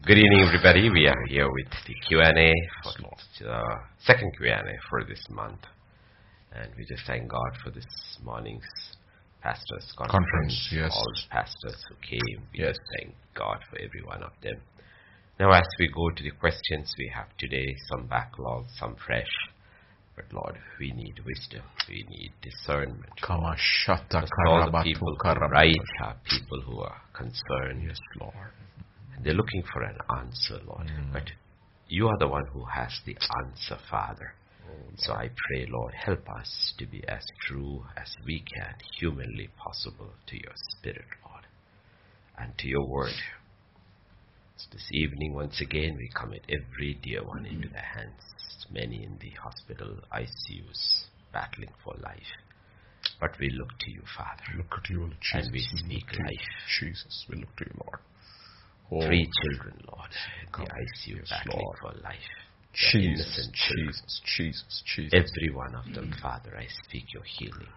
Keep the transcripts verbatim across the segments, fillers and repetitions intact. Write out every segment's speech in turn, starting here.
Good evening, everybody. We are here with the Q and A for the second Q and A for this month. And we just thank God for this morning's pastors' conference. Conference, yes. All the pastors who came. We Yes. just thank God for every one of them. Now, as we go to the questions we have today, some backlog, some fresh. But Lord, we need wisdom. We need discernment. Kamashata Because all the karabatu people who karabatu. write are people who are concerned. Yes, Lord. They're looking for an answer, Lord. Mm. But you are the one who has the answer, Father. Oh, so I pray, Lord, help us to be as true as we can, humanly possible, to your Spirit, Lord, and to your word. So this evening, once again, we commit every dear one into the hands. Many in the hospital I C Us battling for life. But we look to you, Father. Look to you, Lord Jesus. And we speak we life. Jesus, we look to you, Lord. Oh, Three children, Lord, in come, the I C U yes, battling Lord. for life. Jesus, Innocent children. Jesus, Jesus, Jesus. Every one of them, Father, I speak your healing.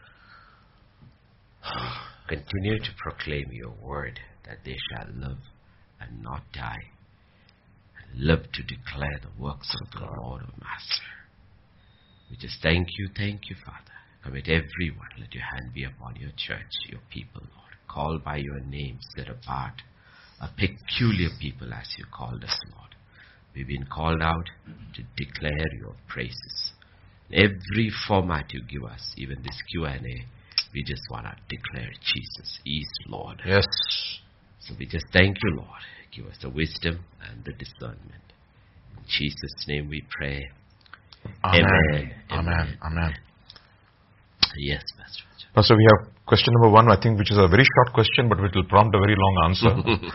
We continue to proclaim your word that they shall live and not die, and live to declare the works of the Lord, O Master. We just thank you, thank you, Father. Commit everyone. Let your hand be upon your church, your people, Lord. Called by your name, set apart. A peculiar people as you called us, Lord. We've been called out to declare your praises. Every format you give us, even this Q and A, we just want to declare Jesus is Lord. Yes. So we just thank you, Lord. Give us the wisdom and the discernment. In Jesus' name we pray. Amen. Amen. Amen. Amen. Amen. Yes, Pastor. Pastor, we have question number one, I think, which is a very short question, but it will prompt a very long answer.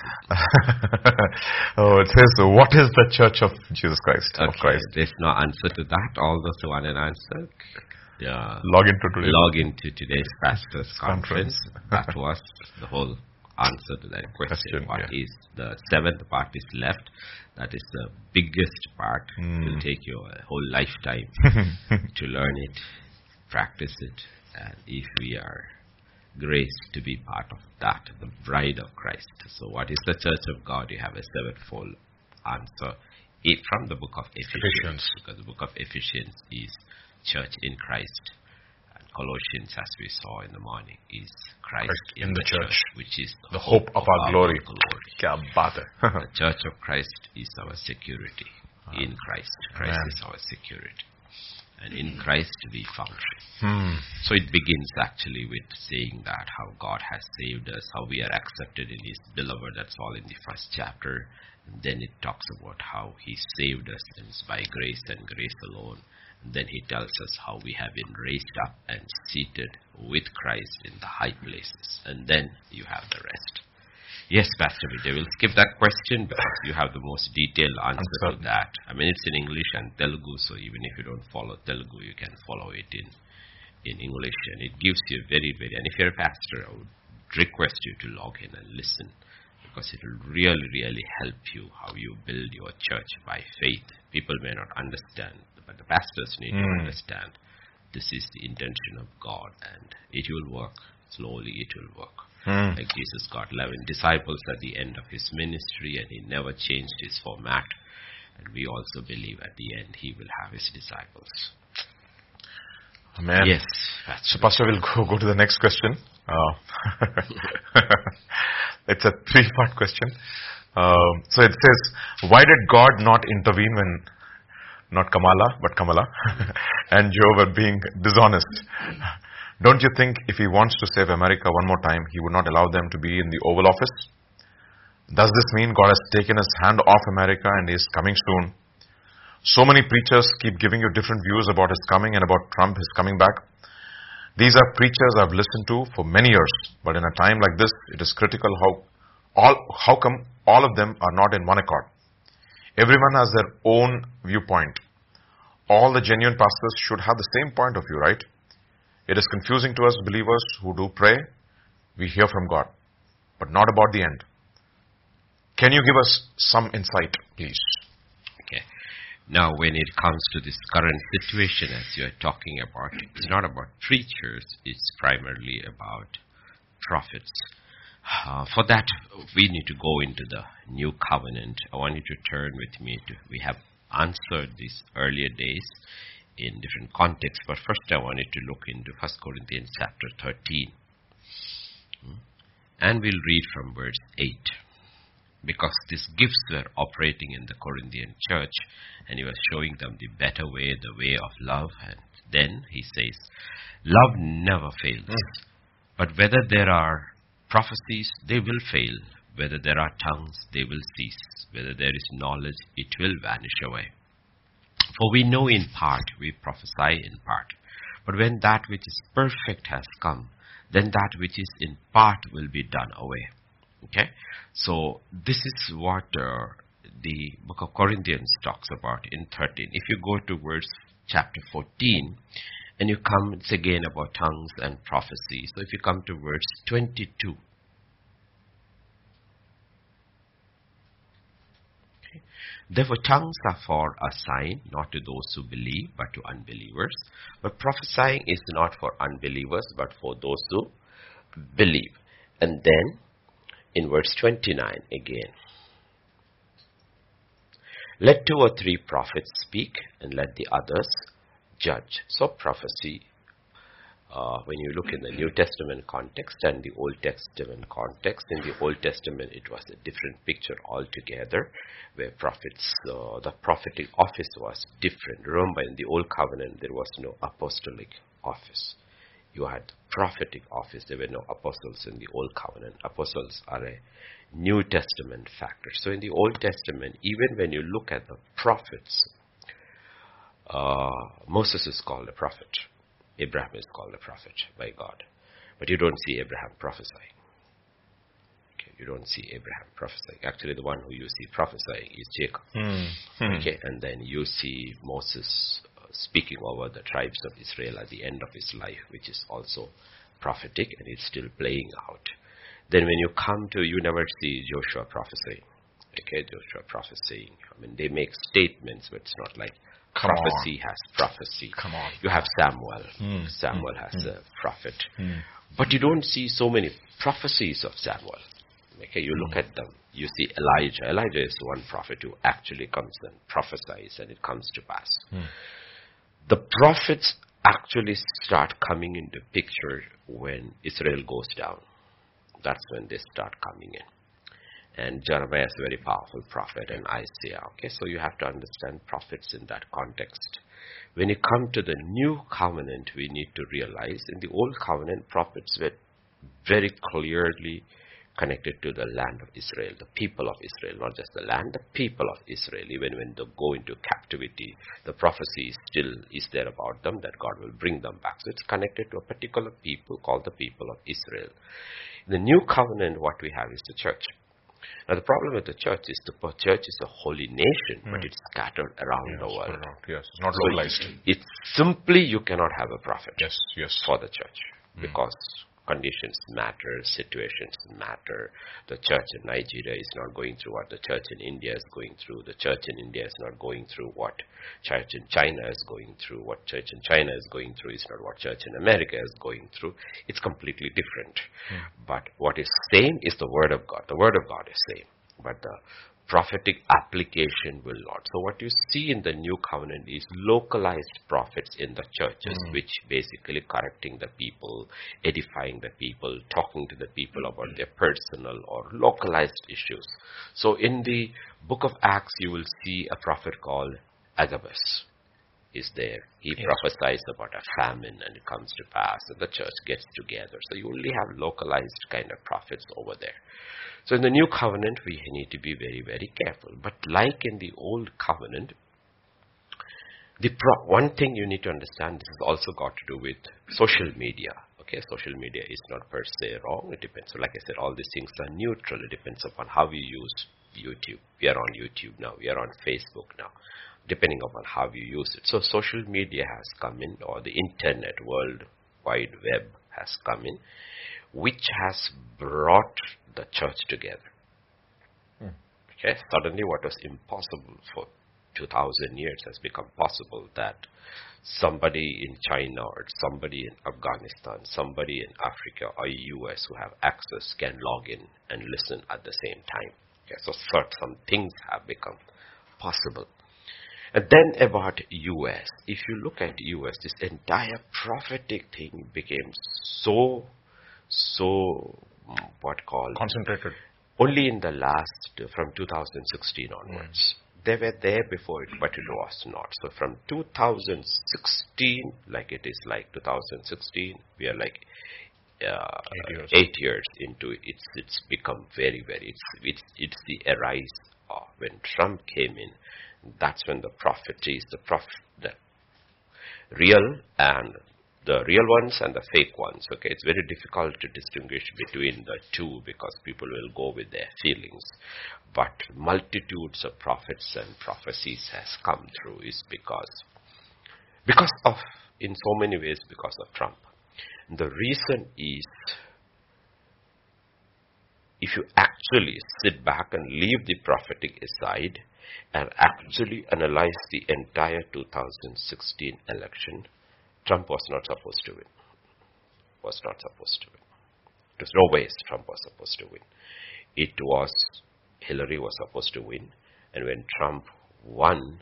Oh, it says, what is the Church of Jesus Christ? Okay, of Christ? There's no answer to that. All those who want an answer, yeah, Log into today. log into today's pastor's conference. Conference. That was the whole answer to that question. Question, What yeah. is the seventh part is left? That is the biggest part. Mm. It will take you a whole lifetime to learn it, practice it, and if we are graced to be part of that, the bride of Christ. So what is the Church of God? You have a sevenfold answer it from the book of Ephesians, Ephesians. because the book of Ephesians is church in Christ. And Colossians, as we saw in the morning, is Christ, Christ in, in the, the church, church. which is The hope of our glory. glory. Kya baat hai. The Church of Christ is our security. In Christ. Christ Amen. is our security. And in Christ we function. Hmm. So it begins actually with saying that how God has saved us, how we are accepted in His beloved. That's all in the first chapter. And then it talks about how He saved us, and it's by grace and grace alone. And then He tells us how we have been raised up and seated with Christ in the high places. And then you have the rest. Yes, Pastor Vijay, we'll skip that question because you have the most detailed answer to that. I mean, it's in English and Telugu, so even if you don't follow Telugu, you can follow it in, in English. And it gives you very, very... And if you're a pastor, I would request you to log in and listen, because it will really, really help you how you build your church by faith. People may not understand, but the pastors need mm. to understand this is the intention of God, and it will work. Slowly it will work. Mm. Like Jesus got eleven disciples at the end of his ministry, and he never changed his format. And we also believe at the end he will have his disciples. Amen. Yes. So, Pastor, we'll go, go to the next question. Uh, it's a three-part question. Uh, so it says, why did God not intervene when, not Kamala, but Kamala, and Joe were being dishonest? Don't you think if he wants to save America one more time, he would not allow them to be in the Oval Office? Does this mean God has taken his hand off America and is coming soon? So many preachers keep giving you different views about his coming and about Trump, his coming back. These are preachers I've listened to for many years, but in a time like this, it is critical how all how come all of them are not in one accord. Everyone has their own viewpoint. All the genuine pastors should have the same point of view, right? It is confusing to us believers who do pray. We hear from God, but not about the end. Can you give us some insight, please? Okay. Now, when it comes to this current situation, as you're talking about, it's not about preachers, it's primarily about prophets. Uh, for that, we need to go into the new covenant. I want you to turn with me to, we have answered these earlier days in different contexts, but first I wanted to look into First Corinthians chapter thirteen. And we'll read from verse eight. Because these gifts were operating in the Corinthian church, and he was showing them the better way, the way of love. And then he says, love never fails. Mm. But whether there are prophecies, they will fail. Whether there are tongues, they will cease. Whether there is knowledge, it will vanish away. For we know in part, we prophesy in part. But when that which is perfect has come, then that which is in part will be done away. Okay? So this is what uh, the book of Corinthians talks about in thirteen. If you go to verse chapter fourteen, and you come, it's again about tongues and prophecy. So if you come to verse twenty-two. Okay. Therefore tongues are for a sign, not to those who believe, but to unbelievers. But prophesying is not for unbelievers, but for those who believe. And then, in verse twenty-nine again. Let two or three prophets speak, and let the others judge. So prophecy, uh, when you look in the New Testament context and the Old Testament context, in the Old Testament it was a different picture altogether, where prophets, uh, the prophetic office was different. Remember, in the Old Covenant there was no apostolic office. You had prophetic office. There were no apostles in the Old Covenant. Apostles are a New Testament factor. So in the Old Testament, even when you look at the prophets, uh, Moses is called a prophet. Abraham is called a prophet by God. But you don't see Abraham prophesying. Okay, you don't see Abraham prophesying. Actually, the one who you see prophesying is Jacob. Mm-hmm. Okay, and then you see Moses speaking over the tribes of Israel at the end of his life, which is also prophetic, and it's still playing out. Then when you come to, you never see Joshua prophesying. Okay, Joshua prophesying. I mean, they make statements, but it's not like Come prophecy on. has prophecy. Come on. You have Samuel. Mm. Samuel mm. has mm. a prophet. Mm. But you don't see so many prophecies of Samuel. Okay, you look mm. at them. You see Elijah. Elijah is one prophet who actually comes and prophesies, and it comes to pass. Mm. The prophets actually start coming into picture when Israel goes down. That's when they start coming in. And Jeremiah is a very powerful prophet, and Isaiah. Okay, so you have to understand prophets in that context. When you come to the new covenant, we need to realize in the old covenant, prophets were very clearly connected to the land of Israel, the people of Israel, not just the land, the people of Israel. Even when they go into captivity, the prophecy still is there about them, that God will bring them back. So it's connected to a particular people called the people of Israel. In the new covenant, what we have is the church. Now the problem with the church is the church is a holy nation, mm. but it's scattered around yes, the world. Around, yes, it's not so localized. It's simply you cannot have a prophet yes, yes. for the church mm. because conditions matter, situations matter. The church in Nigeria is not going through what the church in India is going through. The church in India is not going through what church in China is going through. What church in China is going through is not what church in America is going through. It's completely different. Hmm. But what is same is the Word of God. The Word of God is same. But the prophetic application will not. So what you see in the new covenant is localized prophets in the churches, mm. which basically correcting the people, edifying the people, talking to the people about their personal or localized issues. So in the book of Acts, you will see a prophet called Agabus is there. He yes. prophesies about a famine, and it comes to pass, and the church gets together. So you only have localized kind of prophets over there. So in the new covenant, we need to be very, very careful. But like in the old covenant, the pro- one thing you need to understand, this has also got to do with social media. Okay, social media is not per se wrong. It depends. So like I said, all these things are neutral. It depends upon how we use YouTube. We are on YouTube now. We are on Facebook now, depending upon how you use it. So social media has come in, or the internet, World Wide Web has come in, which has brought the church together. Hmm. Okay, suddenly what was impossible for two thousand years has become possible that somebody in China or somebody in Afghanistan, somebody in Africa or U S who have access can log in and listen at the same time. Okay, so certain things have become possible. And then about U S, if you look at U S, this entire prophetic thing became so, so, what called? Concentrated. Only in the last, from two thousand sixteen onwards. Mm. They were there before it, but it was not. So from two thousand sixteen, like it is like two thousand sixteen, we are like uh, eight, years. eight years into it. It's, it's become very, very, it's, it's, it's the arise of when Trump came in. That's when the prophecies, the prophet, the real and the real ones and the fake ones. Okay, it's very difficult to distinguish between the two because people will go with their feelings. But multitudes of prophets and prophecies has come through is because, because of, in so many ways, because of Trump. The reason is, if you actually sit back and leave the prophetic aside and actually analyze the entire two thousand sixteen election, Trump was not supposed to win. Was not supposed to win. There's no ways Trump was supposed to win. It was, Hillary was supposed to win. And when Trump won,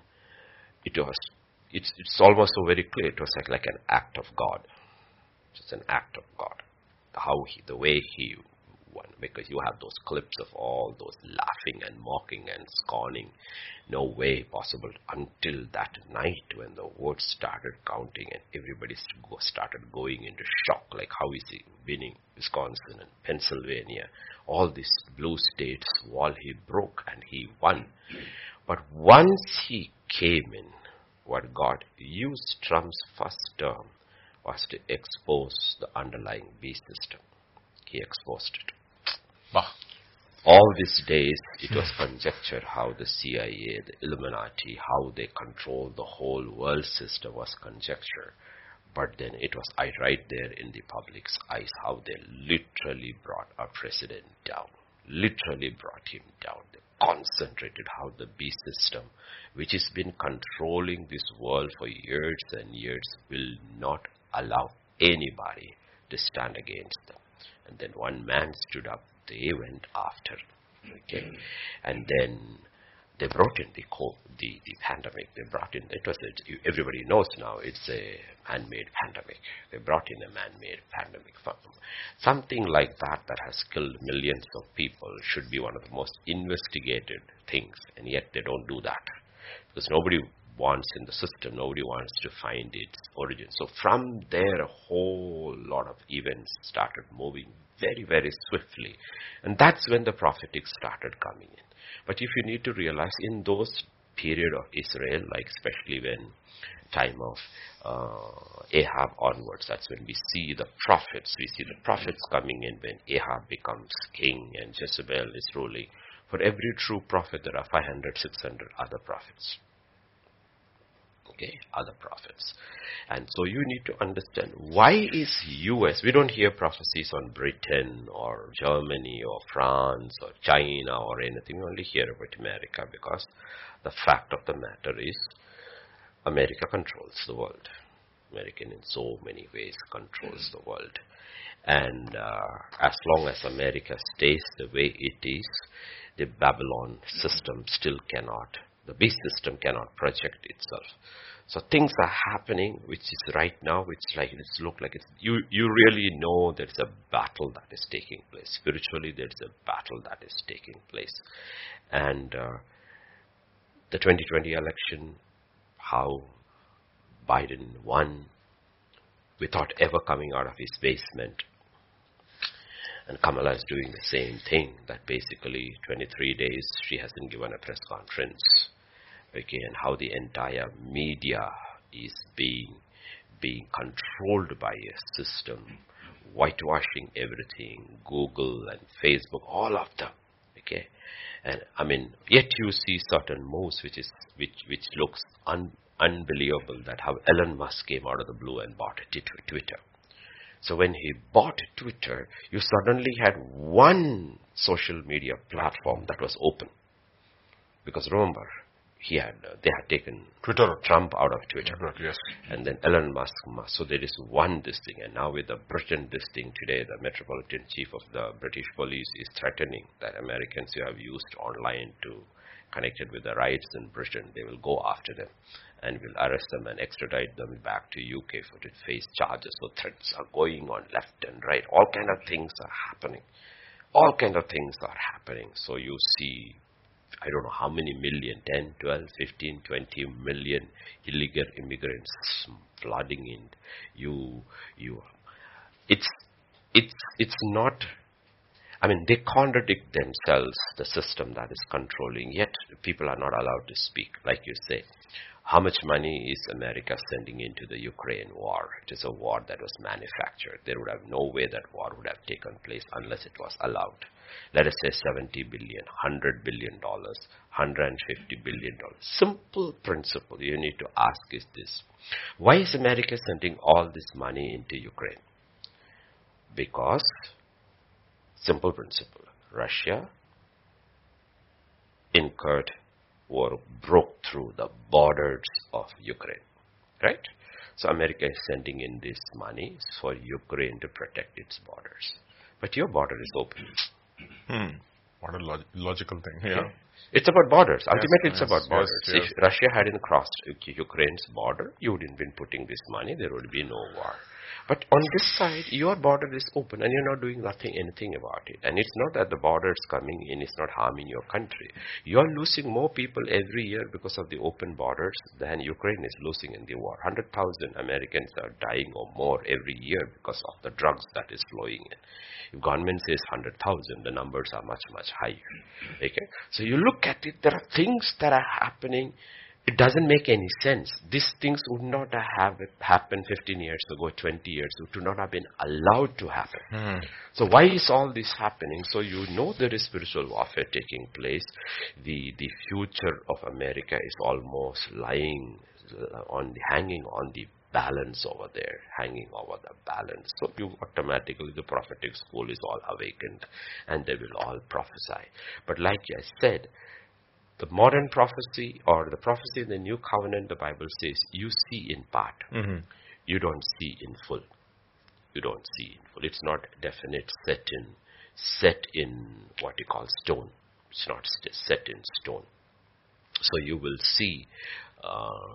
it was, it's, it's almost so very clear. It was like, like an act of God. It's an act of God. How he, the way he won. Because you have those clips of all those laughing and mocking and scorning. No way possible until that night when the votes started counting and everybody started going into shock. Like, how is he winning Wisconsin and Pennsylvania? All these blue states, wall he broke and he won. But once he came in, what God used Trump's first term was to expose the underlying beast system. He exposed it. Bah. All these days, it was conjecture how the C I A, the Illuminati, how they control the whole world system was conjecture. But then it was right there in the public's eyes how they literally brought our president down. Literally brought him down. They concentrated how the beast system, which has been controlling this world for years and years, will not allow anybody to stand against them. And then one man stood up. They went after, okay, and then they brought in the co- the the pandemic. They brought in, it was a, everybody knows now it's a man-made pandemic. They brought in a man-made pandemic. Something like that that has killed millions of people should be one of the most investigated things, and yet they don't do that because nobody wants in the system. Nobody wants to find its origin. So from there, a whole lot of events started moving very, very swiftly. And that's when the prophetic started coming in. But if you need to realize, in those period of Israel, like especially when time of uh, Ahab onwards, that's when we see the prophets. We see the prophets coming in when Ahab becomes king and Jezebel is ruling. For every true prophet, there are five hundred, six hundred other prophets. Okay, other prophets. And so you need to understand, why is U S, we don't hear prophecies on Britain or Germany or France or China or anything. We only hear about America because the fact of the matter is America controls the world. America in so many ways controls the world. And uh, as long as America stays the way it is, the Babylon system still cannot, the beast system cannot project itself. So things are happening, which is right now, which like it's look like it's you. You really know there's a battle that is taking place spiritually. There's a battle that is taking place, and uh, the twenty twenty election, how Biden won without ever coming out of his basement, and Kamala is doing the same thing. That basically twenty-three days she hasn't given a press conference. Okay, and how the entire media is being being controlled by a system, whitewashing everything, Google and Facebook, all of them. Okay, and I mean, yet you see certain moves which is which which looks un, unbelievable. That how Elon Musk came out of the blue and bought Twitter. So when he bought Twitter, you suddenly had one social media platform that was open, because remember, he had, uh, they had taken Twitter. Trump out of Twitter. Twitter, yes. And then Elon Musk, Musk. So there is one this thing. And now with the Britain this thing today, the Metropolitan Chief of the British Police is threatening that Americans who have used online to connected with the riots in Britain, they will go after them and will arrest them and extradite them back to U K for to face charges. So threats are going on left and right. All kind of things are happening. All kind of things are happening. So you see, I don't know how many million, ten, twelve, fifteen, twenty million illegal immigrants flooding in. You, you, it's, it's, it's not, I mean, they contradict themselves, the system that is controlling, yet people are not allowed to speak, like you say. How much money is America sending into the Ukraine war? It is a war that was manufactured. There would have no way that war would have taken place unless it was allowed. Let us say seventy billion, one hundred billion dollars, one hundred fifty billion dollars. Simple principle you need to ask is this. Why is America sending all this money into Ukraine? Because, simple principle, Russia incurred or broke through the borders of Ukraine, right? So America is sending in this money for Ukraine to protect its borders. But your border is open. Hmm. What a log- logical thing. Yeah. Okay. It's about borders. Ultimately, yes, it's about yes, borders. yes. If Russia hadn't crossed Ukraine's border, you wouldn't been putting this money. There would be no war. But on this side, your border is open and you're not doing nothing, anything about it. And it's not that the border is coming in, it's not harming your country. You're losing more people every year because of the open borders than Ukraine is losing in the war. one hundred thousand Americans are dying or more every year because of the drugs that is flowing in. If government says one hundred thousand, the numbers are much, much higher. Okay? So you look at it, there are things that are happening. It doesn't make any sense. These things would not have happened fifteen years ago, twenty years ago. It would not have been allowed to happen. Hmm. So why is all this happening? So you know there is spiritual warfare taking place. The the future of America is almost lying on the, hanging on the balance over there, hanging over the balance. So you automatically, the prophetic school is all awakened and they will all prophesy. But like I said, the modern prophecy or the prophecy in the new covenant, the Bible says, you see in part. Mm-hmm. You don't see in full. You don't see in full. It's not definite, set in, set in what you call stone. It's not set in stone. So you will see, uh,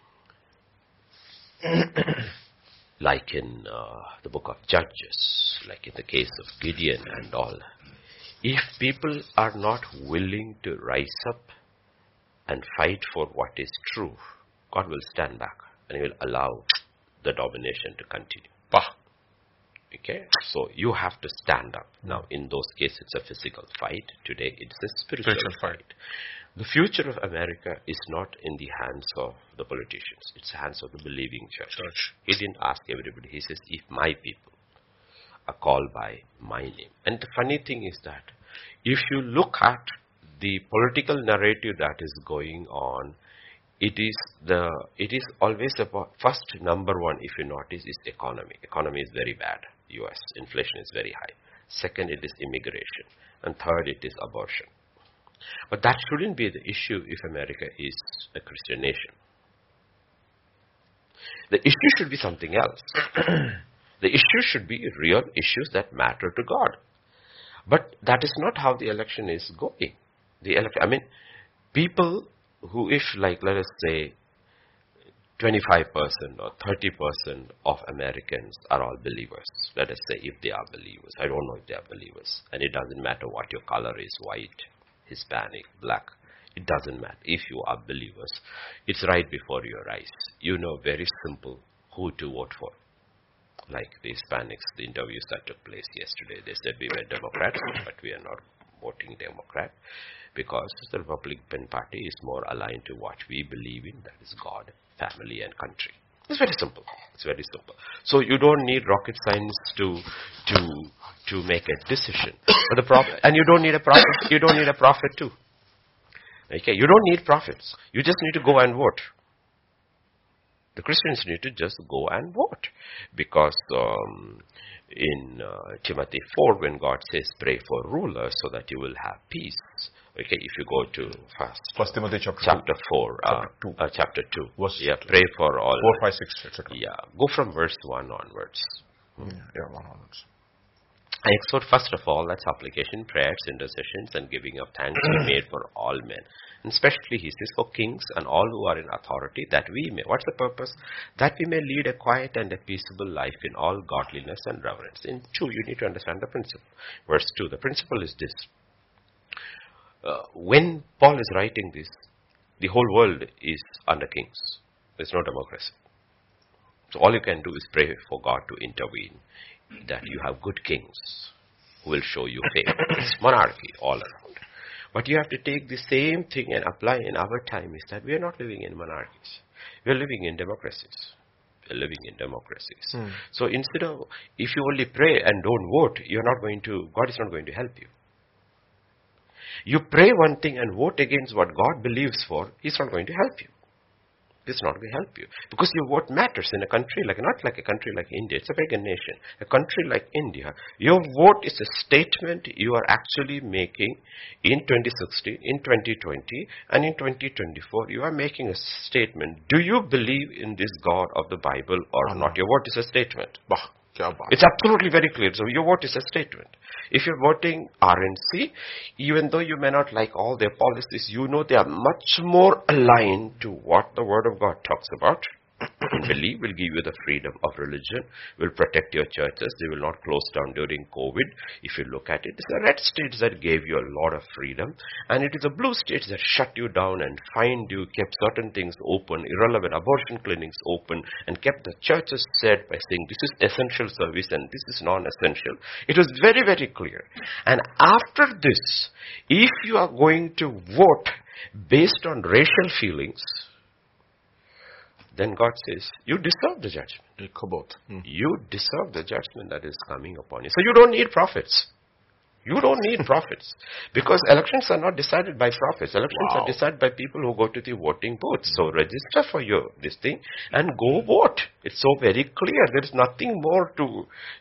like in uh, the book of Judges, like in the case of Gideon and all, if people are not willing to rise up and fight for what is true, God will stand back and He will allow the domination to continue. Bah. Okay, so you have to stand up. Now, in those cases, it's a physical fight. Today, it's a spiritual, Spiritual fight. fight. The future of America is not in the hands of the politicians. It's the hands of the believing church. Church. He didn't ask everybody. He says, if my people are called by my name. And the funny thing is that if you look at the political narrative that is going on, it is the it is always about, first, number one, if you notice, is economy. Economy is very bad. U S inflation is very high. Second, it is immigration. And third, it is abortion. But that shouldn't be the issue if America is a Christian nation. The issue should be something else. The issue should be real issues that matter to God. But that is not how the election is going. The elect- I mean, people who, if like, let us say, twenty-five percent or thirty percent of Americans are all believers. Let us say if they are believers. I don't know if they are believers. And it doesn't matter what your color is, white, Hispanic, black. It doesn't matter. If you are believers, it's right before your eyes. You know very simple who to vote for. Like the Hispanics, the interviews that took place yesterday, they said we were Democrats, but we are not voting Democrat because the Republican Party is more aligned to what we believe in, that is God, family, and country. It's very simple. It's very simple. So you don't need rocket science to to to make a decision. But the prophet, and you don't need a prophet. You don't need a prophet too. Okay, you don't need prophets. You just need to go and vote. The Christians need to just go and vote. Because um, in uh, Timothy four, when God says, pray for rulers so that you will have peace. Okay, if you go to first, First Timothy chapter, chapter four, uh, Chapter two. Uh, chapter two. Verse yeah, pray for all. four, five, six, et cetera. Yeah, go from verse one onwards. Yeah, yeah, one onwards. I exhort first of all, that's application, prayers, intercessions, and giving of thanks be made for all men. And especially, he says, for kings and all who are in authority, that we may, what's the purpose? That we may lead a quiet and a peaceable life in all godliness and reverence. In two, you need to understand the principle. Verse two, the principle is this. Uh, when Paul is writing this, the whole world is under kings. There's no democracy. So all you can do is pray for God to intervene, that you have good kings who will show you favor. It's monarchy all around. But you have to take the same thing and apply in our time, is that we are not living in monarchies. We are living in democracies. We are living in democracies. Hmm. So instead of, if you only pray and don't vote, you're not going to, God is not going to help you. You pray one thing and vote against what God believes for, He's not going to help you. It's not going to help you. Because your vote matters in a country like, not like a country like India, it's a pagan nation. A country like India, your vote is a statement you are actually making in twenty sixteen, in twenty twenty, and in twenty twenty-four. You are making a statement. Do you believe in this God of the Bible or Amen. not? Your vote is a statement. Bah, kya baat. It's absolutely very clear. So your vote is a statement. If you're voting R N C, even though you may not like all their policies, you know they are much more aligned to what the Word of God talks about. And believe will give you the freedom of religion, will protect your churches. They will not close down during COVID. If you look at it, it's the red states that gave you a lot of freedom, and it is the blue states that shut you down and fined you, kept certain things open, irrelevant abortion clinics open, and kept the churches said by saying this is essential service and this is non-essential. It was very, very clear. And after this, if you are going to vote based on racial feelings, then God says, you deserve the judgment. Hmm. You deserve the judgment that is coming upon you. So you don't need prophets. You don't need prophets. Because elections are not decided by prophets. Elections Wow. are decided by people who go to the voting booth. So register for your this thing and go vote. It's so very clear. There is nothing more to,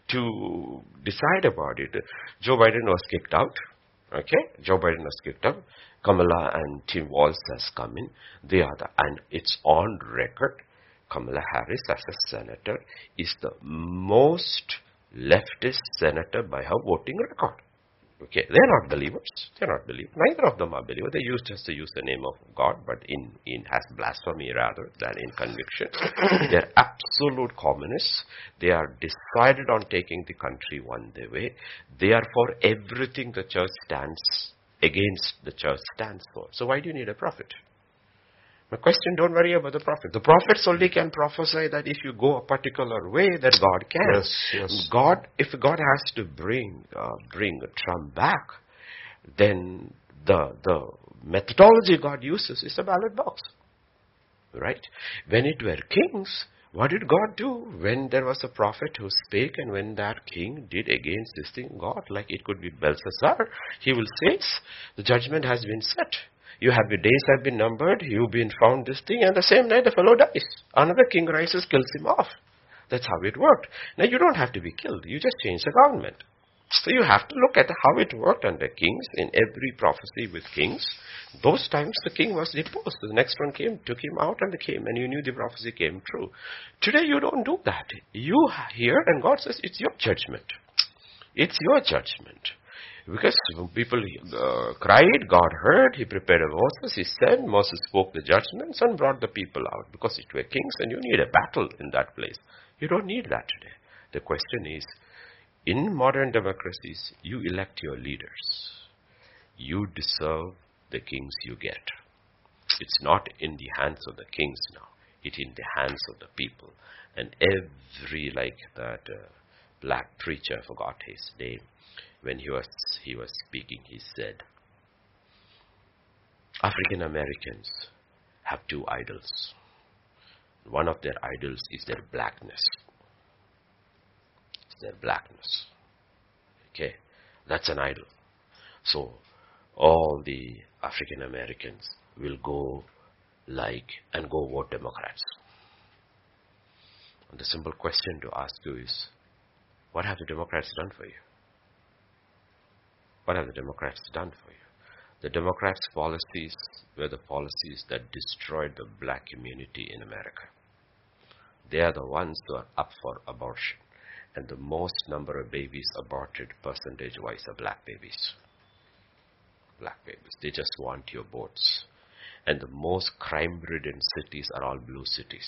to decide about it. Joe Biden was kicked out. Okay? Joe Biden was kicked out. Kamala and Tim Walz has come in. They are the, and it's on record. Kamala Harris as a senator is the most leftist senator by her voting record. Okay, they're not believers. They're not believers. Neither of them are believers. They used just to use the name of God, but in, in as blasphemy rather than in conviction. They're absolute communists. They are decided on taking the country one their way. They are for everything the church stands against the church stands for. So why do you need a prophet? My question, don't worry about the prophet. The prophets only can prophesy that if you go a particular way, that God can. Yes, yes. God, if God has to bring uh, bring Trump back, then the the methodology God uses is a ballot box. Right? When it were kings, what did God do? When there was a prophet who spake and when that king did against this thing, God, like it could be Belshazzar, he will say, the judgment has been set. You have your days have been numbered, you've been found this thing, and the same night the fellow dies. Another king rises, kills him off. That's how it worked. Now you don't have to be killed, you just change the government. So you have to look at how it worked under kings. In every prophecy with kings, those times the king was deposed. The next one came, took him out, and they came, and you knew the prophecy came true. Today you don't do that. You hear, and God says, it's your judgment. It's your judgment. Because when people uh, cried, God heard, He prepared a Moses, He sent, Moses spoke the judgments and brought the people out. Because it were kings, and you need a battle in that place. You don't need that today. The question is, in modern democracies, you elect your leaders. You deserve the kings you get. It's not in the hands of the kings now. It's in the hands of the people. And every, like that uh, black preacher, I forgot his name, when he was, he was speaking, he said, African Americans have two idols. One of their idols is their blackness. Their blackness. Okay, that's an idol. So all the African Americans will go like and go vote Democrats. And the simple question to ask you is, what have the Democrats done for you? What have the Democrats done for you? The Democrats' policies were the policies that destroyed the black community in America. They are the ones who are up for abortion. And the most number of babies aborted percentage-wise are black babies. Black babies. They just want your votes. And the most crime-ridden cities are all blue cities.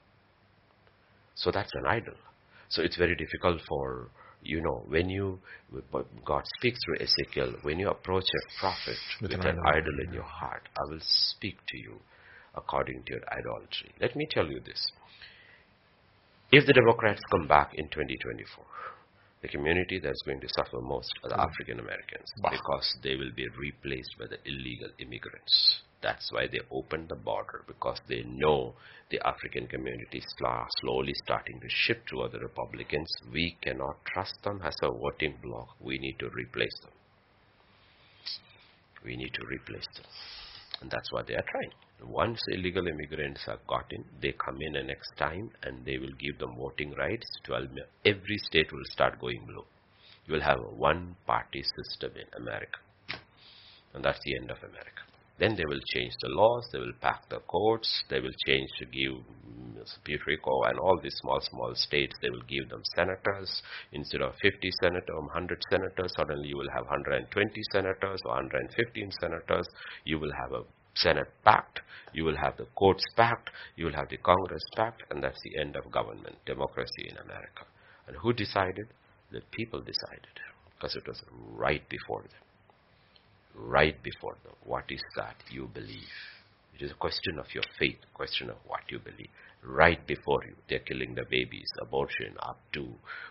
So that's an idol. So it's very difficult for, you know, when you, God speaks through Ezekiel, when you approach a prophet with, with an, an idol, idol in your heart, I will speak to you according to your idolatry. Let me tell you this. If the Democrats come back in twenty twenty-four, the community that's going to suffer most are the African Americans, because they will be replaced by the illegal immigrants. That's why they opened the border, because they know the African community is slowly starting to shift to other Republicans. We cannot trust them as a voting bloc. We need to replace them. We need to replace them. And that's what they are trying. Once illegal immigrants are got in, they come in the next time and they will give them voting rights. twelve, every state will start going blue. You will have a one-party system in America. And that's the end of America. Then they will change the laws, they will pack the courts, they will change to give Puerto Rico and all these small, small states, they will give them senators. Instead of fifty senators or one hundred senators, suddenly you will have one hundred twenty senators or one hundred fifteen senators. You will have a Senate packed, you will have the courts packed, you will have the Congress packed, and that's the end of government, democracy in America. And who decided? The people decided, because it was right before them. Right before them. What is that you believe? It is a question of your faith, a question of what you believe. Right before you, they're killing the babies, abortion up to,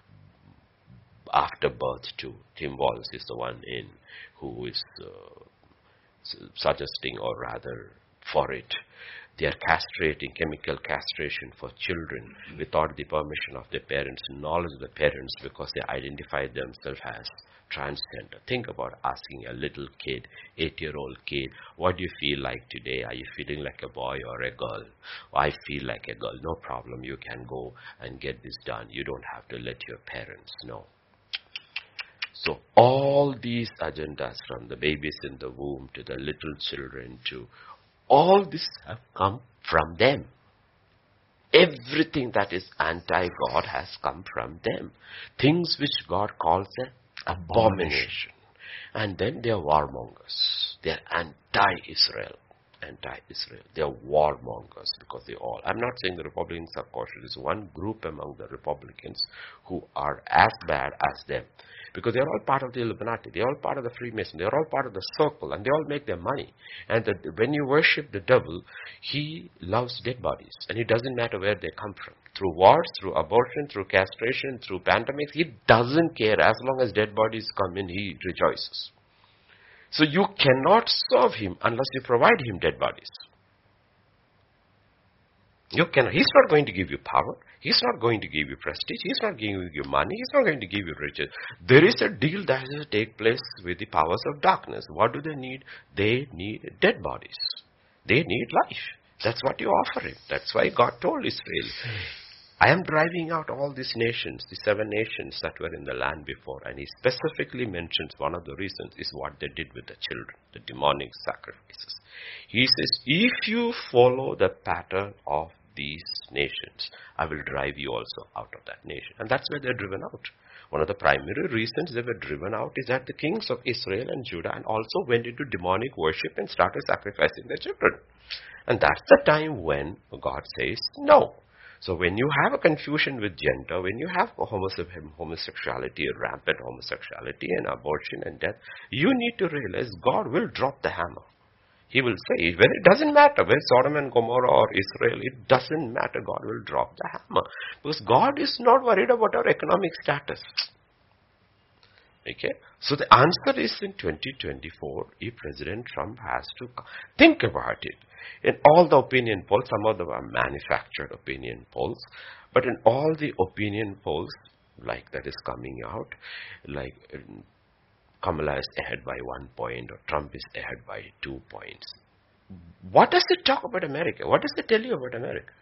after birth too. Tim Walz is the one in who is uh, suggesting, or rather for it. They are castrating, chemical castration for children without the permission of their parents, knowledge of the parents, because they identify themselves as transgender. Think about asking a little kid, eight-year-old kid, what do you feel like today? Are you feeling like a boy or a girl? I feel like a girl. No problem. You can go and get this done. You don't have to let your parents know. So all these agendas, from the babies in the womb to the little children to all this, have come from them. Everything that is anti-God has come from them. Things which God calls an abomination. And then they are warmongers. They are anti-Israel. Anti-Israel. They are warmongers because they all... I'm not saying the Republicans are cautious. There's one group among the Republicans who are as bad as them. Because they're all part of the Illuminati. They're all part of the Freemasons. They're all part of the circle. And they all make their money. And the, when you worship the devil, he loves dead bodies. And it doesn't matter where they come from. Through wars, through abortion, through castration, through pandemics. He doesn't care. As long as dead bodies come in, he rejoices. So you cannot serve him unless you provide him dead bodies. You cannot. He's not going to give you power. He's not going to give you prestige. He's not giving you money. He's not going to give you riches. There is a deal that has to take place with the powers of darkness. What do they need? They need dead bodies. They need life. That's what you offer him. That's why God told Israel, I am driving out all these nations, the seven nations that were in the land before. And he specifically mentions one of the reasons is what they did with the children, the demonic sacrifices. He says, if you follow the pattern of these nations, I will drive you also out of that nation. And that's where they're driven out. One of the primary reasons they were driven out is that the kings of Israel and Judah and also went into demonic worship and started sacrificing their children. And that's the time when God says no. So when you have a confusion with gender, when you have homosexuality, rampant homosexuality and abortion and death, you need to realize God will drop the hammer. He will say, when it doesn't matter, when Sodom and Gomorrah or Israel, it doesn't matter, God will drop the hammer. Because God is not worried about our economic status. Okay? So the answer is in twenty twenty-four, if President Trump has to think about it. In all the opinion polls, some of them are manufactured opinion polls, but in all the opinion polls, like that is coming out, like Kamala is ahead by one point or Trump is ahead by two points. What does it talk about America? What does it tell you about America?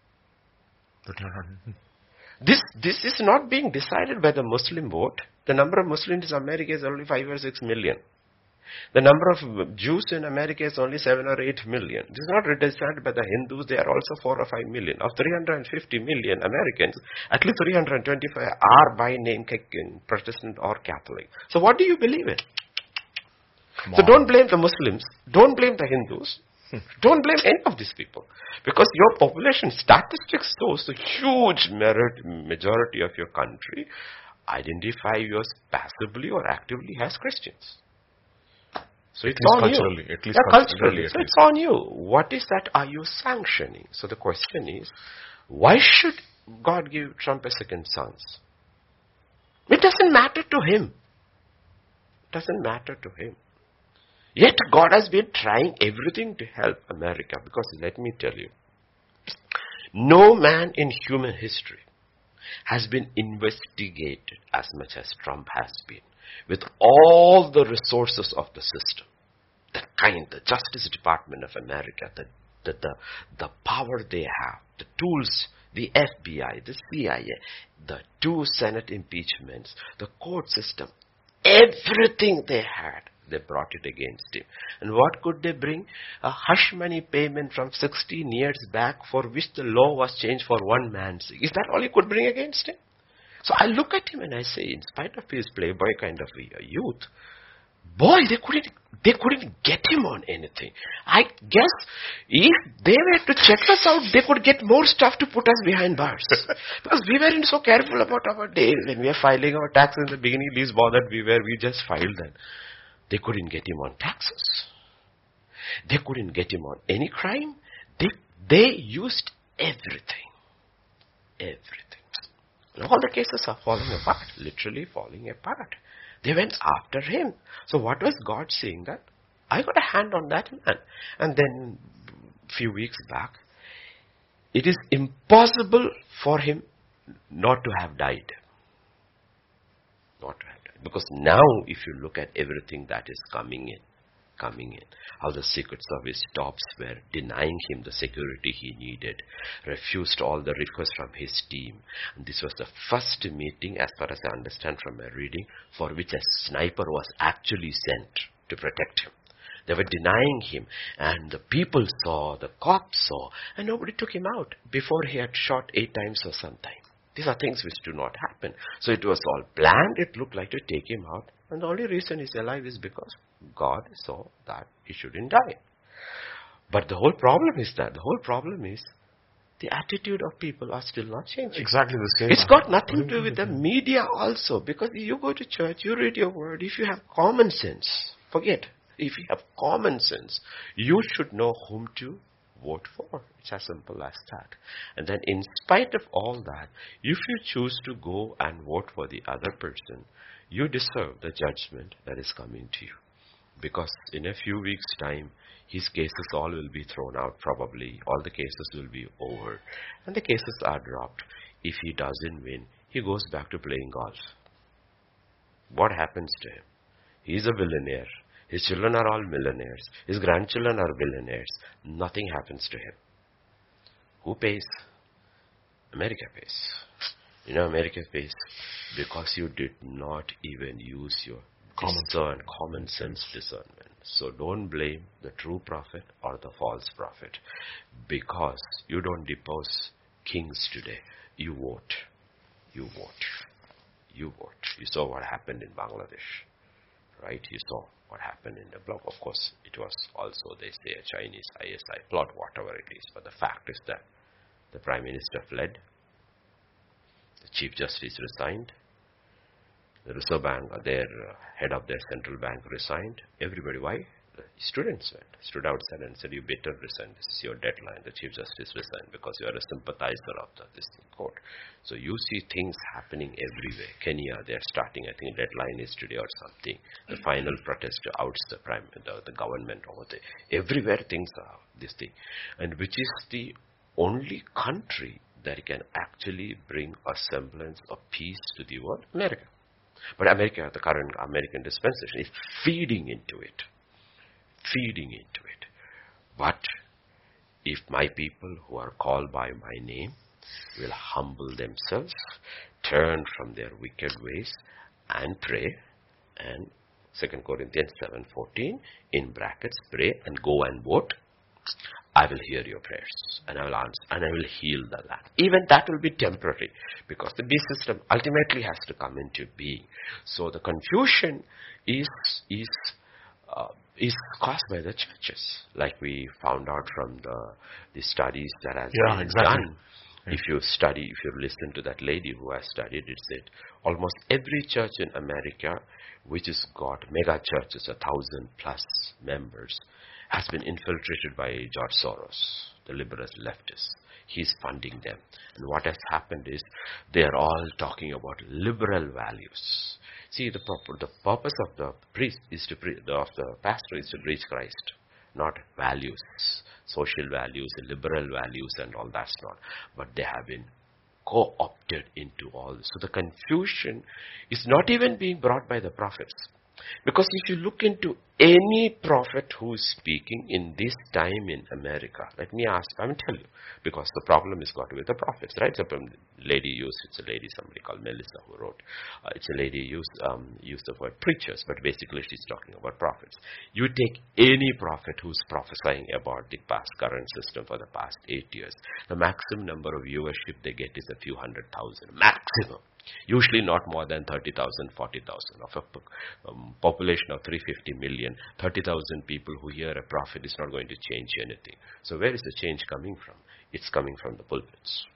This, this is not being decided by the Muslim vote. The number of Muslims in America is only five or six million. The number of Jews in America is only seven or eight million. This is not represented by the Hindus. They are also four or five million. Of three hundred fifty million Americans, at least three hundred twenty-five are by name Protestant or Catholic. So what do you believe in? Come So on. don't blame the Muslims. Don't blame the Hindus. Don't blame any of these people. Because your population statistics shows the huge merit, majority of your country identify you as passively or actively as Christians. So it's least on you. culturally, at least Yeah, culturally, culturally. at So least. it's on you. What is that are you sanctioning? So the question is, why should God give Trump a second chance? It doesn't matter to him. It doesn't matter to him. Yet God has been trying everything to help America, because let me tell you, no man in human history has been investigated as much as Trump has been, with all the resources of the system, the kind, the Justice Department of America, the, the, the, the power they have, the tools, the F B I, the C I A, the two Senate impeachments, the court system, everything they had, they brought it against him. And what could they bring? A hush money payment from sixteen years back, for which the law was changed for one man's sake. Is that all you could bring against him? So I look at him and I say, in spite of his playboy kind of a youth, boy, they couldn't, they couldn't get him on anything. I guess if they were to check us out, they could get more stuff to put us behind bars. Because we weren't so careful about our days. When we were filing our taxes in the beginning, least bothered we were, we just filed them. They couldn't get him on taxes. They couldn't get him on any crime. They, they used everything. Everything. And all the cases are falling apart. Literally falling apart. They went after him. So what was God saying? That I got a hand on that man. And then a few weeks back, it is impossible for him not to have died. Not to have died. Because now, if you look at everything that is coming in, coming in, how the Secret Service tops were denying him the security he needed, refused all the requests from his team. And this was the first meeting, as far as I understand from my reading, for which a sniper was actually sent to protect him. They were denying him, and the people saw, the cops saw, and nobody took him out before he had shot eight times or something. These are things which do not happen. So it was all planned. It looked like to take him out. And the only reason he's alive is because God saw that he shouldn't die. But the whole problem is that, the whole problem is, the attitude of people are still not changing. Exactly the same. It's got nothing to do with the media also. Because you go to church, you read your word, if you have common sense, forget, if you have common sense, you should know whom to vote for. It's as simple as that. And then in spite of all that, if you choose to go and vote for the other person, you deserve the judgment that is coming to you. Because in a few weeks' time, his cases all will be thrown out probably. All the cases will be over. And the cases are dropped. If he doesn't win, he goes back to playing golf. What happens to him? He's a billionaire. His children are all millionaires. His grandchildren are billionaires. Nothing happens to him. Who pays? America pays. You know, America pays because you did not even use your common, discern, common sense discernment. So don't blame the true prophet or the false prophet, because you don't depose kings today. You vote. You vote. You vote. You saw what happened in Bangladesh, right? You saw what happened in the bloc. Of course, it was also, they say, a Chinese I S I plot, whatever it is. But the fact is that the Prime Minister fled. The Chief Justice resigned. The Reserve Bank, their uh, head of their central bank resigned. Everybody, why? The students went, stood outside and said, you better resign. This is your deadline. The Chief Justice resigned because you are a sympathizer of the, this court. So you see things happening everywhere. Kenya, they are starting, I think deadline is today or something. The final protest to oust the prime, the, the government over there. Everywhere things are this thing. And which is the only country that can actually bring a semblance of peace to the world? America. But America, the current American dispensation, is feeding into it. Feeding into it. But if my people who are called by my name will humble themselves, turn from their wicked ways, and pray, and Second Corinthians seven fourteen, in brackets, pray and go and vote. I will hear your prayers and I will answer and I will heal the land. Even that will be temporary because the beast system ultimately has to come into being. So the confusion is is uh, is caused by the churches, like we found out from the the studies that has Yeah, been exactly. done. If you study, if you listen to that lady who has studied, it said almost every church in America, which has got mega churches, a thousand plus members, has been infiltrated by George Soros, the liberal leftists. He's funding them. And what has happened is they are all talking about liberal values. See, the, purpose, the purpose of the priest is to pre- of the pastor is to preach Christ, not values, social values, liberal values, and all that's not. But they have been co-opted into all this. So the confusion is not even being brought by the prophets. Because if you look into any prophet who is speaking in this time in America, let me ask, I will tell you, because the problem is got with the prophets, right? So, um, lady used, it's a lady, somebody called Melissa who wrote, uh, it's a lady used, um, used the word preachers, but basically she's talking about prophets. You take any prophet who's prophesying about the past current system for the past eight years, the maximum number of viewership they get is a few hundred thousand, maximum. Usually not more than thirty thousand, forty thousand. Of a um, population of three hundred fifty million, thirty thousand people who hear a prophet is not going to change anything. So where is the change coming from? It's coming from the pulpits.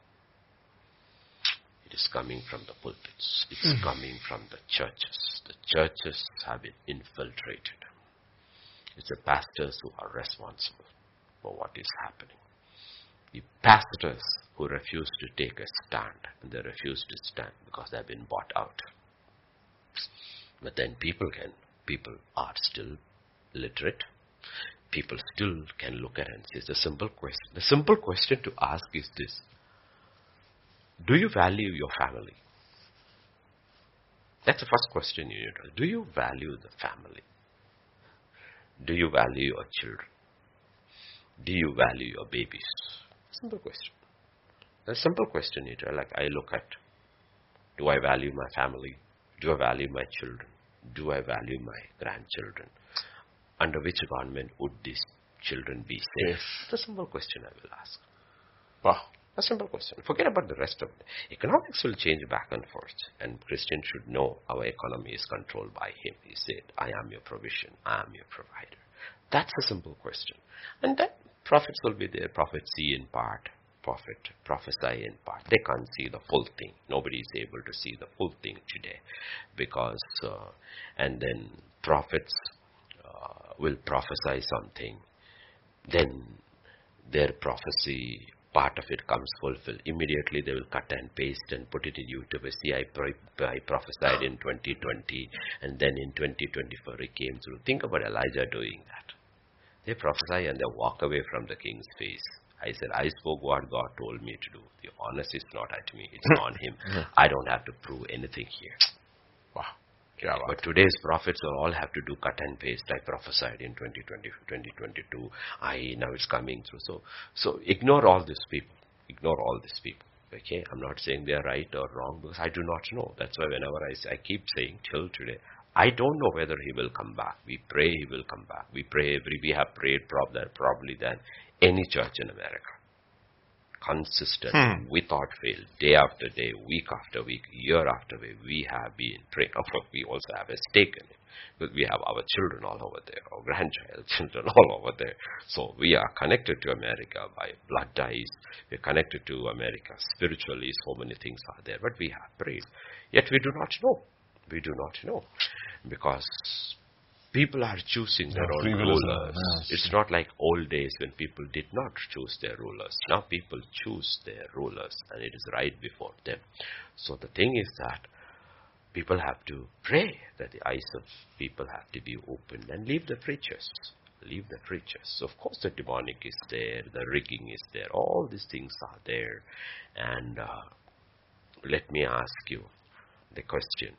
It is coming from the pulpits. It's mm. coming from the churches. The churches have been infiltrated. It's the pastors who are responsible for what is happening. The pastors who refuse to take a stand, and they refuse to stand because they have been bought out. But then people can, people are still literate. People still can look at it and say, it's a simple question. The simple question to ask is this: do you value your family? That's the first question you need to ask. Do you value the family? Do you value your children? Do you value your babies? Simple question. A simple question, you know, like I look at, do I value my family? Do I value my children? Do I value my grandchildren? Under which government would these children be safe? Yes. It's a simple question I will ask. Wow. A simple question. Forget about the rest of it. Economics will change back and forth, and Christians should know our economy is controlled by Him. He said, I am your provision. I am your provider. That's a simple question. And then prophets will be there. Prophets see in part. Prophet prophesy in part. They can't see the full thing. Nobody is able to see the full thing today, because uh, and then prophets uh, will prophesy something, then their prophecy, part of it comes fulfilled. Immediately they will cut and paste and put it in YouTube. See, I, pro- I prophesied in twenty twenty, and then in twenty twenty-four it came through. Think about Elijah doing that. They prophesy and they walk away from the king's face. I said, I spoke what God told me to do. The honest is not at me, it's on Him. I don't have to prove anything here. Wow. Yeah, wow. But today's prophets all have to do cut and paste. I prophesied in twenty twenty, twenty twenty-two. I now it's coming through. So, so ignore all these people. Ignore all these people. Okay, I'm not saying they are right or wrong, because I do not know. That's why whenever I say, I keep saying till today, I don't know whether He will come back. We pray He will come back. We pray every. We have prayed probably probably than any church in America. Consistent, hmm. without fail, day after day, week after week, year after year, we have been praying. Of course, we also have a stake in it, because we have our children all over there, our grandchild children all over there. So we are connected to America by blood ties. We are connected to America spiritually. So many things are there, but we have prayed. Yet we do not know. We do not know, because people are choosing their yeah, own rulers. Yes. It's not like old days when people did not choose their rulers. Now people choose their rulers, and it is right before them. So the thing is that people have to pray that the eyes of people have to be opened, and leave the preachers. Leave the preachers. So of course the demonic is there, the rigging is there, all these things are there. And uh, let me ask you the question.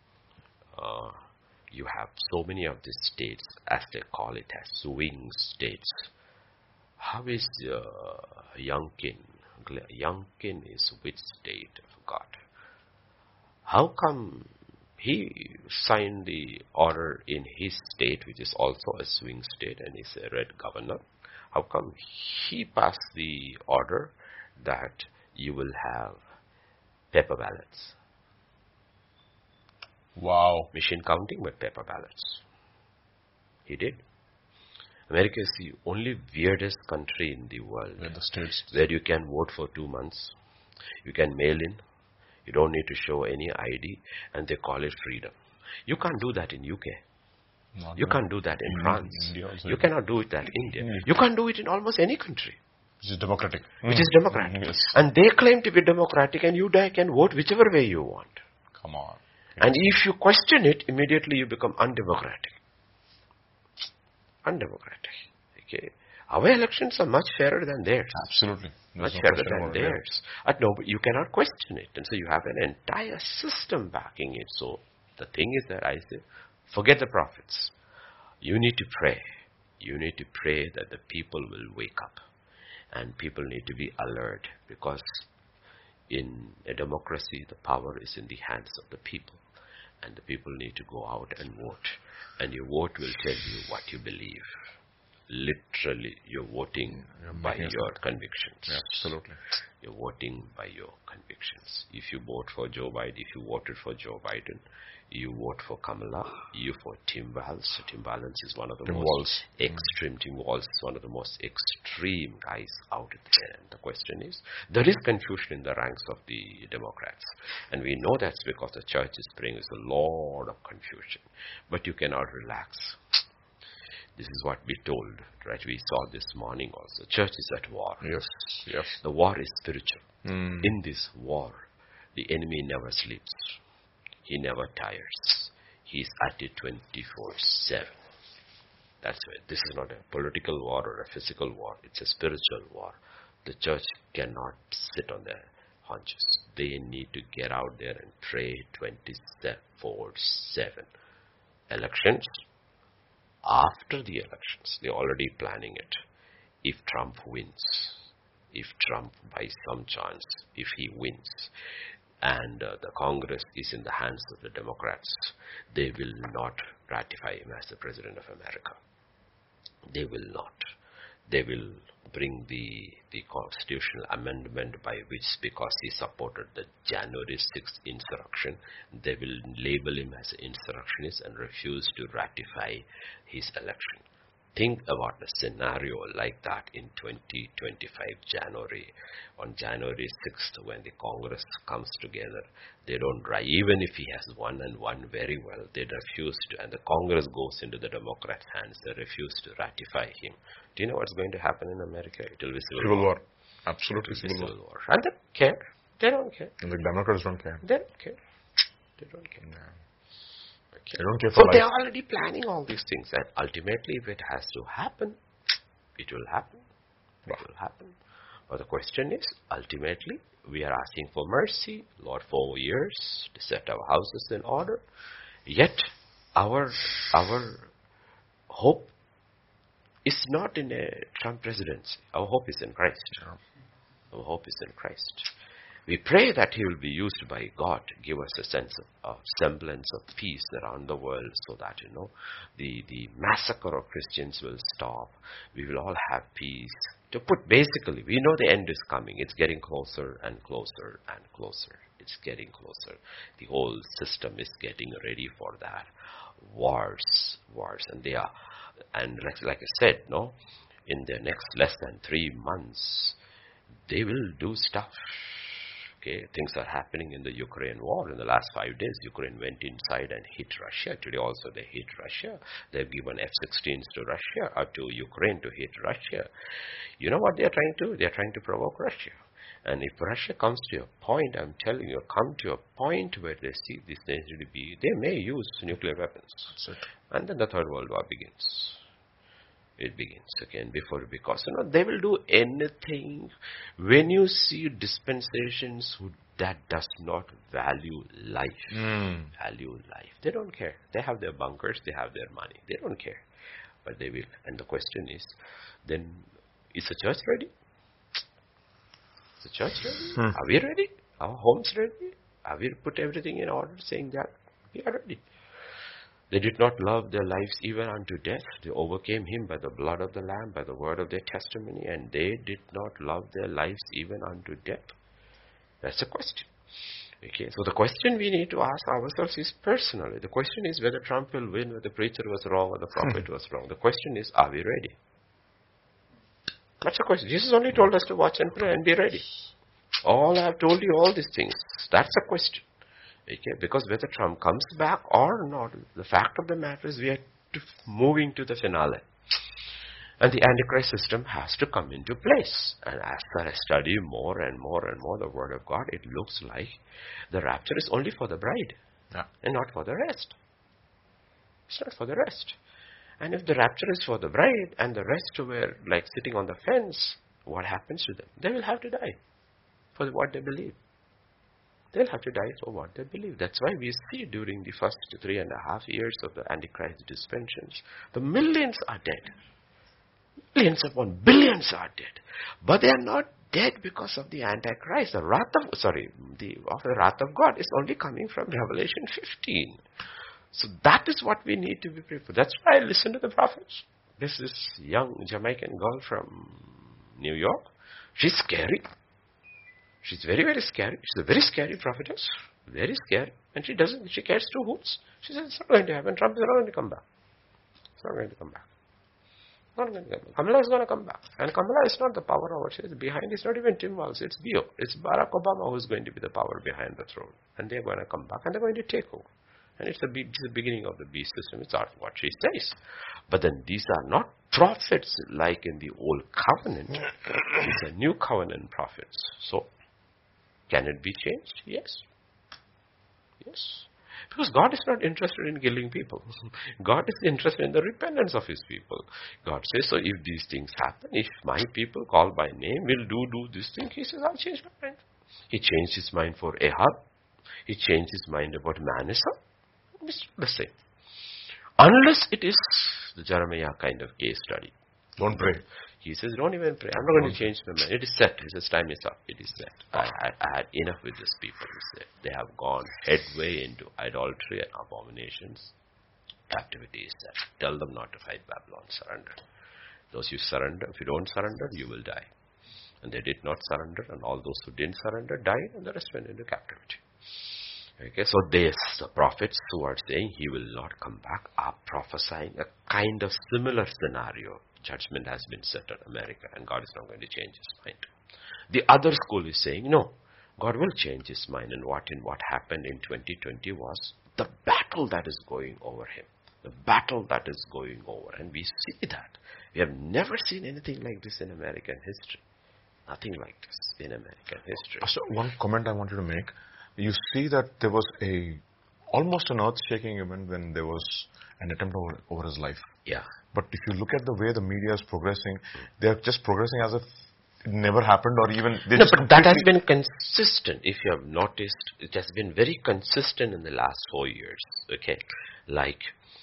Uh, You have so many of these states, as they call it, as swing states. How is uh, Youngkin? Youngkin is which state of God? How come he signed the order in his state, which is also a swing state, and he's a red governor. How come he passed the order that you will have paper ballots? Wow. Machine counting, but paper ballots. He did. America is the only weirdest country in the world Where the states. where you can vote for two months. You can mail in. You don't need to show any I D, and they call it freedom. You can't do that in U K. Not You in- can't do that in in France. India also. You cannot do it in India. Mm. You can't do it in almost any country, Which is democratic. which Mm. is democratic. Yes. And they claim to be democratic, and you can vote whichever way you want. Come on. And if you question it, immediately you become undemocratic. Undemocratic. Okay. Our elections are much fairer than theirs. Absolutely. There's Much no fairer question than about it. theirs. At no, but you cannot question it. And so you have an entire system backing it. So the thing is that I say, forget the prophets. You need to pray. You need to pray that the people will wake up. And people need to be alert, because in a democracy, the power is in the hands of the people. And the people need to go out and vote. And your vote will tell you what you believe. Literally, you're voting You're by making a your start. convictions. Yeah, absolutely. You're voting by your convictions. If you vote for Joe Biden, if you voted for Joe Biden, you vote for Kamala, you for Tim Walz. Tim Walz is one of the Tim most Walz. extreme. Tim Walz is one of the most extreme guys out there. And the question is, there is confusion in the ranks of the Democrats. And we know that's because the church is bringing a lot of confusion. But you cannot relax. This is what we told, right? We saw this morning also. Church is at war. Yes. Yes. The war is spiritual. Mm. In this war, the enemy never sleeps. He never tires. He's at it twenty-four seven. That's why this is not a political war or a physical war. It's a spiritual war. The church cannot sit on their haunches. They need to get out there and pray twenty-four seven. Elections. After the elections, they're already planning it. If Trump wins, if Trump by some chance, if he wins, and uh, the Congress is in the hands of the Democrats, they will not ratify him as the President of America. They will not. They will bring the, the constitutional amendment by which, because he supported the January sixth insurrection, they will label him as an insurrectionist and refuse to ratify his election. Think about a scenario like that in twenty twenty-five January. On January sixth, when the Congress comes together, they don't try, even if he has won and won very well, they refuse to, and the Congress goes into the Democrats' hands, they refuse to ratify him. Do you know what's going to happen in America? It will be civil, Civil war. war. Absolutely It will be civil war. civil war. And they don't care. They don't care. And the Democrats don't care. They don't care. They don't care. Yeah. Okay. They don't care So for they're life. already planning all these things, and ultimately, if it has to happen, it will happen. It Wow. will happen. But the question is, ultimately, we are asking for mercy, Lord, for years to set our houses in order. Yet, our our hope is not in a Trump presidency. Our hope is in Christ. Our hope is in Christ. We pray that He will be used by God to give us a sense of, of semblance of peace around the world, so that, you know, the, the massacre of Christians will stop. We will all have peace. To put basically, we know the end is coming. It's getting closer and closer and closer. It's getting closer. The whole system is getting ready for that. Wars, wars, and they are, and like, like I said, no, in the next less than three months, they will do stuff. Okay, things are happening in the Ukraine war. In the last five days, Ukraine went inside and hit Russia. Today also they hit Russia. They've given F sixteens to Russia, or to Ukraine to hit Russia. You know what they're trying to do? They're trying to provoke Russia. And if Russia comes to a point, I'm telling you, come to a point where they see this needs to be, they may use nuclear weapons. That's it. And then the Third World War begins. It begins again before, because, you know, they will do anything. When you see dispensations who, that does not value life, Mm. value life, they don't care. They have their bunkers, they have their money. They don't care. But they will. And the question is, then, is the church ready? Is the church ready? Hmm. Are we ready? Our homes ready? Have we put everything in order, saying that He already. They did not love their lives even unto death. They overcame him by the blood of the Lamb, by the word of their testimony, and they did not love their lives even unto death. That's the question. Okay, so the question we need to ask ourselves is personally. The question is whether Trump will win, whether the preacher was wrong or the prophet was wrong. The question is, are we ready? That's the question. Jesus only told us to watch and pray and be ready. All I have told you, all these things. That's the question. Okay, because whether Trump comes back or not, the fact of the matter is we are to moving to the finale. And the Antichrist system has to come into place. And as I study more and more and more the Word of God, it looks like the rapture is only for the bride. Yeah. And not for the rest. It's not for the rest. And if the rapture is for the bride and the rest were like sitting on the fence, what happens to them? They will have to die for what they believe. They'll have to die for what they believe. That's why we see during the first three and a half years of the Antichrist dispensations, the millions are dead. Millions upon billions are dead. But they are not dead because of the Antichrist. The wrath of, sorry, the, of the wrath of God is only coming from Revelation fifteen. So that is what we need to be prepared for. That's why I listen to the prophets. This is young Jamaican girl from New York. She's scary. She's very, very scary. She's a very scary prophetess. Very scary. And she doesn't, she cares two hoots. She says, it's not going to happen. Trump is not going to come back. It's not going to come back. Not going to come back. Kamala is going to come back. And Kamala is not the power over. She is behind. It's not even Tim Walz. It's Bio. It's Barack Obama who is going to be the power behind the throne. And they're going to come back and they're going to take over. And it's the, it's the beginning of the beast system. It's not what she says. But then these are not prophets like in the old covenant. These are new covenant prophets. So, can it be changed? Yes. Yes. Because God is not interested in killing people. God is interested in the repentance of His people. God says, so if these things happen, if my people called by name will do, do this thing, He says, I'll change my mind. He changed His mind for Ahab. He changed His mind about Manasseh. It's the same. Unless it is the Jeremiah kind of case study. Don't pray. He says, don't even pray. I'm not going to change my mind. It is set. He says, time is up. It is set. I, I, I had enough with these people. He said, they have gone headway into idolatry and abominations. Captivity is set. Tell them not to fight Babylon. Surrender. Those who surrender, if you don't surrender, you will die. And they did not surrender, and all those who didn't surrender died, and the rest went into captivity. Okay, so this, the prophets who are saying he will not come back are prophesying a kind of similar scenario. Judgment has been set on America and God is not going to change His mind. The other school is saying, no, God will change His mind. And what in what happened in twenty twenty was the battle that is going over Him. The battle that is going over. And we see that. We have never seen anything like this in American history. Nothing like this in American history. So one comment I wanted to make. You see that there was a almost an earth-shaking event when there was an attempt over, over his life. Yeah. But if you look at the way the media is progressing, they are just progressing as if it never happened or even... No, but that has been consistent. If you have noticed, it has been very consistent in the last four years. Okay. Like,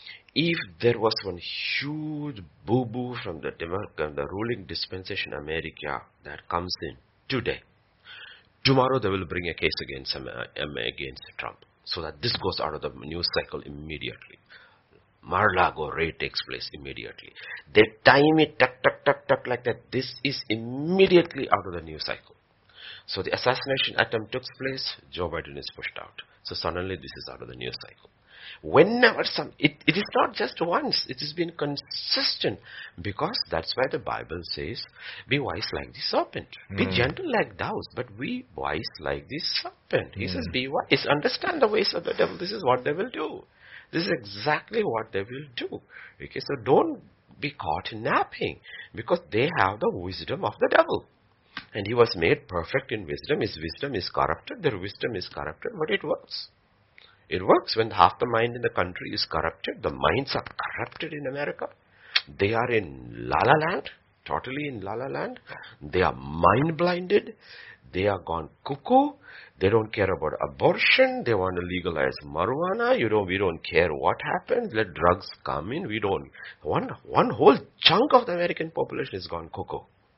if there was one huge boo-boo from the, the ruling dispensation America that comes in today, tomorrow they will bring a case against um, against Trump, so that this goes out of the news cycle immediately. Mar-a-Lago raid takes place immediately. They time it, tuck, tuck, tuck, tuck, like that. This is immediately out of the news cycle. So the assassination attempt took place, Joe Biden is pushed out. So suddenly this is out of the news cycle. Whenever some, it, it is not just once, it has been consistent. Because that's why the Bible says, be wise like the serpent. Mm. Be gentle like doves, but be wise like the serpent. He mm. says, be wise. Understand the ways of the devil. This is what they will do. This is exactly what they will do. Okay, so don't be caught napping. Because they have the wisdom of the devil. And he was made perfect in wisdom. His wisdom is corrupted. Their wisdom is corrupted, but it works. It works when half the mind in the country is corrupted. The minds are corrupted in America. They are in La La Land, totally in La La Land. They are mind blinded. They are gone cuckoo. They don't care about abortion. They want to legalize marijuana. You know, we don't care what happens. Let drugs come in. We don't. One, one whole chunk of the American population is gone cuckoo.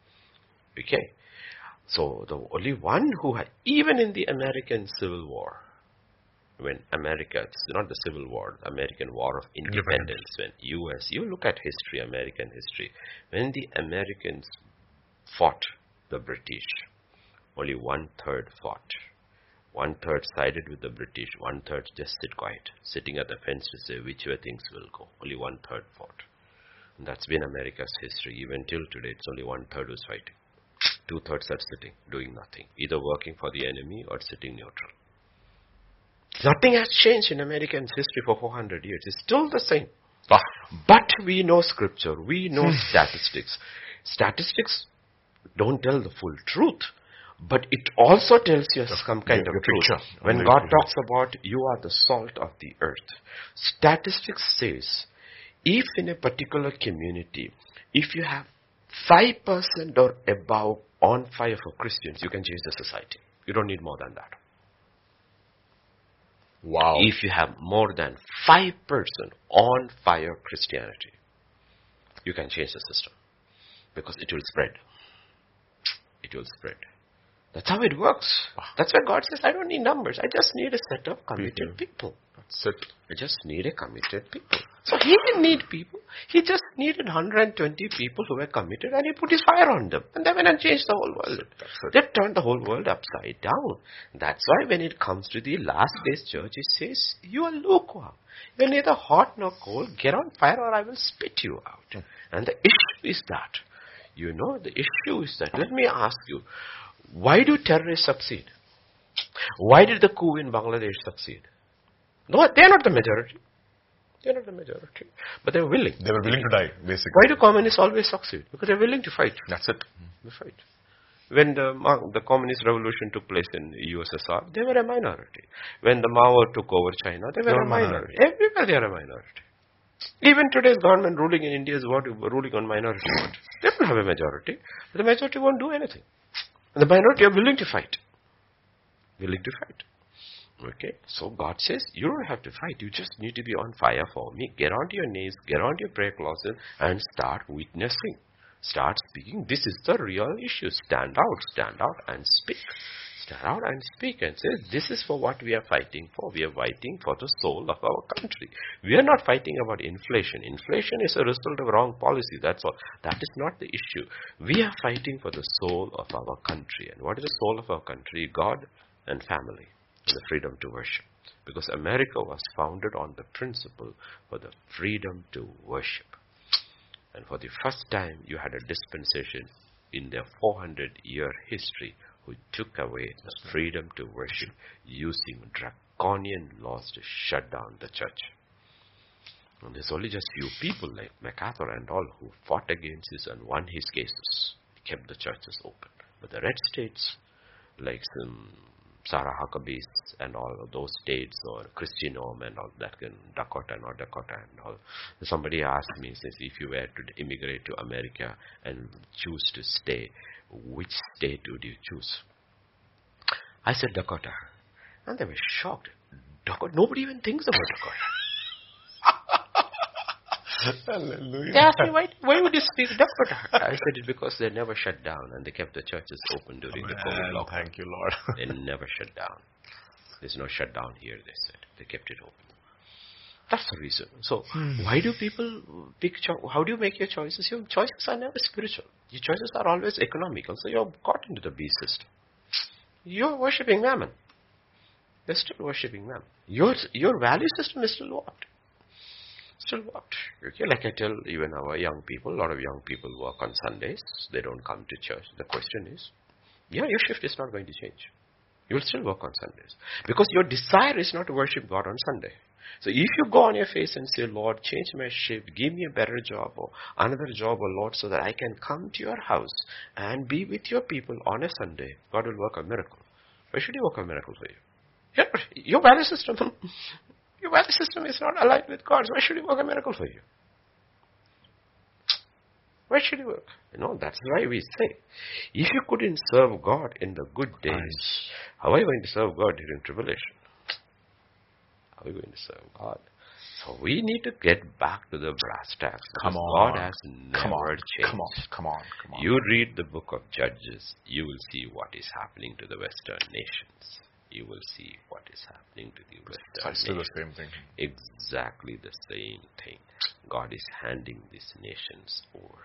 Okay. So the only one who had, even in the American Civil War, when America, it's not the Civil War, the American War of Independence, when U S, you look at history, American history, when the Americans fought the British, only one third fought. One third sided with the British, one third just sit quiet, sitting at the fence to say which way things will go. Only one third fought. And that's been America's history. Even till today, it's only one third who's fighting. Two thirds are sitting, doing nothing, either working for the enemy or sitting neutral. Nothing has changed in American history for four hundred years. It's still the same. Ah. But we know scripture, we know statistics. Statistics don't tell the full truth. But it also tells you some kind the, of the truth. picture. When Only God picture. talks about you are the salt of the earth, statistics says if in a particular community, if you have five percent or above on fire for Christians, you can change the society. You don't need more than that. Wow. If you have more than five percent on fire Christianity, you can change the system. Because it will spread. It will spread. That's how it works. Wow. That's why God says, I don't need numbers. I just need a set of committed people. That's it. I just need a committed people. So he didn't need people. He just needed one hundred twenty people who were committed, and he put his fire on them. And they went and changed the whole world. They turned the whole world upside down. That's why when it comes to the last days church, it says, you are lukewarm. You're neither hot nor cold. Get on fire or I will spit you out. And the issue is that. You know, the issue is that. Let me ask you, why do terrorists succeed? Why did the coup in Bangladesh succeed? No, they're not the majority. They're not the majority. But they're willing. They were willing to die, basically. Why do communists always succeed? Because they're willing to fight. That's it. They fight. When the, the communist revolution took place in U S S R, they were a minority. When the Mao took over China, they were They were a minority. Everywhere they are a minority. Even today's government ruling in India is what ruling on minority vote. They don't have a majority. But the majority won't do anything. And the minority are willing to fight. Willing to fight. Okay, so God says, you don't have to fight. You just need to be on fire for me. Get onto your knees, get onto your prayer closet, and start witnessing. Start speaking. This is the real issue. Stand out, stand out and speak. Stand out and speak and say, this is for what we are fighting for. We are fighting for the soul of our country. We are not fighting about inflation. Inflation is a result of wrong policy. That's all. That is not the issue. We are fighting for the soul of our country. And what is the soul of our country? God and family. And the freedom to worship. Because America was founded on the principle for the freedom to worship. And for the first time, you had a dispensation in their four hundred year history who took away the freedom to worship using draconian laws to shut down the church. And there's only just few people like MacArthur and all who fought against this and won his cases. He kept the churches open. But the red states, like some Sarah Huckabee and all of those states, or Christian Home and all that, in Dakota, North Dakota and all. Somebody asked me, says, if you were to immigrate to America and choose to stay, which state would you choose? I said Dakota. And they were shocked. Dakota? Nobody even thinks about Dakota. Hallelujah. They asked me, why, why would you speak Dakota? I said it because they never shut down and they kept the churches open during the COVID lockdown. Thank you, Lord. They never shut down. There's no shutdown here, they said. They kept it open. That's the reason. So, hmm. why do people pick, cho- how do you make your choices? Your choices are never spiritual. Your choices are always economical. So you're caught into the beast system. You're worshipping mammon. They're still worshipping mammon. Your, your value system is still what? Still what? Okay, like I tell even our young people, a lot of young people work on Sundays. They don't come to church. The question is, yeah, your shift is not going to change. You will still work on Sundays. Because your desire is not to worship God on Sunday. So if you go on your face and say, Lord, change my shift, give me a better job or another job, or Lord, so that I can come to your house and be with your people on a Sunday, God will work a miracle. Why should He work a miracle for you? Your, your value system, your value system is not aligned with God's. Why should He work a miracle for you? Why should He work? You know, that's why we say, if you couldn't serve God in the good days, how are you going to serve God during tribulation? How are you going to serve God? So we need to get back to the brass tacks. Come on. God has never come on. changed. Come on. Come on. Come on. You read the book of Judges, you will see what is happening to the Western nations. you will see what is happening to the Western Precisely the nations. same thing. Exactly the same thing. God is handing these nations over.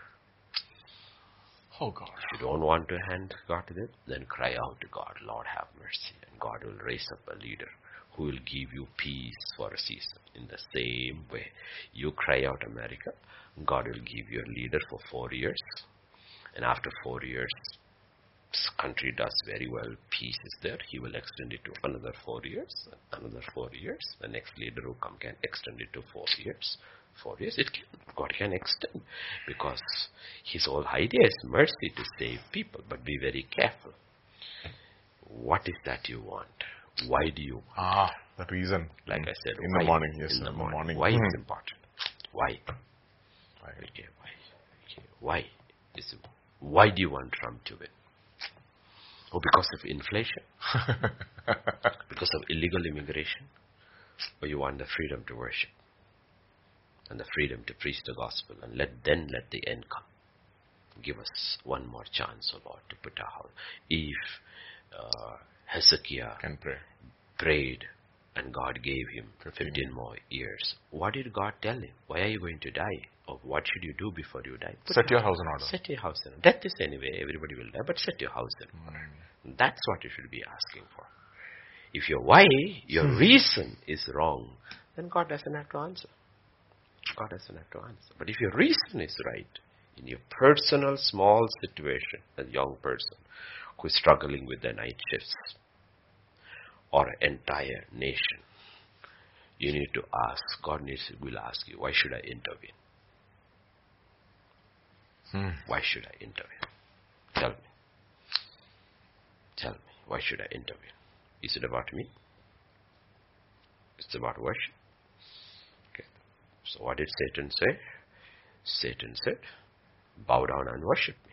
Oh God. If you don't want to hand God to them, then cry out to God, Lord have mercy. And God will raise up a leader who will give you peace for a season. In the same way, you cry out America, God will give you a leader for four years. And after four years, this country does very well, peace is there, he will extend it to another four years, another four years. The next leader who come can extend it to four years. Four years, it can, God can extend, because his whole idea is mercy to save people. But be very careful. What is that you want? Why do you want? Ah, the reason. Like I said, in why? the morning, yes, in the in the morning. morning. Why Mhm. is important? Why? Why? Okay, why? Okay, why? Is it, why do you want Trump to win? Oh, because of inflation? Because of illegal immigration? Or you want the freedom to worship? And the freedom to preach the gospel, and let then let the end come. Give us one more chance, O Lord, to put our house. If uh, Hezekiah Can pray. prayed and God gave him fifteen more years, what did God tell him? Why are you going to die? Or what should you do before you die? Put Set your house in order. Set your house in order. Death is anyway, everybody will die, but set your house in order. Mm. That's what you should be asking for. If your why, your reason is wrong, then God doesn't have to answer. God doesn't have to answer. But if your reason is right, in your personal small situation, a young person who is struggling with their night shifts, or an entire nation, you need to ask, God needs, will ask you, why should I intervene? Hmm. Why should I intervene? Tell me. Tell me, why should I intervene? Is it about me? It's about worship. Okay. So what did Satan say? Satan said, bow down and worship me.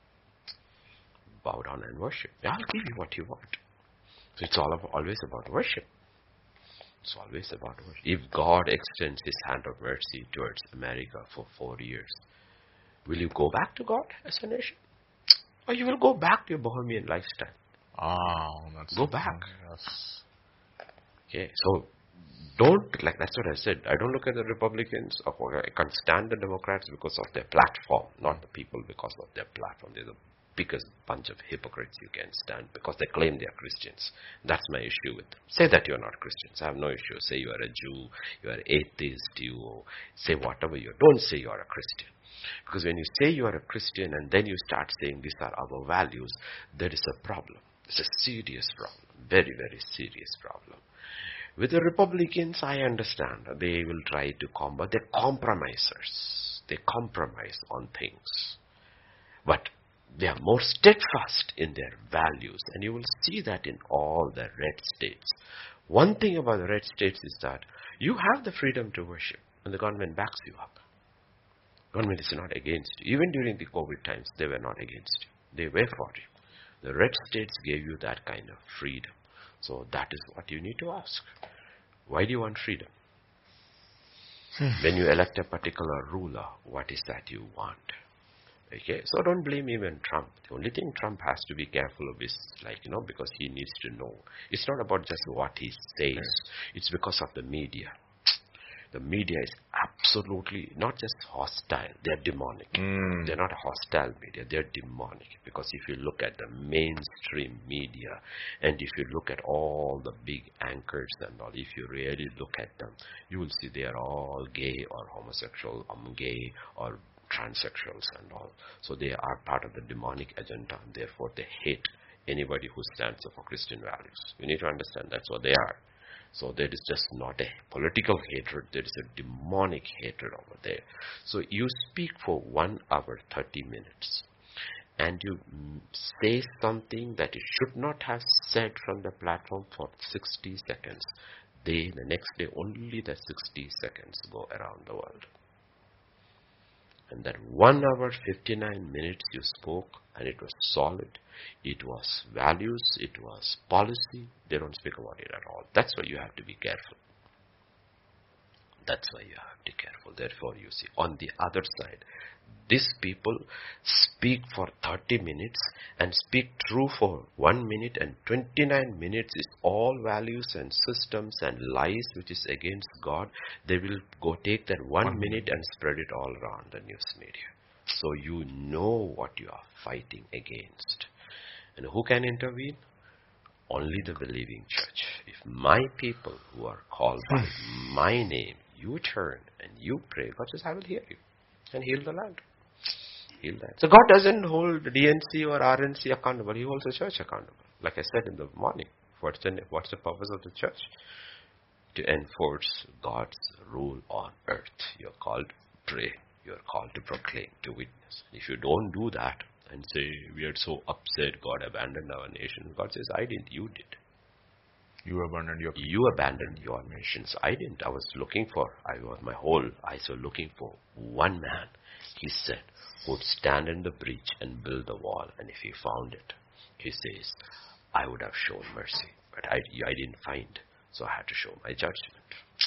Bow down and worship me. I'll give you what you want. So it's all about, always about worship. It's always about worship. If God extends his hand of mercy towards America for four years, will you go back to God as a nation? Or you will go back to your Bohemian lifestyle? Ah, that's Go back. Yes. Okay, so don't, like that's what I said, I don't look at the Republicans, or I can't stand the Democrats because of their platform, not the people because of their platform. They're the biggest bunch of hypocrites you can stand because they claim they are Christians. That's my issue with them. Say that you are not Christians. I have no issue. Say you are a Jew, you are atheist, you say whatever you are. Don't say you are a Christian. Because when you say you are a Christian and then you start saying these are our values, there is a problem. It's a serious problem. Very, very serious problem. With the Republicans, I understand. They will try to combat. They're compromisers. They compromise on things. But they are more steadfast in their values. And you will see that in all the red states. One thing about the red states is that you have the freedom to worship. And the government backs you up. Government is not against you. Even during the COVID times, they were not against you. They were for you. The red states gave you that kind of freedom. So that is what you need to ask. Why do you want freedom? When you elect a particular ruler, what is that you want? Okay, so don't blame even Trump. The only thing Trump has to be careful of is, like, you know, because he needs to know. It's not about just what he says. It's because of the media. The media is absolutely not just hostile, they're demonic. Mm. They're not a hostile media, they're demonic. Because if you look at the mainstream media, and if you look at all the big anchors and all, if you really look at them, you will see they are all gay or homosexual, um, gay or transsexuals and all. So they are part of the demonic agenda, and therefore they hate anybody who stands up for Christian values. You need to understand that's what they are. So there is just not a political hatred, there is a demonic hatred over there. So you speak for one hour, thirty minutes, and you say something that you should not have said from the platform for sixty seconds. They, the next day, only the sixty seconds go around the world. And that one hour, fifty-nine minutes you spoke, and it was solid. It was values, it was policy. They don't speak about it at all. That's why you have to be careful. That's why you have to be careful. Therefore, you see, on the other side, These people speak for thirty minutes and speak true for one minute, and twenty-nine minutes is all values and systems and lies which is against God. They will go take that one, one minute and spread it all around the news media. So you know what you are fighting against. And who can intervene? Only the believing church. If my people who are called by my name, you turn and you pray, God says, I will hear you and heal the land. Heal that. So God doesn't hold D N C or R N C accountable. He holds the church accountable. Like I said in the morning, what's the, what's the purpose of the church? To enforce God's rule on earth. You're called to pray. You're called to proclaim, to witness. If you don't do that and say, we are so upset, God abandoned our nation. God says, I didn't, you did. You abandoned your You abandoned your nations. I didn't. I was looking for, I was my whole eyes were looking for one man, he said, who would stand in the breach and build the wall. And if he found it, he says, I would have shown mercy. But I, I didn't find, so I had to show my judgment.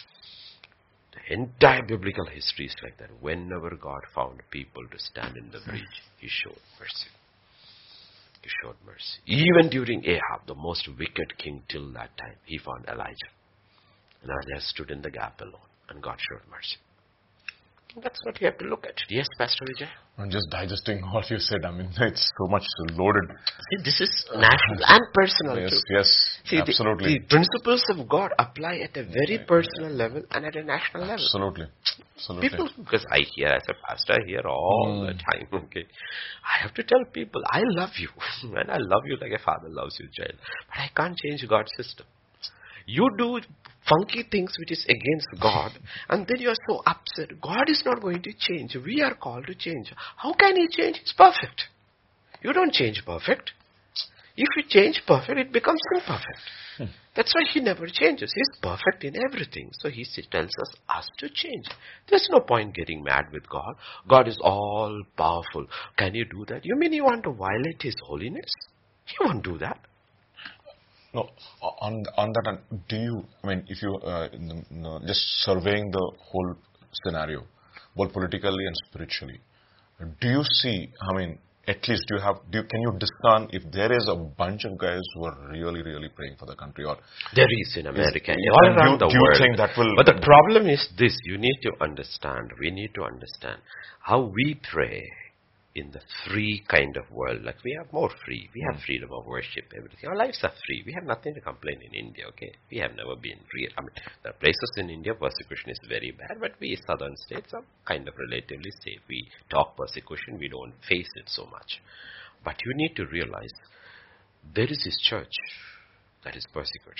The entire biblical history is like that. Whenever God found people to stand in the breach, he showed mercy. He showed mercy. Even during Ahab, the most wicked king till that time, he found Elijah. And Elijah stood in the gap alone, and God showed mercy. And that's what you have to look at. Yes, Pastor Vijay? I'm just digesting all you said. I mean, it's so much loaded. See, this is national and personal Yes, too. yes, See, absolutely. The, the principles of God apply at a very personal level and at a national level. Absolutely. Absolutely. People, because I hear, as a pastor, I hear all Mm. the time, okay. I have to tell people, I love you. And I love you like a father loves his child. But I can't change God's system. You do funky things which is against God, and then you are so upset. God is not going to change. We are called to change. How can He change? He's perfect. You don't change perfect. If you change perfect, it becomes imperfect. Hmm. That's why He never changes. He's perfect in everything. So He tells us, us to change. There's no point getting mad with God. God is all powerful. Can you do that? You mean you want to violate His holiness? He won't do that. No, on on that, do you, I mean, if you, uh, no, just surveying the whole scenario, both politically and spiritually, do you see, I mean, at least do you have, do you, can you discern if there is a bunch of guys who are really, really praying for the country? Or there is in America, is, all around you, the do you world. think that will, but the problem is this, you need to understand, we need to understand how we pray in the free kind of world. Like we have more free. We have freedom of worship, everything. Our lives are free. We have nothing to complain in India, okay? We have never been real. I mean, there are places in India, persecution is very bad, but we southern states are kind of relatively safe. We talk persecution, we don't face it so much. But you need to realize, there is this church that is persecuted.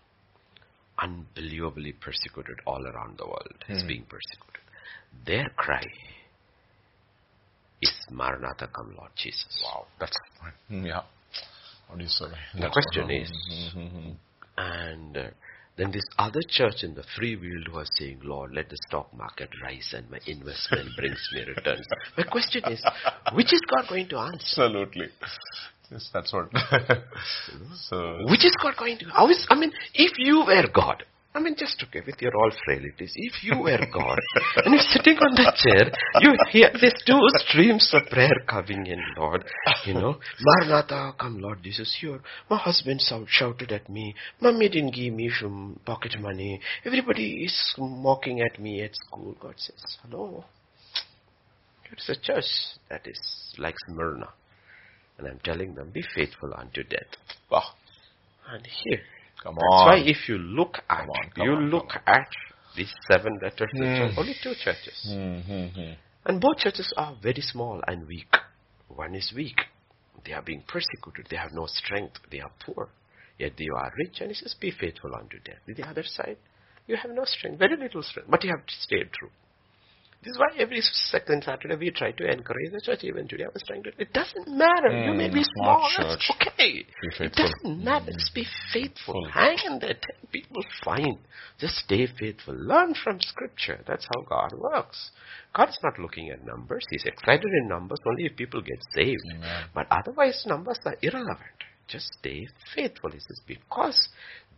Unbelievably persecuted all around the world. It's mm. being persecuted. Their cry is Maranatha, come Lord Jesus. Wow, that's yeah. What do you say? The question is, mm-hmm. and uh, then this other church in the free world who are saying, Lord, let the stock market rise and my investment brings me returns. My question is, which is God going to answer? Absolutely. Yes, that's what. So, which is God going to? How is? I mean, if you were God. I mean, just okay, with your all frailties. If you were God, and you're sitting on that chair, you hear these two streams of prayer coming in, Lord. You know, Maranatha, come Lord Jesus, here. My husband shouted at me. Mommy didn't give me some pocket money. Everybody is mocking at me at school. God says, hello. It's a church that is like Smyrna. And I'm telling them, be faithful unto death. Wow. And here, Come That's on. why if you look at, come on, come you on, look at these seven letters, Mm. only two churches. Mm-hmm. And both churches are very small and weak. One is weak. They are being persecuted. They have no strength. They are poor. Yet they are rich. And he says, be faithful unto death. With the other side, you have no strength. Very little strength. But you have stayed true. This is why every second Saturday we try to encourage the church. Even today I was trying to. It doesn't matter. Mm, you may be small. That's okay. It doesn't matter. Just be faithful. Full. Hang in there. Tell people fine. Just stay faithful. Learn from Scripture. That's how God works. God's not looking at numbers. He's excited in numbers only if people get saved. Amen. But otherwise numbers are irrelevant. Just stay faithful. He says, because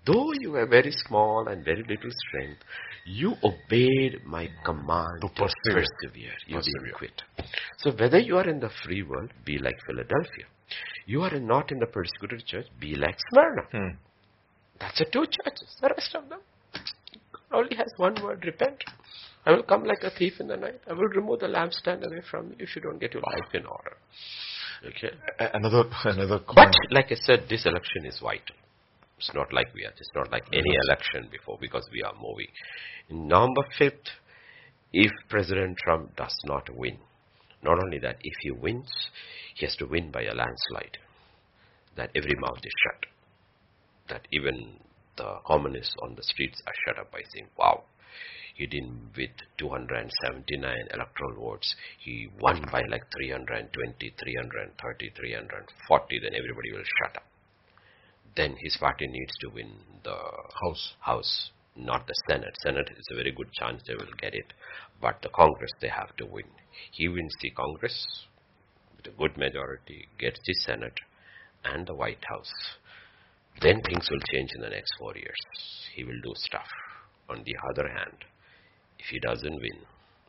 though you were very small and very little strength, you obeyed my command To to persevere. persevere. You Persevere. didn't quit. So whether you are in the free world, be like Philadelphia. You are not in the persecuted church, be like Smyrna. Hmm. That's the two churches. The rest of them only has one word, repent. I will come like a thief in the night. I will remove the lampstand away from you if you don't get your life in order. Okay. A- Another, another But comment. like I said, this election is vital. It's not like we are. It's not like any election before because we are moving. In November fifth, if President Trump does not win, not only that, if he wins, he has to win by a landslide. That every mouth is shut. That even the communists on the streets are shut up by saying, wow, he didn't with two hundred seventy-nine electoral votes. He won by like three hundred twenty, three hundred thirty, three hundred forty. Then everybody will shut up. Then his party needs to win the House. House, not the Senate. Senate is a very good chance they will get it. But the Congress, they have to win. He wins the Congress with a good majority, gets the Senate and the White House. Then things will change in the next four years. He will do stuff. On the other hand, if he doesn't win,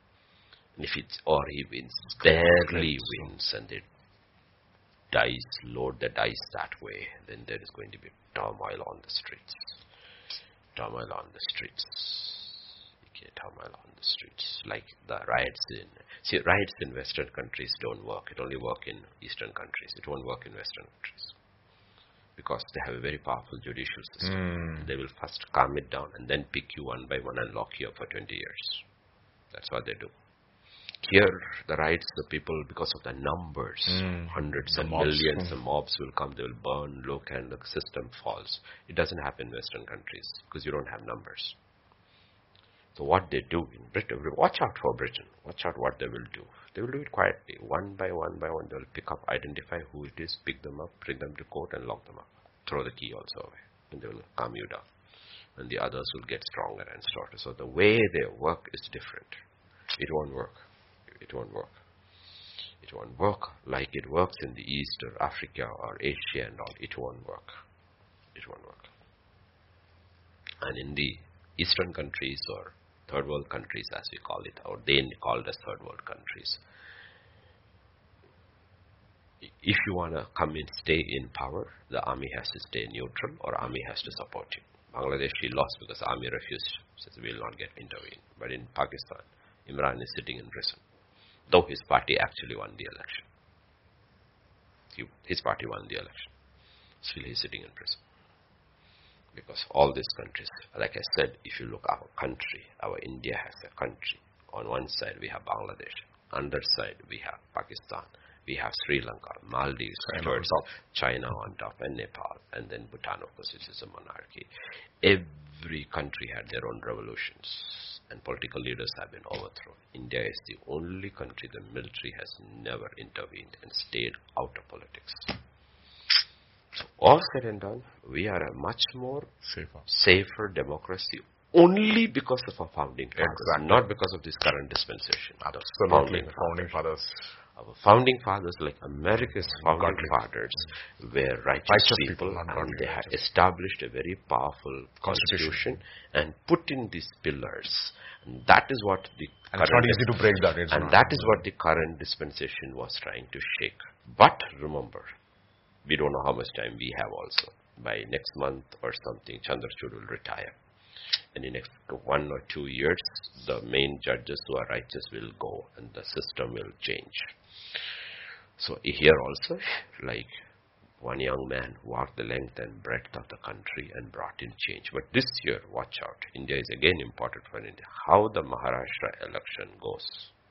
and if it's, or he wins, barely wins, and they dice, load the dice that way, then there is going to be turmoil on the streets. Turmoil on the streets. Okay, turmoil on the streets. Like the riots in, see, riots in Western countries don't work. It only work in Eastern countries. It won't work in Western countries. Because they have a very powerful judicial system. Mm. They will first calm it down and then pick you one by one and lock you up for twenty years. That's what they do. Here, the riots, the people, because of the numbers, Mm. hundreds The and mobs. millions Mm. of mobs will come, they will burn, look, and the system falls. It doesn't happen in Western countries because you don't have numbers. So what they do in Britain, watch out for Britain. Watch out what they will do. They will do it quietly. One by one by one, they will pick up, identify who it is, pick them up, bring them to court and lock them up. Throw the key also away. And they will calm you down. And the others will get stronger and stronger. So the way they work is different. It won't work. It won't work. It won't work like it works in the East or Africa or Asia and all. It won't work. It won't work. And in the Eastern countries or third world countries as we call it, or they call it as third world countries, if you want to come and stay in power, the army has to stay neutral or army has to support you. Bangladesh, she lost because army refused, says we will not get intervened. But in Pakistan, Imran is sitting in prison, though his party actually won the election. He, his party won the election. Still he's sitting in prison. Because all these countries, like I said, if you look at our country, our India has a country. On one side we have Bangladesh, on the other side we have Pakistan, we have Sri Lanka, Maldives, China on top. China on top, and Nepal, and then Bhutan, of course, which is a monarchy. Every country had their own revolutions, and political leaders have been overthrown. India is the only country the military has never intervened and stayed out of politics. So all said and done, we are a much more Safer. safer democracy only because of our founding fathers, Exactly. not because of this current dispensation. The Absolutely. The founding fathers. Our founding fathers, like America's founding Godly. fathers, were righteous, Righteous people, people, not and godly they had righteous. established a very powerful Constitution. constitution and put in these pillars. And that is what the And it's not easy to break that. It's and not. that is what the current dispensation was trying to shake. But remember, we don't know how much time we have also. By next month or something, Chandrachud will retire. And in next one or two years, the main judges who are righteous will go and the system will change. So here also, like one young man walked the length and breadth of the country and brought in change. But this year, watch out. India is again important for India. How the Maharashtra election goes.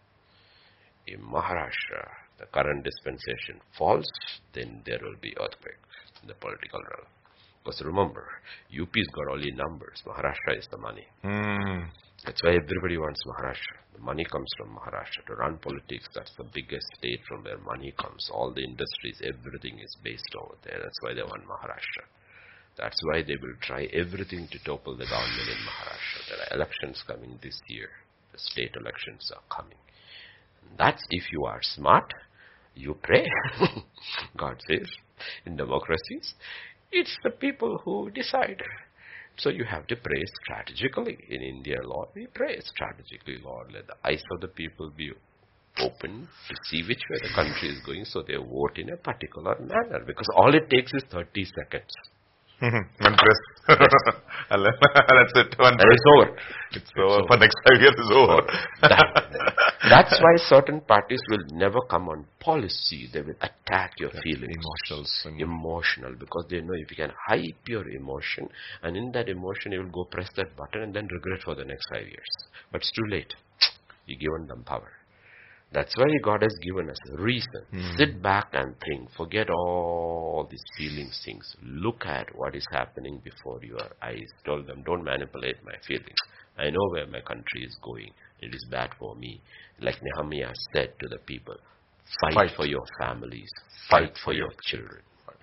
In Maharashtra, the current dispensation falls, then there will be earthquake in the political realm. Because remember, U P's got only numbers. Maharashtra is the money. Mm. That's why everybody wants Maharashtra. The money comes from Maharashtra. To run politics, that's the biggest state from where money comes. All the industries, everything is based over there. That's why they want Maharashtra. That's why they will try everything to topple the government in Maharashtra. There are elections coming this year. The state elections are coming. That's if you are smart, you pray. God says, in democracies, it's the people who decide. So you have to pray strategically. In India, Lord, we pray strategically, Lord. Let the eyes of the people be open to see which way the country is going, so they vote in a particular manner. Because all it takes is thirty seconds. One press. That's it. One And it's over. It's, it's over. over. For next five years, it's over. That, that's why certain parties will never come on policy. They will attack your yeah, feelings. Emotionals. Emotional. Because they know if you can hype your emotion, and in that emotion you will go press that button and then regret for the next five years. But it's too late. You've given them power. That's why God has given us a reason. Mm. Sit back and think. Forget all these feelings things. Look at what is happening before your eyes. Told them, don't manipulate my feelings. I know where my country is going. It is bad for me. Like Nehemiah said to the people, fight, fight. for your families. Fight, fight for your children.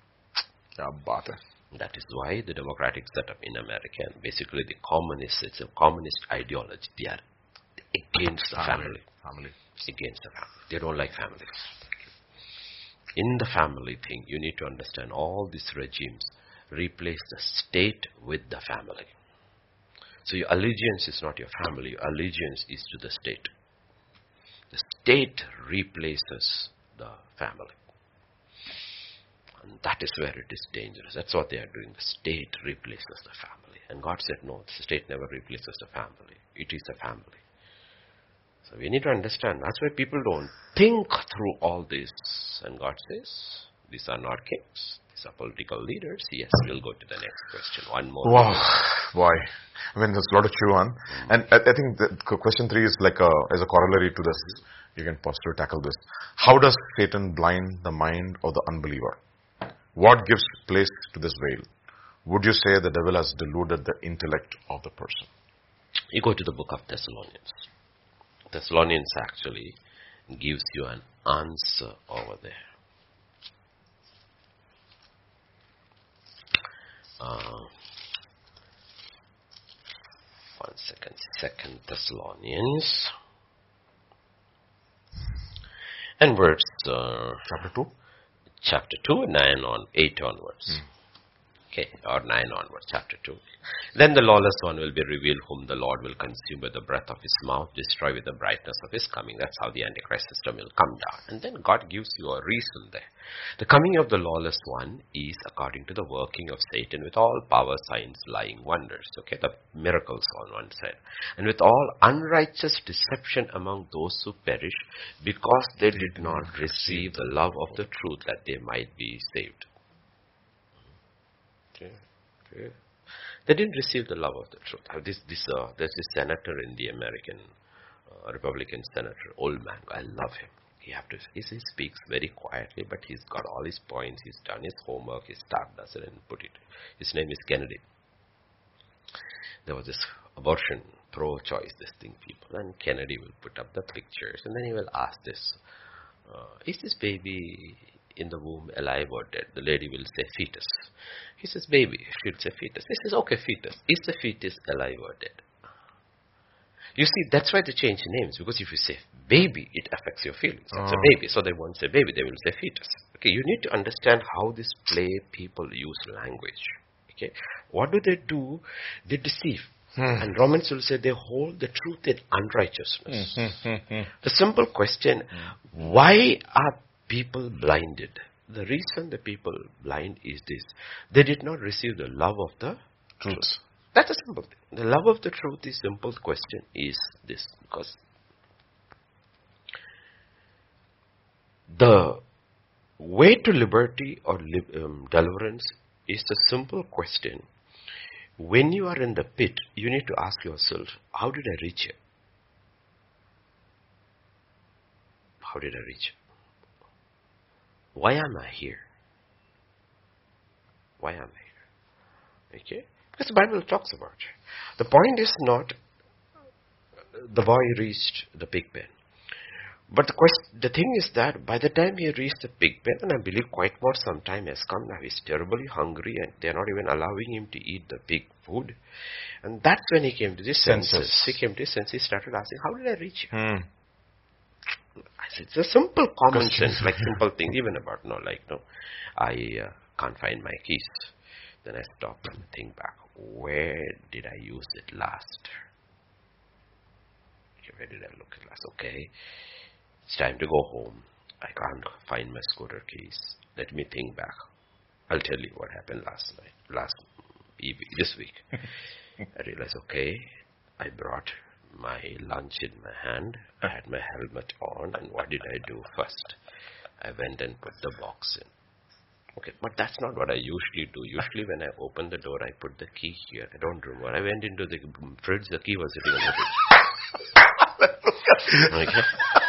That is why the democratic setup in America, and basically the communists, it's a communist ideology. They are against the family. family. Against the family. They don't like families. In the family thing, you need to understand all these regimes replace the state with the family. So your allegiance is not your family. Your allegiance is to the state. The state replaces the family. And that is where it is dangerous. That's what they are doing. The state replaces the family. And God said, no, the state never replaces the family. It is the family. So we need to understand. That's why people don't think through all this. And God says, these are not kings. These are political leaders. Yes, we'll go to the next question. One more. Wow. Why? I mean, there's a lot to chew on. Mm-hmm. And I, I think the question three is like a, as a corollary to this. You can possibly tackle this. How does Satan blind the mind of the unbeliever? What gives place to this veil? Would you say the devil has deluded the intellect of the person? You go to the book of Thessalonians. Thessalonians actually gives you an answer over there. Uh, one second. Second Thessalonians. And verse uh, chapter two. Chapter two, nine on eight onwards. Hmm. Okay, or nine onwards, chapter two. Then the lawless one will be revealed, whom the Lord will consume with the breath of his mouth, destroy with the brightness of his coming. That's how the Antichrist system will come down. And then God gives you a reason there. The coming of the lawless one is according to the working of Satan with all power, signs, lying wonders. Okay, the miracles on one side. And with all unrighteous deception among those who perish, because they did not receive the love of the truth that they might be saved. Okay. Okay. They didn't receive the love of the truth. This, this, uh, there's this senator in the American, uh, Republican senator, old man. I love him. He have to. He, he speaks very quietly, but he's got all his points. He's done his homework. He start does it and put it. His name is Kennedy. There was this abortion, pro-choice, this thing, people, and Kennedy will put up the pictures, and then he will ask this: uh, is this baby in the womb alive or dead? The lady will say fetus. He says baby. She'll say fetus. He says okay, fetus. Is the fetus alive or dead? You see, that's why they change names, because if you say baby, it affects your feelings. It's oh. a baby, so they won't say baby, they will say fetus. Okay, you need to understand how this play people use language. Okay, what do they do? They deceive. Hmm. And Romans will say they hold the truth in unrighteousness. Hmm. The simple question, hmm. why are people blinded? The reason the people blind is this: they did not receive the love of the truth. truth. That's a simple thing. The love of the truth, the simple question is this: because the way to liberty or li- um, deliverance is the simple question. When you are in the pit, you need to ask yourself, how did I reach here? How did I reach here? Why am I here? Why am I here? Okay? Because the Bible talks about it. The point is not the boy reached the pig pen. But the question, the thing is that by the time he reached the pig pen, and I believe quite more some time has come now, he's terribly hungry and they're not even allowing him to eat the pig food. And that's when he came to this senses. senses. He came to his senses, he started asking, how did I reach here? Hmm. I said, it's a simple common sense, like simple thing, even about, no, like, no, I uh, can't find my keys. Then I stop and think back. Where did I use it last? Okay, where did I look at last? Okay, it's time to go home. I can't find my scooter keys. Let me think back. I'll tell you what happened last night, last evening, this week. I realized, okay, I brought my lunch in my hand. I had my helmet on, and what did I do first? I went and put the box in. Okay, but that's not what I usually do. Usually when I open the door, I put the key here. I don't remember. I went into the fridge, the key was sitting on the fridge. Okay.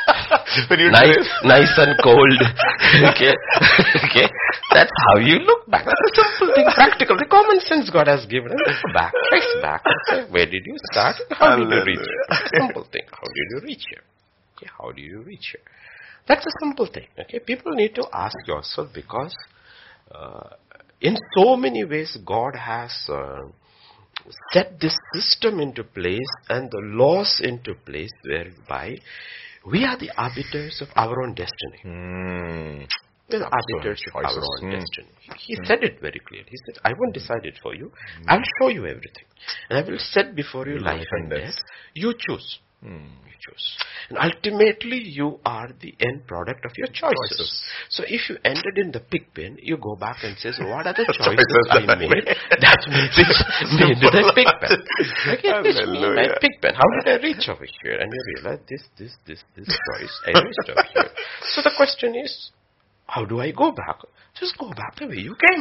Nice, nice and cold. Okay. Okay. That's how you look back. That's a simple thing, practical. The common sense God has given us. Look back, trace back. Okay. Where did you start? How did you reach here? Simple thing. How did you reach here? Okay. How do you reach here? That's a simple thing. Okay. People need to ask yourself because uh, in so many ways God has uh, set this system into place and the laws into place whereby we are the arbiters of our own destiny. Mm. We're the arbiters of our own Mm. destiny. He, he said it very clearly. He said, I won't decide it for you. I'll show you everything. And I will set before you life and death. You choose. Mm. You choose. And ultimately, you are the end product of your choices. Choices. So if you ended in the pig pen, you go back and says, what are the choices Choices I that I made made. that made it made it a pig pen? Okay, this me, my Hallelujah. pig pen. How did I reach over here? And you realize this, this, this, this choice, I reached over here. So the question is, how do I go back? Just go back the way you came.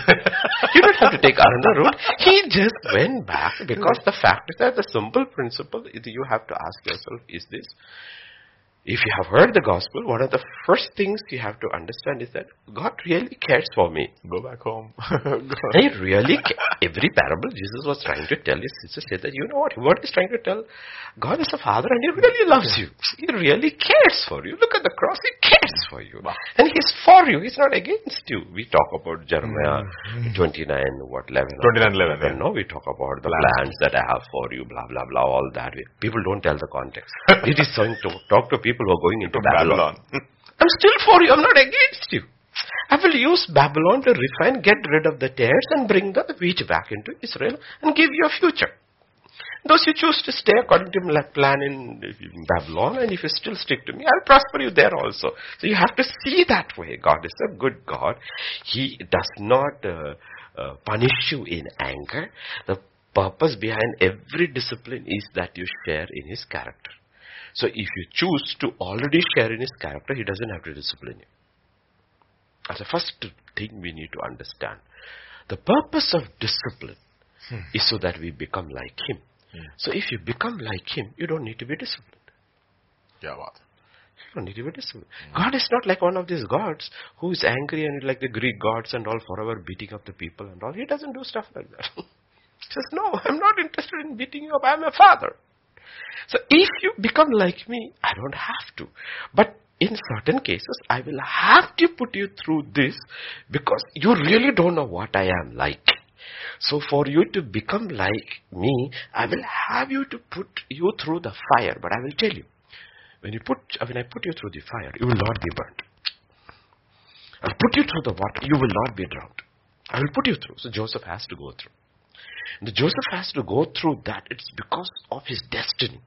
You don't have to take another route. He just went back because the fact is that the simple principle is you have to ask yourself is this. If you have heard the gospel, one of the first things you have to understand is that God really cares for me. Go back home. He really cares. Every parable Jesus was trying to tell his sister said that, you know what, what he's trying to tell? God is a father and he really loves you. He really cares for you. Look at the cross, he cares for you. Wow. And he's for you, he's not against you. We talk about Jeremiah twenty-nine, what, eleven? twenty-nine eleven, yeah. No, we talk about the Plans. plans that I have for you, blah, blah, blah, all that. People don't tell the context. It is going to talk to people who are going into Babylon. Babylon. I'm still for you. I'm not against you. I will use Babylon to refine, get rid of the tares and bring the wheat back into Israel and give you a future. Those who choose to stay according to my plan in, in Babylon, and if you still stick to me, I'll prosper you there also. So you have to see that way. God is a good God. He does not uh, uh, punish you in anger. The purpose behind every discipline is that you share in His character. So if you choose to already share in His character, He doesn't have to discipline you. That's the first thing we need to understand. The purpose of discipline hmm. is so that we become like Him. Hmm. So if you become like Him, you don't need to be disciplined. Yeah, what? You don't need to be disciplined. Hmm. God is not like one of these gods who is angry and like the Greek gods and all forever beating up the people and all. He doesn't do stuff like that. He says, no, I'm not interested in beating you up. I'm a father. So if you become like me, I don't have to. But in certain cases, I will have to put you through this because you really don't know what I am like. So for you to become like me, I will have you to put you through the fire. But I will tell you, when you put, when I put you through the fire, you will not be burnt. I'll put you through the water, you will not be drowned. I will put you through. So Joseph has to go through. And Joseph has to go through that. It's because of his destiny.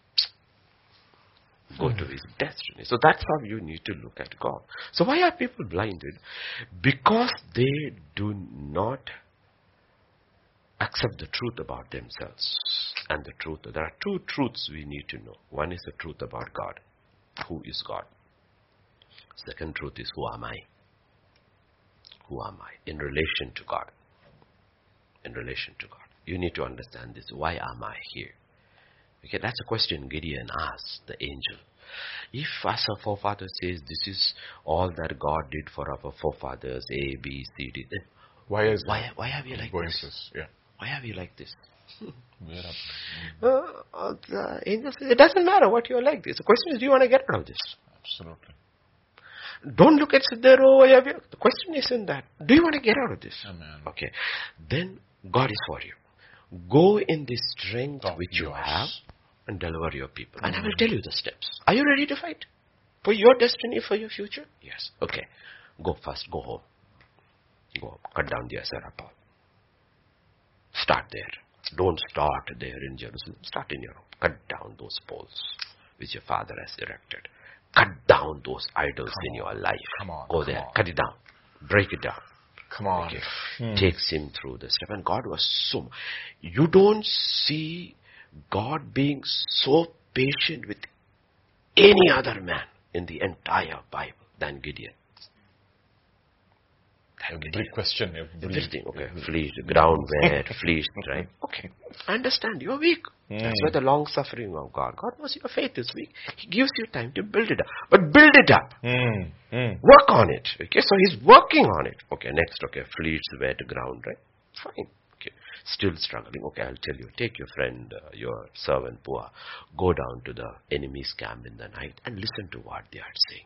Go to his destiny. So that's how you need to look at God. So why are people blinded? Because they do not accept the truth about themselves. And the truth, there are two truths we need to know. One is the truth about God. Who is God? Second truth is, who am I? Who am I in relation to God? In relation to God. You need to understand this. Why am I here? Okay, that's a question Gideon asked the angel. If as our forefather says this is all that God did for our forefathers, A, B, C, D, then why is why why are we like this? this? Yeah. Why are we like this? Where uh, uh, the angel says, it doesn't matter what you're like this. The question is, do you want to get out of this? Absolutely. Don't look at Siddhar, oh, why have you? The question isn't that. Do you want to get out of this? Amen. Okay. Then God is for you. Go in the strength Oh, which you yours. have and deliver your people. And I will tell you the steps. Are you ready to fight? For your destiny, for your future? Yes. Okay. Go first. Go home. Go home. Cut down the Asherah pole. Start there. Don't start there in Jerusalem. Start in your home. Cut down those poles which your father has erected. Cut down those idols Come in on. your life. Come on, Go come there. on. Cut it down. Break it down. Come on. Okay. Hmm. Takes him through the step. And God was so... You don't see God being so patient with any other man in the entire Bible than Gideon. Every question, every... Everything, okay. Fleeced, ground wet, fleeced, right? Okay. I understand, you're weak. Mm. That's why the long suffering of God. God knows your faith is weak. He gives you time to build it up. But build it up. Mm. Mm. Work on it. Okay, so he's working on it. Okay, next, okay, fleeced, wet, ground, right? Fine. Okay. Still struggling. Okay, I'll tell you. Take your friend, uh, your servant, Pua. Go down to the enemy's camp in the night and listen to what they are saying.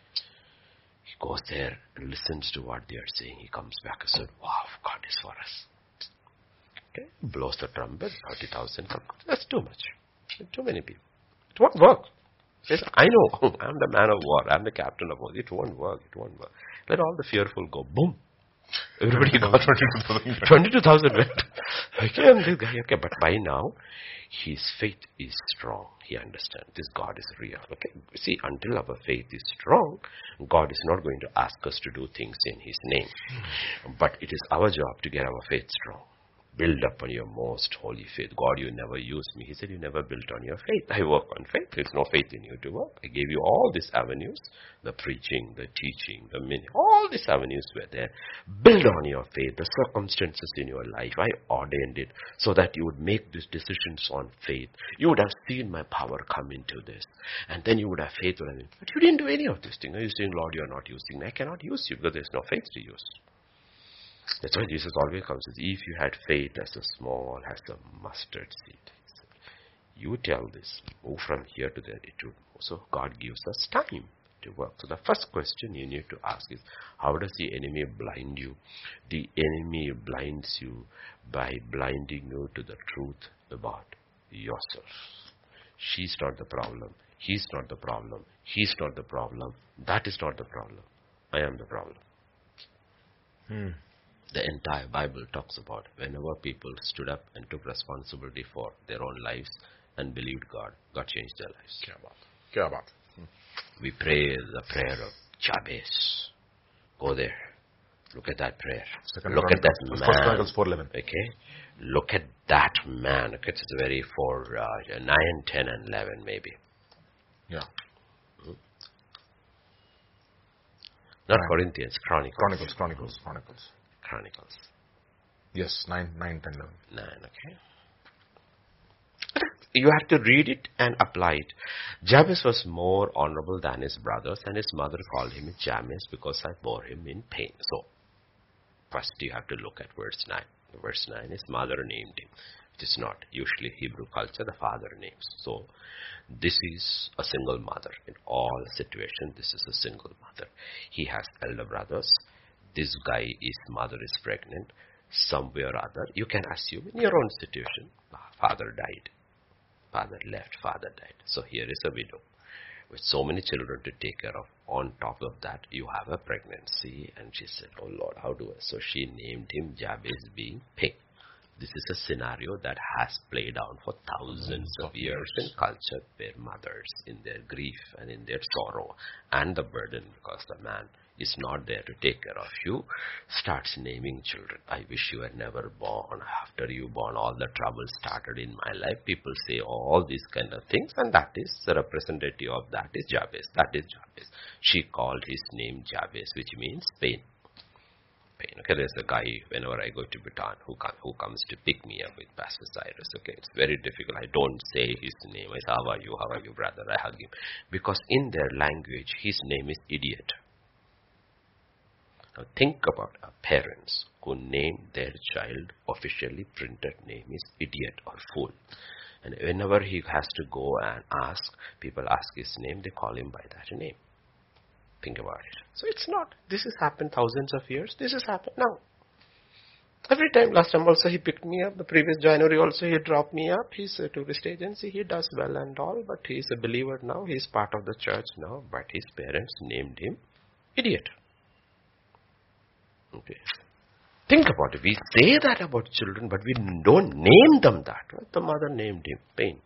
He goes there and listens to what they are saying. He comes back and says, wow, God is for us. Okay, blows the trumpet, thirty thousand. That's too much. Too many people. It won't work. Says, I know. I'm the man of war. I'm the captain of war. It won't work. It won't work. Let all the fearful go. Boom. Everybody got twenty-two thousand went. Okay, and this guy, okay, but by now, his faith is strong. He understands this God is real. Okay, see, until our faith is strong, God is not going to ask us to do things in His name. But it is our job to get our faith strong. Build up on your most holy faith. God, you never used me. He said, you never built on your faith. I work on faith. There's no faith in you to work. I gave you all these avenues. The preaching, the teaching, the ministry. All these avenues were there. Build on your faith. The circumstances in your life. I ordained it so that you would make these decisions on faith. You would have seen my power come into this. And then you would have faith. But you didn't do any of this thing. You're saying, Lord, you're not using me. I cannot use you because there's no faith to use. That's why Jesus always comes and says, if you had faith as a small, as a mustard seed. You tell this, move from here to there. It will. So God gives us time to work. So the first question you need to ask is, how does the enemy blind you? The enemy blinds you by blinding you to the truth about yourself. She's not the problem. He's not the problem. He's not the problem. That is not the problem. I am the problem. Hmm. The entire Bible talks about whenever people stood up and took responsibility for their own lives and believed God, God changed their lives. Kya baat. Kya baat. Hmm. We pray the prayer of Jabez. Go there. Look at that prayer. Second Look at that First man. Chronicles four eleven. Okay. Look at that man. Okay, it's very for uh, nine, ten, and eleven maybe. Yeah. Hmm. Not Nine. Corinthians, Chronicles. Chronicles, Chronicles, Chronicles. Chronicles. Yes, nine, nine, ten, eleven. Nine, okay. You have to read it and apply it. Jabez was more honorable than his brothers, and his mother called him Jabez because I bore him in pain. So, first you have to look at verse nine. Verse nine, his mother named him, which is not usually Hebrew culture, the father names. So, this is a single mother. In all situations, this is a single mother. He has elder brothers. This guy, his mother is pregnant. Somewhere or other, you can assume in your own situation, father died. Father left, father died. So here is a widow with so many children to take care of. On top of that, you have a pregnancy. And she said, oh Lord, how do I? So she named him Jabez, being pain. This is a scenario that has played out for thousands of years in culture where mothers, in their grief and in their sorrow and the burden because the man is not there to take care of you, starts naming children. I wish you were never born. After you born, all the trouble started in my life. People say all these kind of things, and that is the representative of that is Jabez. That is Jabez. She called his name Jabez, which means pain. Pain. Okay, there's a guy, whenever I go to Bhutan, who, come, who comes to pick me up with Pastor Cyrus. Okay, it's very difficult. I don't say his name. I say, how are you? How are you, brother? I hug him. Because in their language, his name is idiot. Now think about our parents who name their child, officially printed name is idiot or fool. And whenever he has to go and ask, people ask his name, they call him by that name. Think about it. So it's not, this has happened thousands of years, this has happened now. Every time, last time also he picked me up, the previous January also he dropped me up, he's a tourist agency, he does well and all, but he's a believer now, he's part of the church now, but his parents named him idiot. Okay. Think about it. We say that about children, but we don't name them that. The mother named him pain.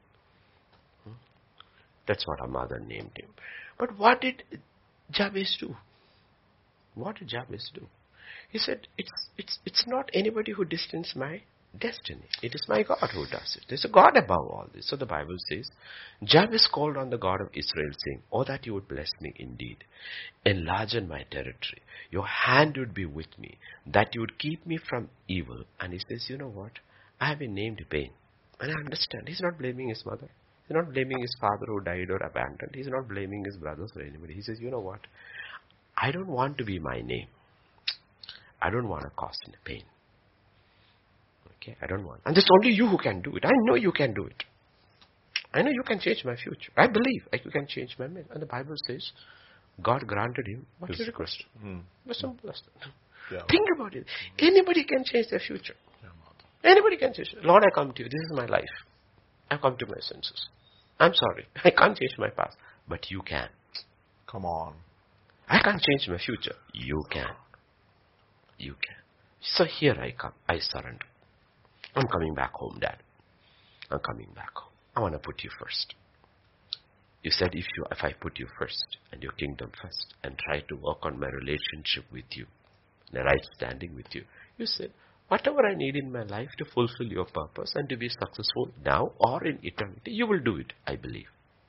That's what her mother named him. But what did Jabez do? What did Jabez do? He said, it's, it's, it's not anybody who distanced my destiny. It is my God who does it. There's a God above all this. So the Bible says, Jabez called on the God of Israel, saying, oh, that you would bless me indeed. Enlarge my territory. Your hand would be with me, that you would keep me from evil. And he says, you know what? I have been named pain. And I understand. He's not blaming his mother. He's not blaming his father who died or abandoned. He's not blaming his brothers or anybody. He says, you know what? I don't want to be my name. I don't want to cause any pain. Okay, I don't want. And it's only you who can do it. I know you can do it. I know you can change my future. I believe like you can change my mind. And the Bible says, God granted him what he requested. Mm. As simple as that. Yeah. Think about it. Anybody can change their future. Yeah, Anybody can change it. Lord, I come to you. This is my life. I come to my senses. I'm sorry. I can't change my past. But you can. Come on. I can't change my future. You can. You can. So here I come. I surrender. I'm coming back home, Dad. I'm coming back home. I want to put you first. You said if you, if I put you first and your kingdom first and try to work on my relationship with you, the right standing with you, you said, whatever I need in my life to fulfill your purpose and to be successful now or in eternity, you will do it. I believe.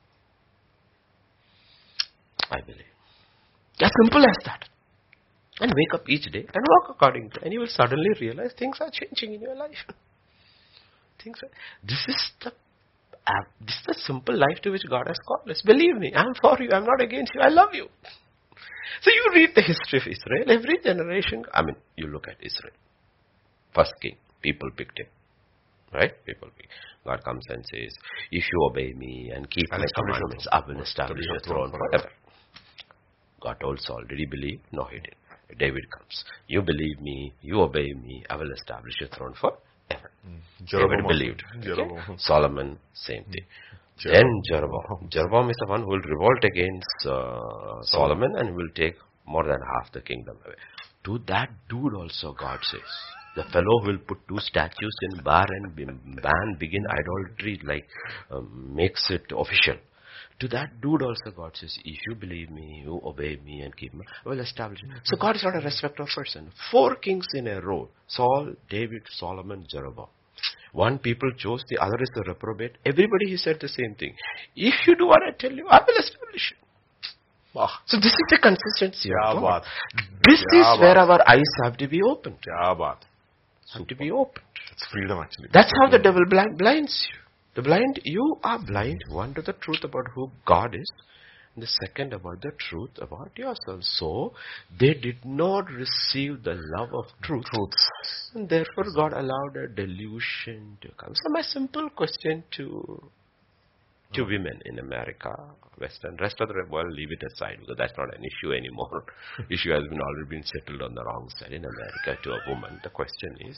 I believe. As simple as that. And wake up each day and walk according to it. And you will suddenly realize things are changing in your life. Things are, this is the uh, this is the simple life to which God has called us. Believe me, I am for you. I am not against you. I love you. So you read the history of Israel. Every generation, I mean, you look at Israel. First king, people picked him. Right? People pick. God comes and says, if you obey me and keep my commandments, I will establish your throne forever. God told Saul, did he believe? No, he didn't. David comes. You believe me, you obey me, I will establish your throne forever. Mm. David believed. Okay? Solomon, same thing. Mm. Then Jeroboam. Jeroboam is the one who will revolt against uh, Solomon and will take more than half the kingdom away. To that dude also God says, the fellow who will put two statues in bar and ban, begin idolatry, like um, makes it official. To that dude also God says, if you believe me, you obey me and keep me, I will establish it. So God is not a respecter of person. Four kings in a row. Saul, David, Solomon, Jeroboam. One people chose, the other is the reprobate. Everybody he said the same thing. If you do what I tell you, I will establish it. Wow. So this is the consistency of God. This is where our eyes have to be opened. Have to be opened. It's freedom actually. That's how the devil blind, blinds you. The blind, you are blind, one to the truth about who God is, and the second about the truth about yourself. So, they did not receive the love of truth, truth. And therefore God allowed a delusion to come. So my simple question to to women in America, Western, rest of the world, leave it aside, because that's not an issue anymore. Issue has been already been settled on the wrong side. In America, to a woman, the question is,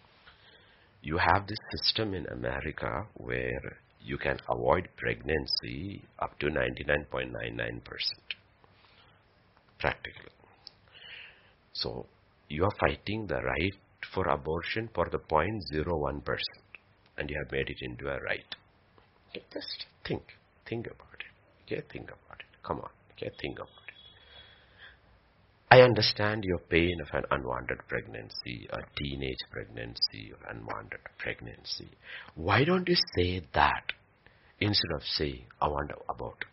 you have this system in America where you can avoid pregnancy up to ninety-nine point nine nine percent. Practically. So, you are fighting the right for abortion for the zero point zero one percent. And you have made it into a right. Okay, just think. Think about it. Okay, think about it. Come on. Okay, think about it. I understand your pain of an unwanted pregnancy, a teenage pregnancy, or unwanted pregnancy. Why don't you say that instead of saying, I want to abort?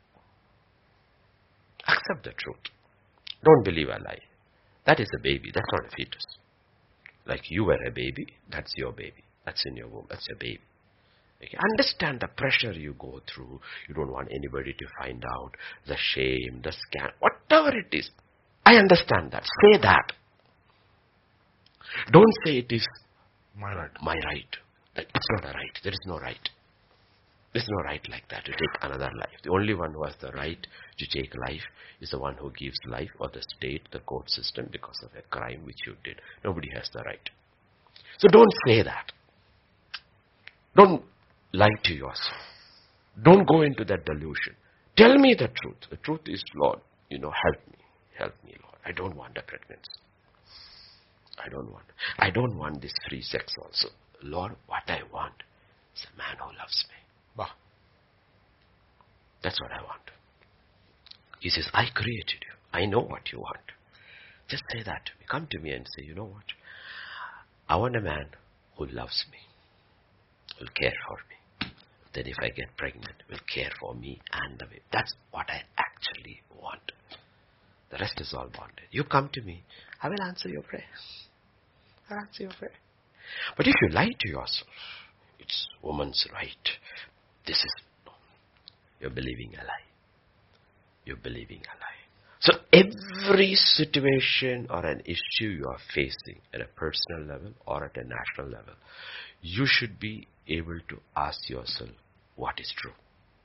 Accept the truth. Don't believe a lie. That is a baby. That's not a fetus. Like you were a baby, that's your baby. That's in your womb. That's your baby. Okay. Understand the pressure you go through. You don't want anybody to find out. The shame, the scam, whatever it is. I understand that. Say that. Don't say it is my right. My right. It's not a right. There is no right. There is no right like that to take another life. The only one who has the right to take life is the one who gives life, or the state, the court system, because of a crime which you did. Nobody has the right. So don't say that. Don't lie to yourself. Don't go into that delusion. Tell me the truth. The truth is, Lord, you know, help me. Help me, Lord. I don't want a pregnancy. I don't want. I don't want this free sex also. Lord, what I want is a man who loves me. Wow. That's what I want. He says, I created you. I know what you want. Just say that to me. Come to me and say, you know what? I want a man who loves me, will care for me. Then if I get pregnant, will care for me and the baby. That's what I actually want. The rest is all bonded. You come to me, I will answer your prayer. I'll answer your prayer. But if you lie to yourself, it's woman's right. This is, no. You're believing a lie. You're believing a lie. So every situation or an issue you are facing at a personal level or at a national level, you should be able to ask yourself, what is true?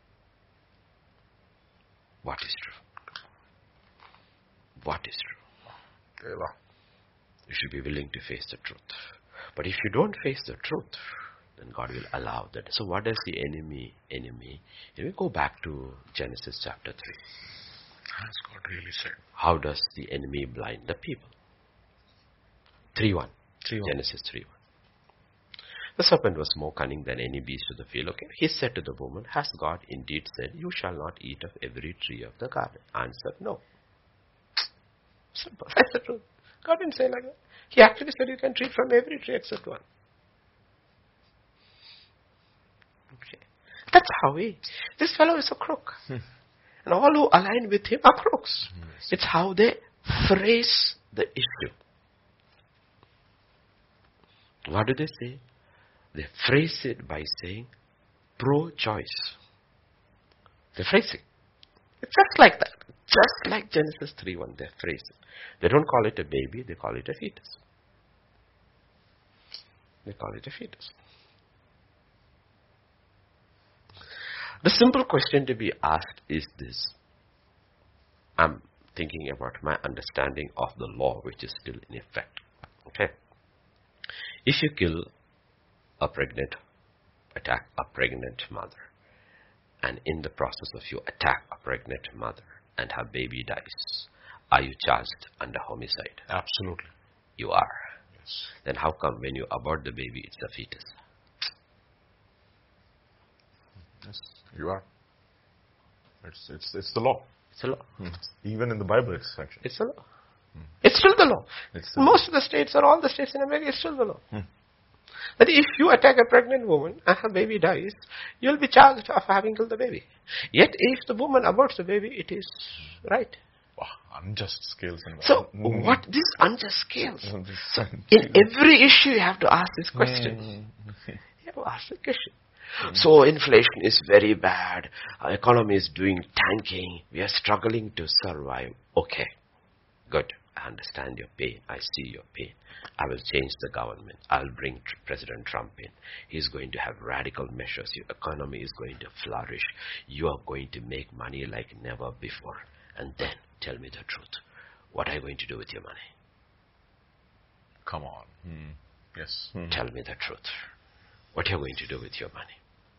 What is true? What is true? You should be willing to face the truth. But if you don't face the truth, then God will allow that. So what does the enemy, enemy, we go back to Genesis chapter three. Has God really said? How does the enemy blind the people? three one. three one. Genesis three one. The serpent was more cunning than any beast of the field. Okay. He said to the woman, has God indeed said, you shall not eat of every tree of the garden? Answer, no. Simple. That's the truth. God didn't say like that. He actually said you can eat from every tree except one. Okay. That's how he, this fellow is a crook. Hmm. And all who align with him are crooks. Yes. It's how they phrase the issue. What do they say? They phrase it by saying pro-choice. They phrase it. It's just like that. Just like Genesis three one, they phrase it. They don't call it a baby, they call it a fetus. They call it a fetus. The simple question to be asked is this. I'm thinking about my understanding of the law which is still in effect. Okay. If you kill a pregnant, attack a pregnant mother, and in the process of you attack a pregnant mother and her baby dies, are you charged under homicide? Absolutely. You are. Yes. Then how come when you abort the baby, it's a fetus? Yes, you are. It's it's it's the law. It's the law. Hmm. Even in the Bible, it's actually. It's the law. Hmm. It's still the law. It's the Most law. of the states or all the states in America, it's still the law. Hmm. That if you attack a pregnant woman and her baby dies, you'll be charged of having killed the baby. Yet if the woman aborts the baby, it is right. Wow, unjust scales. In So mm. what these unjust scales? So in every issue you have to ask this question. You have to ask the question. Mm. So inflation is very bad. Our economy is doing tanking. We are struggling to survive. Okay, good. I understand your pain. I see your pain. I will change the government. I'll bring tr- President Trump in. He's going to have radical measures. Your economy is going to flourish. You are going to make money like never before. And then tell me the truth. What are you going to do with your money? Come on. Hmm. Yes. Hmm. Tell me the truth. What are you going to do with your money?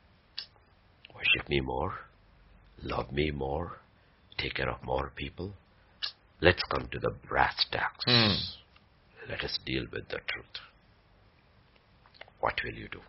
Worship me more? Love me more? Take care of more people? Let's come to the brass tacks. Hmm. Let us deal with the truth. What will you do?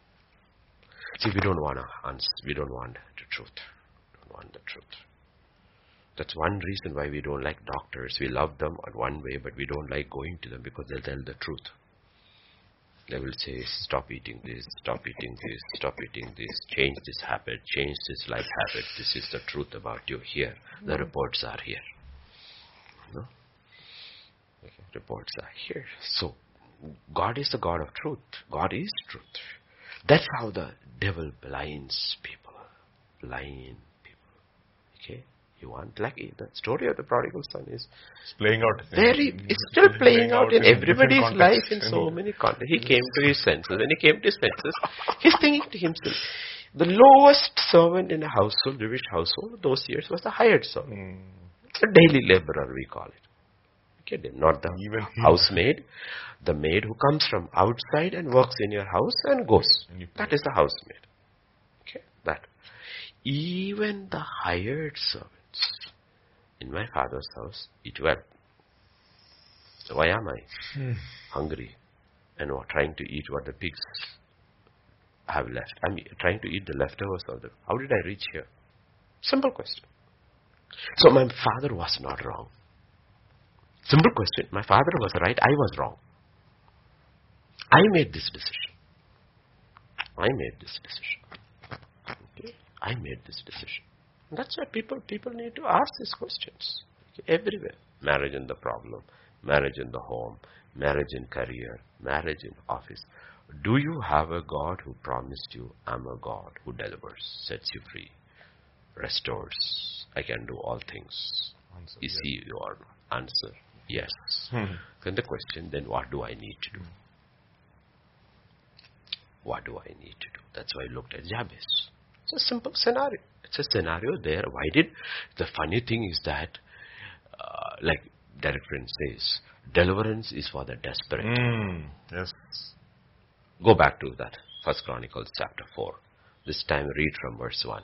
See, we don't want to answer. We don't want the truth. We don't want the truth. That's one reason why we don't like doctors. We love them in one way, but we don't like going to them because they'll tell the truth. They will say, stop eating this, stop eating this, stop eating this, change this habit, change this life habit. This is the truth about you here. The reports are here. No? Okay, reports are here. So, God is the God of truth. God is truth. That's how the devil blinds people. Blind people. Okay? You want, like the story of the prodigal son is it's playing out. Very, it's still playing, playing out in, in everybody's life in so in many contexts. He came to his senses. When he came to his senses, he's thinking to himself, the lowest servant in a household, Jewish household, those years was the hired servant. Mm. A daily laborer, we call it. Okay, not the Even housemaid, the maid who comes from outside and works in your house and goes. And that is the housemaid. Okay, that. Even the hired servants in my father's house eat well. So why am I hmm. hungry and trying to eat what the pigs have left? I'm trying to eat the leftovers of them. How did I reach here? Simple question. So my father was not wrong. Simple question. My father was right. I was wrong. I made this decision. I made this decision. Okay? I made this decision. And that's why people people need to ask these questions. Okay? Everywhere. Marriage in the problem. Marriage in the home. Marriage in career. Marriage in office. Do you have a God who promised you, I'm a God who delivers, sets you free, restores? I can do all things. Answer, Is yes. he your answer? Yes. Hmm. Then the question, then what do I need to do? What do I need to do? That's why I looked at Jabez. It's a simple scenario. It's a scenario there. Why did? The funny thing is that, uh, like Derek Prince says, deliverance is for the desperate. Mm, yes. Go back to that First Chronicles chapter four. This time read from verse one.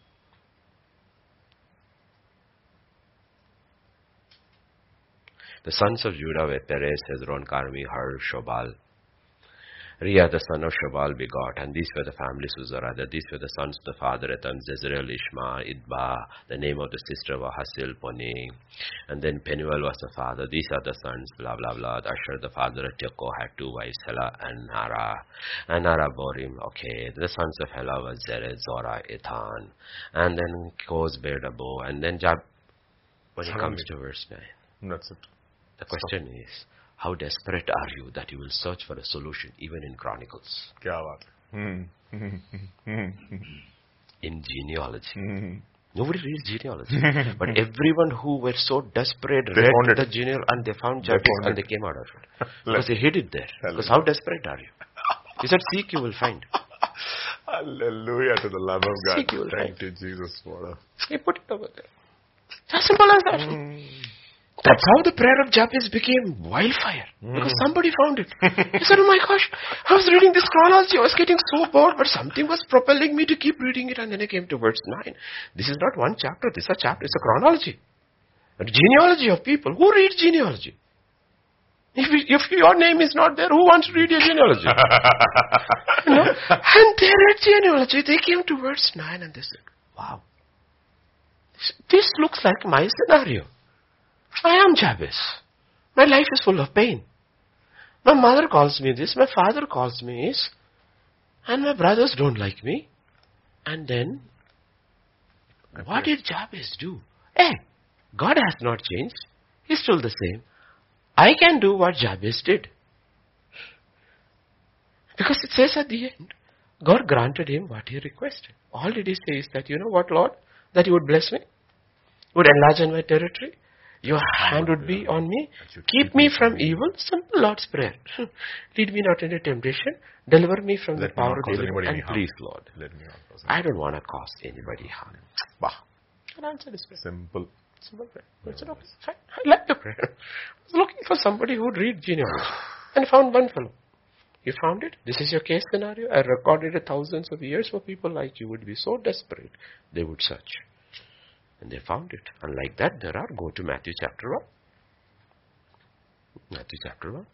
The sons of Judah were Perez, Hezron, Carmi, Hur, Shobal. Rea, the son of Shobal, begot, and these were the families of Zorada. These were the sons of the father, Etam, Zezreel, Ishma, Idba. The name of the sister was Hasil, Pone. And then Penuel was the father. These are the sons, blah, blah, blah. Asher, the father of Tekoa, had two wives, Hela and Nara. And Nara bore him. Okay. The sons of Hela was Zered, Zora, Ethan. And then Koz, Berdabo. And then Jab. When it comes to verse nine. That's it. The question so. is, how desperate are you that you will search for a solution even in Chronicles? Hmm. In genealogy. Nobody reads genealogy. But everyone who were so desperate they read the genealogy and they found Jabez and they came out of it. Because they hid it there. Because how desperate are you? He said, seek you will find. Hallelujah to the Lamb of God. Seek you will Thank find. you, Jesus. What a... He put it over there. As simple as that. Mm. That's how the prayer of Jabez became wildfire. Mm. Because somebody found it. He said, oh my gosh, I was reading this chronology. I was getting so bored, but something was propelling me to keep reading it. And then I came to verse nine. This is not one chapter. This is a chapter. It's a chronology. A genealogy of people. Who reads genealogy? If, if your name is not there, who wants to read your genealogy? You know? And they read genealogy. They came to verse nine and they said, wow. This, this looks like my scenario. I am Jabez. My life is full of pain. My mother calls me this, my father calls me this, and my brothers don't like me. And then, okay. What did Jabez do? Hey, God has not changed. He's still the same. I can do what Jabez did. Because it says at the end, God granted him what he requested. All did he say is that, you know what, Lord? That you would bless me, would enlarge on my territory. Your hand would be on me. Keep me from evil. Simple Lord's Prayer. Lead me not into temptation. Deliver me from Let the power of evil. And please, Lord. Let me not cause I don't want to cause anybody harm. Bah. And answer this prayer. Simple. Simple prayer. I said, okay, fine. I like the prayer. I was looking for somebody who would read genealogy. And found one fellow. You found it? This is your case scenario. I recorded it thousands of years for people like you would be so desperate. They would search. And they found it. And like that, there are, go to Matthew chapter one. Matthew chapter one.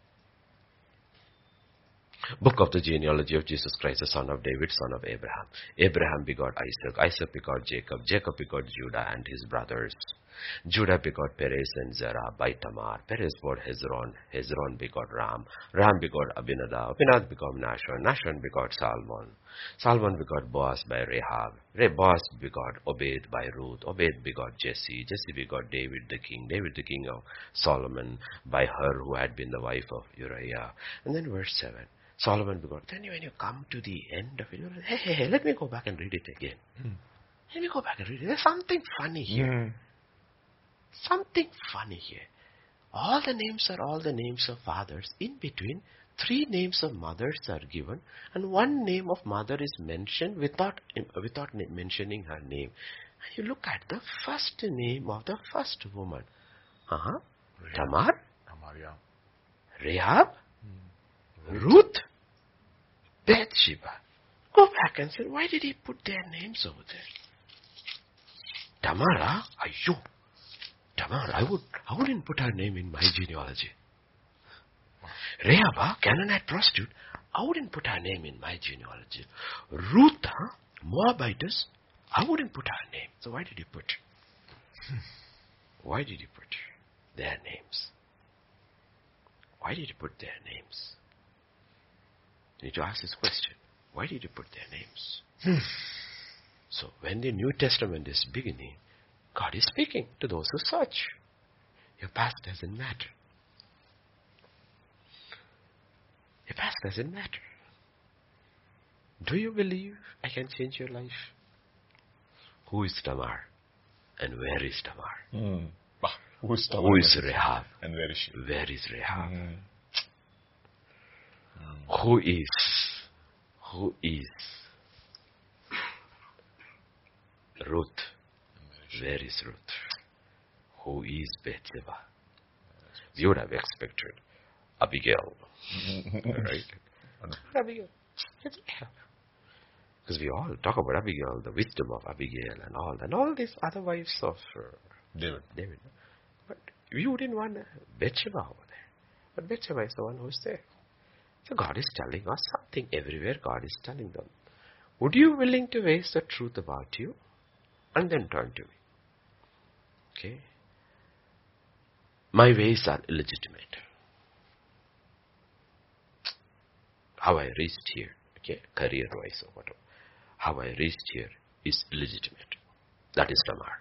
Book of the genealogy of Jesus Christ, the son of David, son of Abraham. Abraham begot Isaac. Isaac begot Jacob. Jacob begot Judah and his brothers. Judah begot Perez and Zerah by Tamar. Perez begot Hezron. Hezron begot Ram. Ram begot Abinadab. Abinadab begot Nashon. Nashon begot Salmon. Salmon begot Boaz by Rahab. Boaz begot Obed by Ruth. Obed begot Jesse. Jesse begot David the king. David the king of Solomon by her who had been the wife of Uriah. And then verse seven. Solomon begot. Then when you come to the end of it, hey, hey, hey, let me go back and read it again. Hmm. Let me go back and read it. There's something funny here. Hmm. Something funny here. All the names are all the names of fathers. In between, three names of mothers are given, and one name of mother is mentioned without without mentioning her name. And you look at the first name of the first woman. Uh-huh. Tamar. Tamar, yeah. Rahab. Hmm. Ruth. Bathsheba. Go back and say, why did he put their names over there? Tamara, ayo. Tamar, I would, I wouldn't put her name in my genealogy. Rahab, huh? Canaanite prostitute. I wouldn't put her name in my genealogy. Ruth, huh? Moabitess. I wouldn't put her name. So why did you put? Why did you put their names? Why did you put their names? You need to ask this question. Why did you put their names? So when the New Testament is beginning, God is speaking to those who search. Your past doesn't matter. Your past doesn't matter. Do you believe I can change your life? Who is Tamar? And where is Tamar? Mm. Who is Tamar? Who is Rahab? And where is she? Where is Rahab? Mm. Mm. Who is? Who is Ruth? Where is Ruth? Who is Bathsheba? You would have expected Abigail. Right? Abigail. Because we all talk about Abigail, the wisdom of Abigail and all, and all these other wives of uh, David. David. But you didn't want Bathsheba over there. But Bathsheba is the one who is there. So God is telling us something everywhere. God is telling them. Would you willing to face the truth about you? And then turn to me. Okay? My ways are illegitimate. How I reached here, okay, career-wise or whatever, how I reached here is illegitimate. That is Tamar.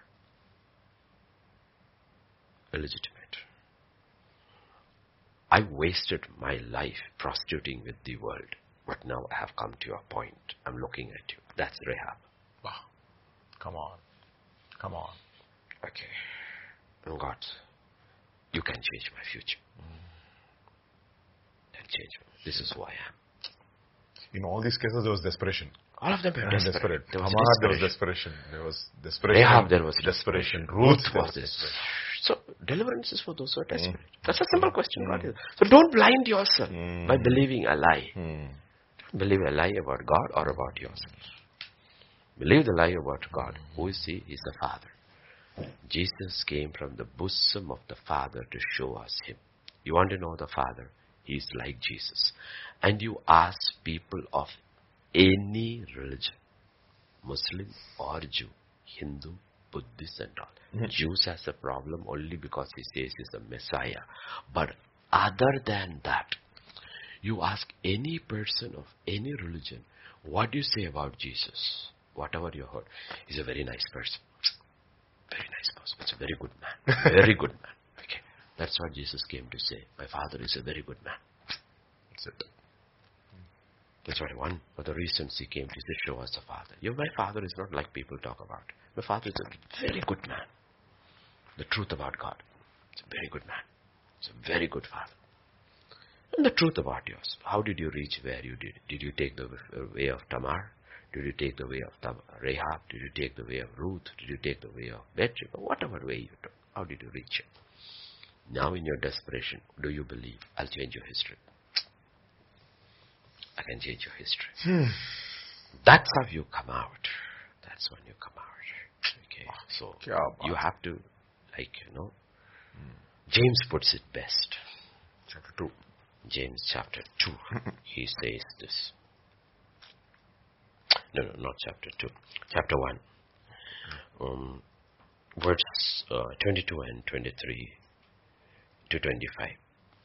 Illegitimate. I wasted my life prostituting with the world, but now I have come to a point. I'm looking at you. That's Rahab. Wow. Come on. Come on. Okay. And God, you can change my future. Mm. Can change me. This is who I am. In all these cases, there was desperation. All of them were desperate. desperate. There was Tamar, there was desperation. desperation. There was desperation. Rahab, there was desperation. desperation. Ruth, Ruth there was was desperation. So, deliverance is for those who are desperate. Mm. That's a simple question. Mm. God is. So, don't blind yourself Mm. by believing a lie. Mm. Don't believe a lie about God or about yourself. Believe the lie about God. Who is He? He is the Father. Jesus came from the bosom of the Father to show us Him. You want to know the Father? He is like Jesus. And you ask people of any religion, Muslim or Jew, Hindu, Buddhist and all. Mm-hmm. Jews has a problem only because he says he's the Messiah. But other than that, you ask any person of any religion, what do you say about Jesus? Whatever you heard, he's a very nice person. Very nice person. It's a very good man. Very good man. Okay. That's what Jesus came to say. My Father is a very good man. That's it. That's why one of the reasons He came to show us the Father. You know, my Father is not like people talk about. My Father is a very good man. The truth about God. It's a very good man. It's a very good Father. And the truth about yours. How did you reach where you did? Did you take the way of Tamar? Did you take the way of Tam- Rahab? Did you take the way of Ruth? Did you take the way of Bathsheba? Whatever way you took. How did you reach it? Now in your desperation, do you believe I'll change your history? I can change your history. Hmm. That's how you come out. That's when you come out. Okay. So you have to, like, you know, hmm. James puts it best. Chapter two. James chapter two. He says this. No, no, not chapter two. Chapter one. Um, verse uh, twenty-two and twenty-three to twenty-five.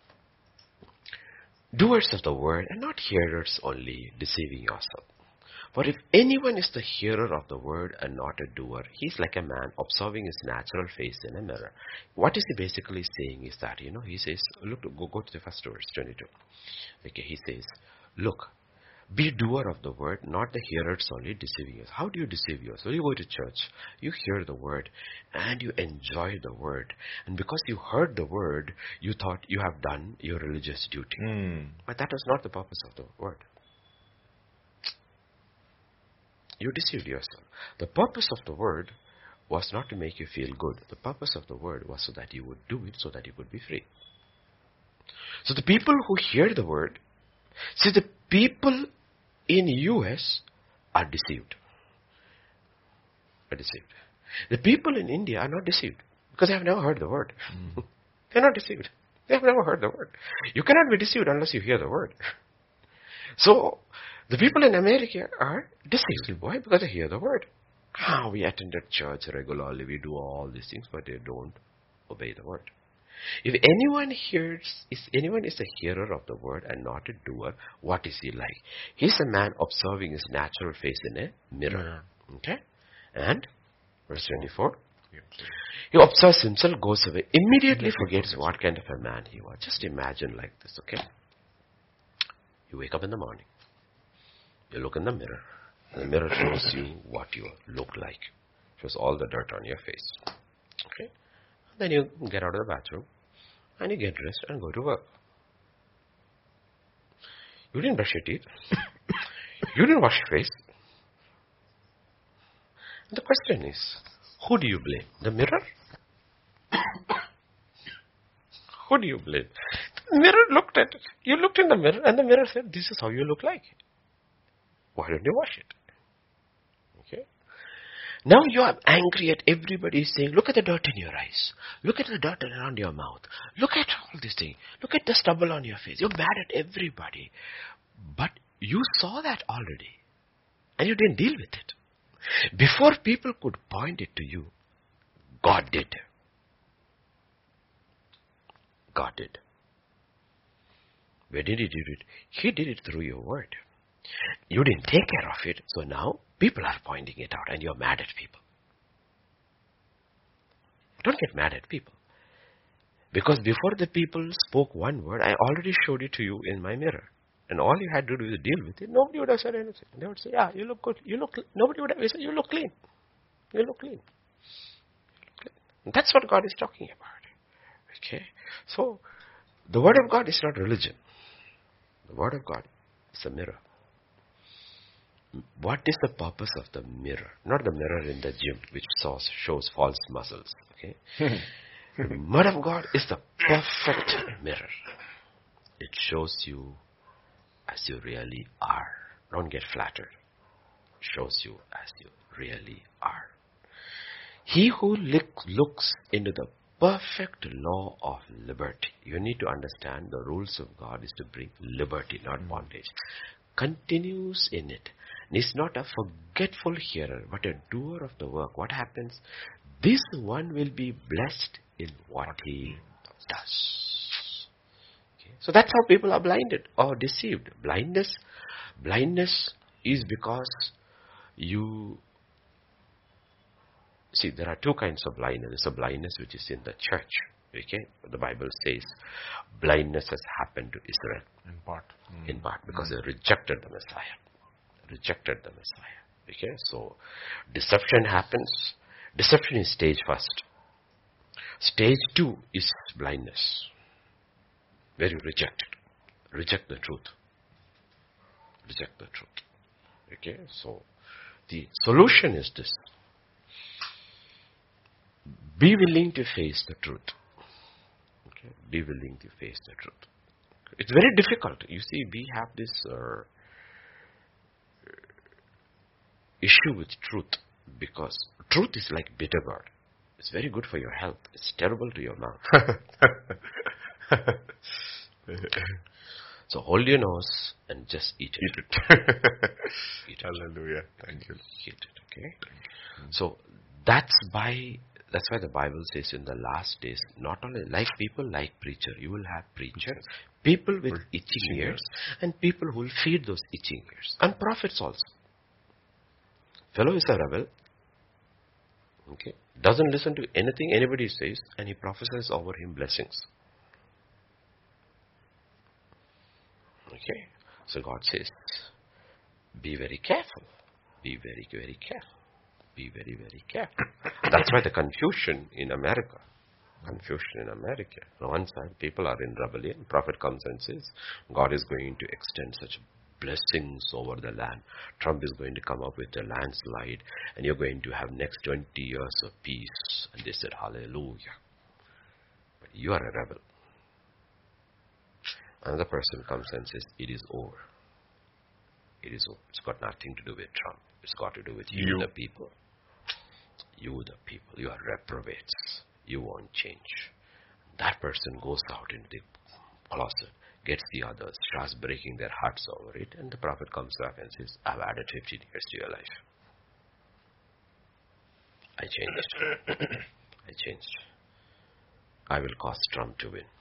Doers of the word and not hearers only, deceiving yourself. For if anyone is the hearer of the word and not a doer, he is like a man observing his natural face in a mirror. What is he basically saying is that, you know, he says, look, go, go to the first verse, twenty-two. Okay, he says, look, be doer of the word, not the hearers only, deceiving yourself. How do you deceive yourself? So you go to church, you hear the word, and you enjoy the word. And because you heard the word, you thought you have done your religious duty. Mm. But that was not the purpose of the word. You deceived yourself. The purpose of the word was not to make you feel good. The purpose of the word was so that you would do it, so that you could be free. So the people who hear the word, see, the people in U S are deceived. Are deceived. The people in India are not deceived because they have never heard the word. Mm. They're not deceived. They have never heard the word. You cannot be deceived unless you hear the word. So, the people in America are deceived. Why? Because they hear the word. Ah, we attended church regularly, we do all these things, but they don't obey the word. If anyone hears, if anyone is a hearer of the word and not a doer, what is he like? He's a man observing his natural face in a mirror. Okay? And, verse twenty-four, he observes himself, goes away, immediately forgets what kind of a man he was. Just imagine like this, okay? You wake up in the morning, you look in the mirror, and the mirror shows you what you look like. Shows all the dirt on your face. Okay? Then you get out of the bathroom, and you get dressed and go to work. You didn't brush your teeth. You didn't wash your face. And the question is, who do you blame? The mirror? Who do you blame? The mirror looked at it. You looked in the mirror and the mirror said, this is how you look like. Why don't you wash it? Okay. Now you are angry at everybody saying, look at the dirt in your eyes. Look at the dirt around your mouth. Look at all these things. Look at the stubble on your face. You're mad at everybody. But you saw that already. And you didn't deal with it. Before people could point it to you, God did. God did. Where did He do it? He did it through your word. You didn't take care of it, so now people are pointing it out and you're mad at people. Don't get mad at people. Because before the people spoke one word, I already showed it to you in my mirror. And all you had to do is deal with it. Nobody would have said anything. They would say, yeah, you look good. You look, nobody would have said, you look clean. You look clean. You look clean. And that's what God is talking about. Okay? So, the Word of God is not religion. The Word of God is a mirror. What is the purpose of the mirror? Not the mirror in the gym, which shows, shows false muscles. Okay? The Word of God is the perfect mirror. It shows you as you really are. Don't get flattered. It shows you as you really are. He who look, looks into the perfect law of liberty. You need to understand the rules of God is to bring liberty, not bondage. Continues in it. And is not a forgetful hearer, but a doer of the work. What happens? This one will be blessed in what he does. Okay. So that's how people are blinded or deceived. Blindness, blindness is because you see, there are two kinds of blindness. There's a blindness which is in the church. Okay? The Bible says blindness has happened to Israel. In part. Mm. In part. Because mm. they rejected the Messiah. Rejected the Messiah. Okay? So, deception happens. Deception is stage first. Stage two is blindness. Where you reject it. Reject the truth. Reject the truth. Okay? So, the solution is this. Be willing to face the truth. Okay? Be willing to face the truth. It's very difficult. You see, we have this uh, issue with truth because truth is like bitter gourd. It's very good for your health. It's terrible to your mouth. So hold your nose and just eat it. Eat it. Eat it. Hallelujah. Thank you. Eat it. Okay. So that's why. That's why the Bible says in the last days, not only like people like preacher, you will have preachers, people with itching ears, and people who will feed those itching ears, and prophets also. Fellow is a rebel, okay, doesn't listen to anything anybody says, and he prophesies over him blessings. Okay, so God says, be very careful, be very, very careful. Be very, very careful. That's why the confusion in America. Confusion in America. On one side, people are in rebellion. Prophet comes and says, God is going to extend such blessings over the land. Trump is going to come up with a landslide, and you're going to have next twenty years of peace. And they said, hallelujah. But you are a rebel. Another person comes and says, it is over. It is over. It's got nothing to do with Trump. It's got to do with you, you. the people. You, the people. You are reprobates. You won't change. That person goes out into the closet, gets the others, starts breaking their hearts over it, and the prophet comes back and says, I've added fifteen years to your life. I changed. I changed. I will cause Trump to win.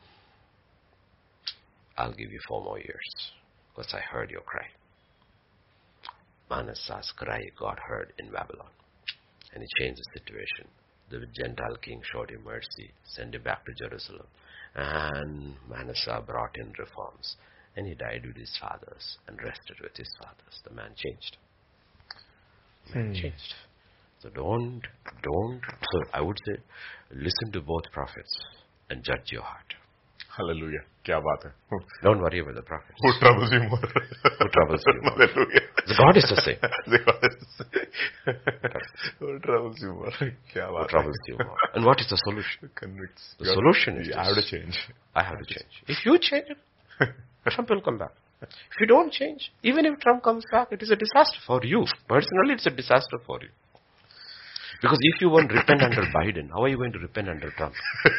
I'll give you four more years because I heard your cry. Manasseh's cry God heard in Babylon, and he changed the situation. The Gentile king showed him mercy, sent him back to Jerusalem, and Manasseh brought in reforms, and he died with his fathers and rested with his fathers. The man changed. The man Hmm. changed. So don't, don't, so I would say, listen to both prophets and judge your heart. Hallelujah. Kya baat hai. Who, Don't worry about the prophets. who troubles you more? Who troubles you more? Hallelujah. The God is the same. The God is the same. Who troubles you more? Kya Who baat hai. troubles you more? And what is the solution? Convicts. The You have- solution is you this. have to change. I have to change. If you change it, Trump will come back. If you don't change, even if Trump comes back, it is a disaster for you. Personally, it's a disaster for you. Because if you won't repent under Biden, how are you going to repent under Trump?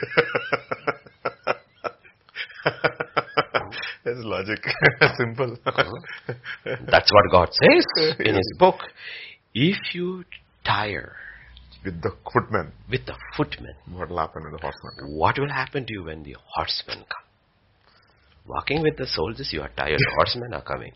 It's logic. Simple. That's what God says in His book. If you tire With the footmen, with the footmen, what will happen with the horsemen? what will happen to you when the horsemen come? Walking with the soldiers, you are tired. The horsemen are coming.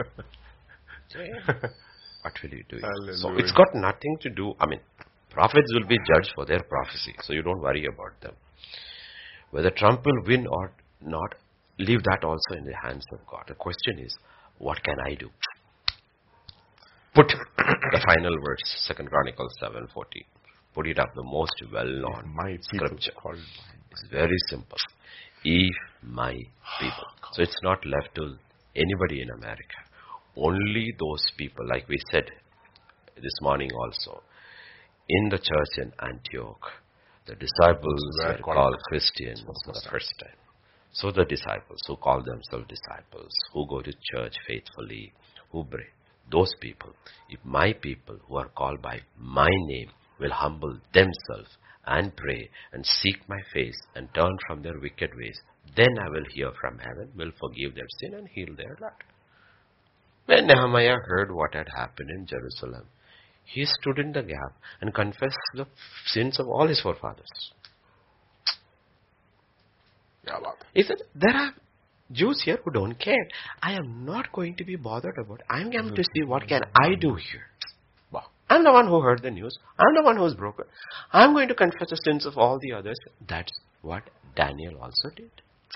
What will you do? So Hallelujah. it's got nothing to do. I mean, prophets will be judged for their prophecy, so you don't worry about them. Whether Trump will win or not, leave that also in the hands of God. The question is, what can I do? Put the final verse, Second Chronicles seven fourteen. Put it up, the most well-known My people scripture. called It's very simple. If my people. So it's not left to anybody in America. Only those people, like we said this morning also, in the church in Antioch, the disciples were were called called Christians for the first time. So the disciples who call themselves disciples, who go to church faithfully, who pray, those people, if my people who are called by my name will humble themselves and pray and seek my face and turn from their wicked ways, then I will hear from heaven, will forgive their sin and heal their land. When Nehemiah heard what had happened in Jerusalem, he stood in the gap and confessed the sins of all his forefathers. Kya baat hai. He said, there are Jews here who don't care. I am not going to be bothered about it. I'm going to see what can I do here. Wow. I'm the one who heard the news. I'm the one who's broken. I'm going to confess the sins of all the others. That's what Daniel also did.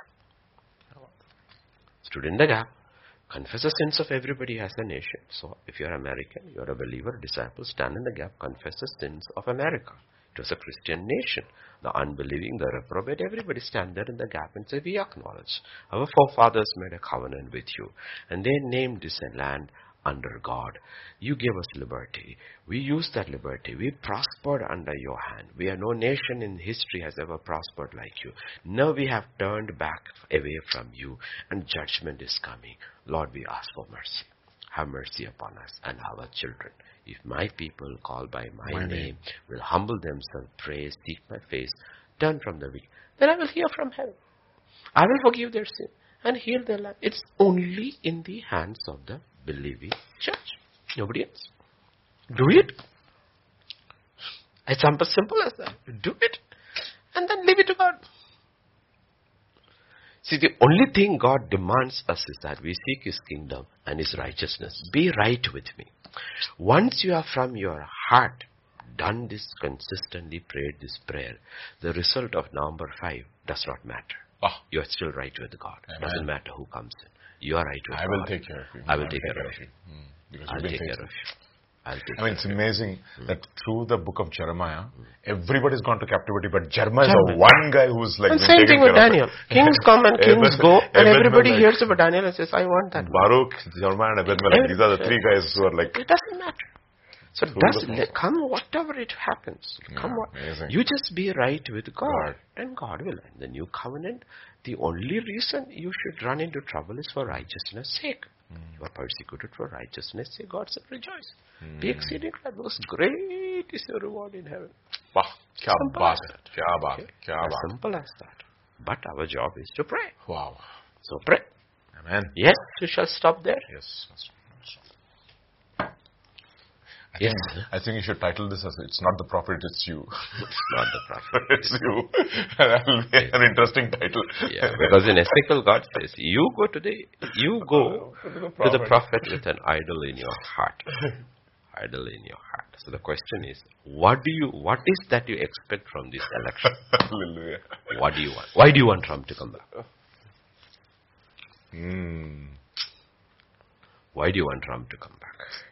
Stood in the gap. Confess the sins of everybody as a nation. So if you're American, you're a believer, disciple, stand in the gap, confess the sins of America. It was a Christian nation. The unbelieving, the reprobate, everybody stand there in the gap and say, we acknowledge. Our forefathers made a covenant with you. And they named this land under God. You gave us liberty. We used that liberty. We prospered under your hand. We are no nation in history has ever prospered like you. Now we have turned back away from you and judgment is coming. Lord, we ask for mercy. Have mercy upon us and our children. If my people called by my, My name, name. will humble themselves, pray, seek my face, turn from the wicked, then I will hear from heaven. I will forgive their sin and heal their land. It's only in the hands of the believing church. Nobody else. Do it. It's as simple as that. Do it. And then leave it to God. See, the only thing God demands us is that we seek His kingdom and His righteousness. Be right with me. Once you have from your heart done this consistently, prayed this prayer, the result of number five does not matter. Ah. You are still right with God. It Amen. doesn't matter who comes in. You are right with I God. will take care of you. I will take care of you. Hmm. Because I'll you've been take care faithful. of you. I'll take I mean, care it's of you. amazing that through the book of Jeremiah, everybody's gone to captivity, but Jeremiah is Jeremiah. the one guy who's like And been same taken thing with care of. Daniel. Kings come and kings Eben- go, and Eben everybody Melech, hears about Daniel and says, I want that. Baruch, Jeremiah, and Ebed-Melech. These are the three guys who are like, It doesn't matter. So Through does the let, come whatever it happens. Come Yeah, what, amazing. you just be right with God, God. and God will. In the new covenant, the only reason you should run into trouble is for righteousness' sake. You are persecuted for righteousness' sake. God said, rejoice. Be exceeding glad, because great is your reward in heaven. wow, kya Simple baat as hai, that. kya baat, Okay? kya As baat. simple as that. But our job is to pray. Wow. So pray. Amen. Yes, you shall stop there. Yes. I Yes. think, I think you should title this as "It's not the prophet, it's you." It's not the prophet. It's you. That will be an interesting title. Yeah, because in Ezekiel, God says, you go to the, you go to the prophet with an idol in your heart. Idol in your heart. So the question is, what do you, what is that you expect from this election? Hallelujah. What do you want? Why do you want Trump to come back? Mm. Why do you want Trump to come back?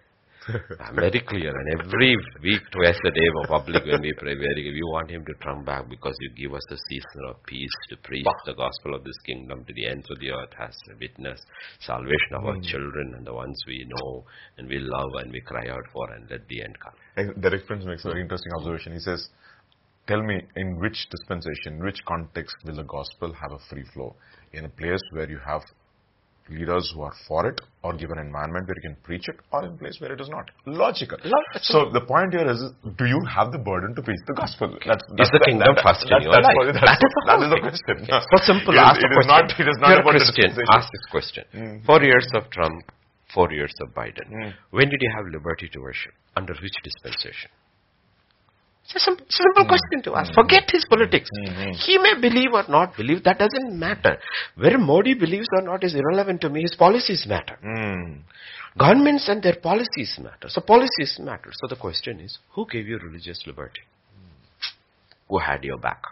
I'm very clear, and every week, twice a day for public when we pray, we want him to come back because you give us the season of peace to preach the gospel of this kingdom to the ends of the earth as a witness, salvation of our children and the ones we know and we love and we cry out for, and let the end come. And Derek Prince makes a very interesting observation. He says, tell me, in which dispensation, which context will the gospel have a free flow? In a place where you have leaders who are for it, or given an environment where you can preach it, or in a place where it is not. Logical. So the point here is, do you have the burden to preach the gospel? That's, that's is the kingdom that, first in your life? That is the, that is the question. Okay. So simple, it ask is, the it question. Is not, it is not You're about a Christian, ask this question. Mm. Four years of Trump, four years of Biden. Mm. When did you have liberty to worship? Under which dispensation? It's a simple, simple mm. question to ask. Mm. Forget his politics. Mm-hmm. He may believe or not believe. That doesn't matter. Whether Modi believes or not is irrelevant to me. His policies matter. Mm. Governments and their policies matter. So policies matter. So the question is, who gave you religious liberty? Mm. Who had your back?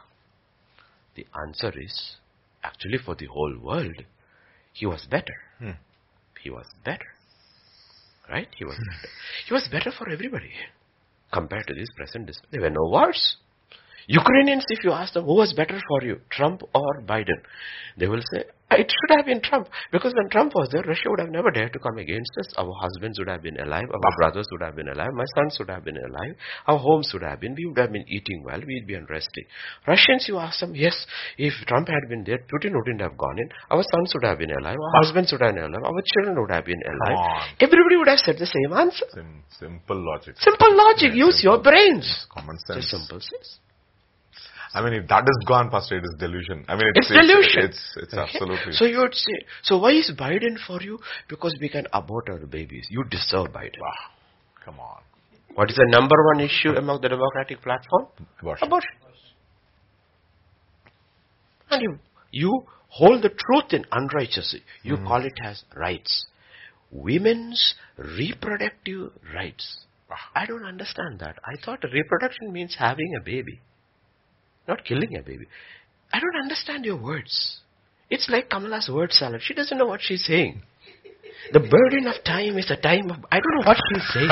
The answer is, actually for the whole world, he was better. Mm. He was better. Right? He was better. He was better for everybody. Compared to this present display, there were no wars. Ukrainians, if you ask them, who was better for you, Trump or Biden? They will say, it should have been Trump. Because when Trump was there, Russia would have never dared to come against us. Our husbands would have been alive. Our brothers would have been alive. My sons would have been alive. Our homes would have been. We would have been eating well. We'd be resting. Russians, you ask them, yes, if Trump had been there, Putin wouldn't have gone in. Our sons would have been alive. Our husbands would have been alive. Our children would have been alive. Everybody would have said the same answer. Sim- simple logic. Simple logic. Yeah, Use simple. your brains. Common sense. Just simple sense. I mean, if that is gone, Pastor, it is delusion. I mean, it's, it's delusion. It's, it's, it's okay. Absolutely. So you would say, so why is Biden for you? Because we can abort our babies. You deserve Biden. Wow. Come on. What is the number one issue among the Democratic platform? Abortion. Abortion. And you, you hold the truth in unrighteousness. You mm. call it as rights. Women's reproductive rights. Wow. I don't understand that. I thought reproduction means having a baby. Not killing a baby. I don't understand your words. It's like Kamala's word salad. She doesn't know what she's saying. The burden of time is the time of... I don't know what she's saying.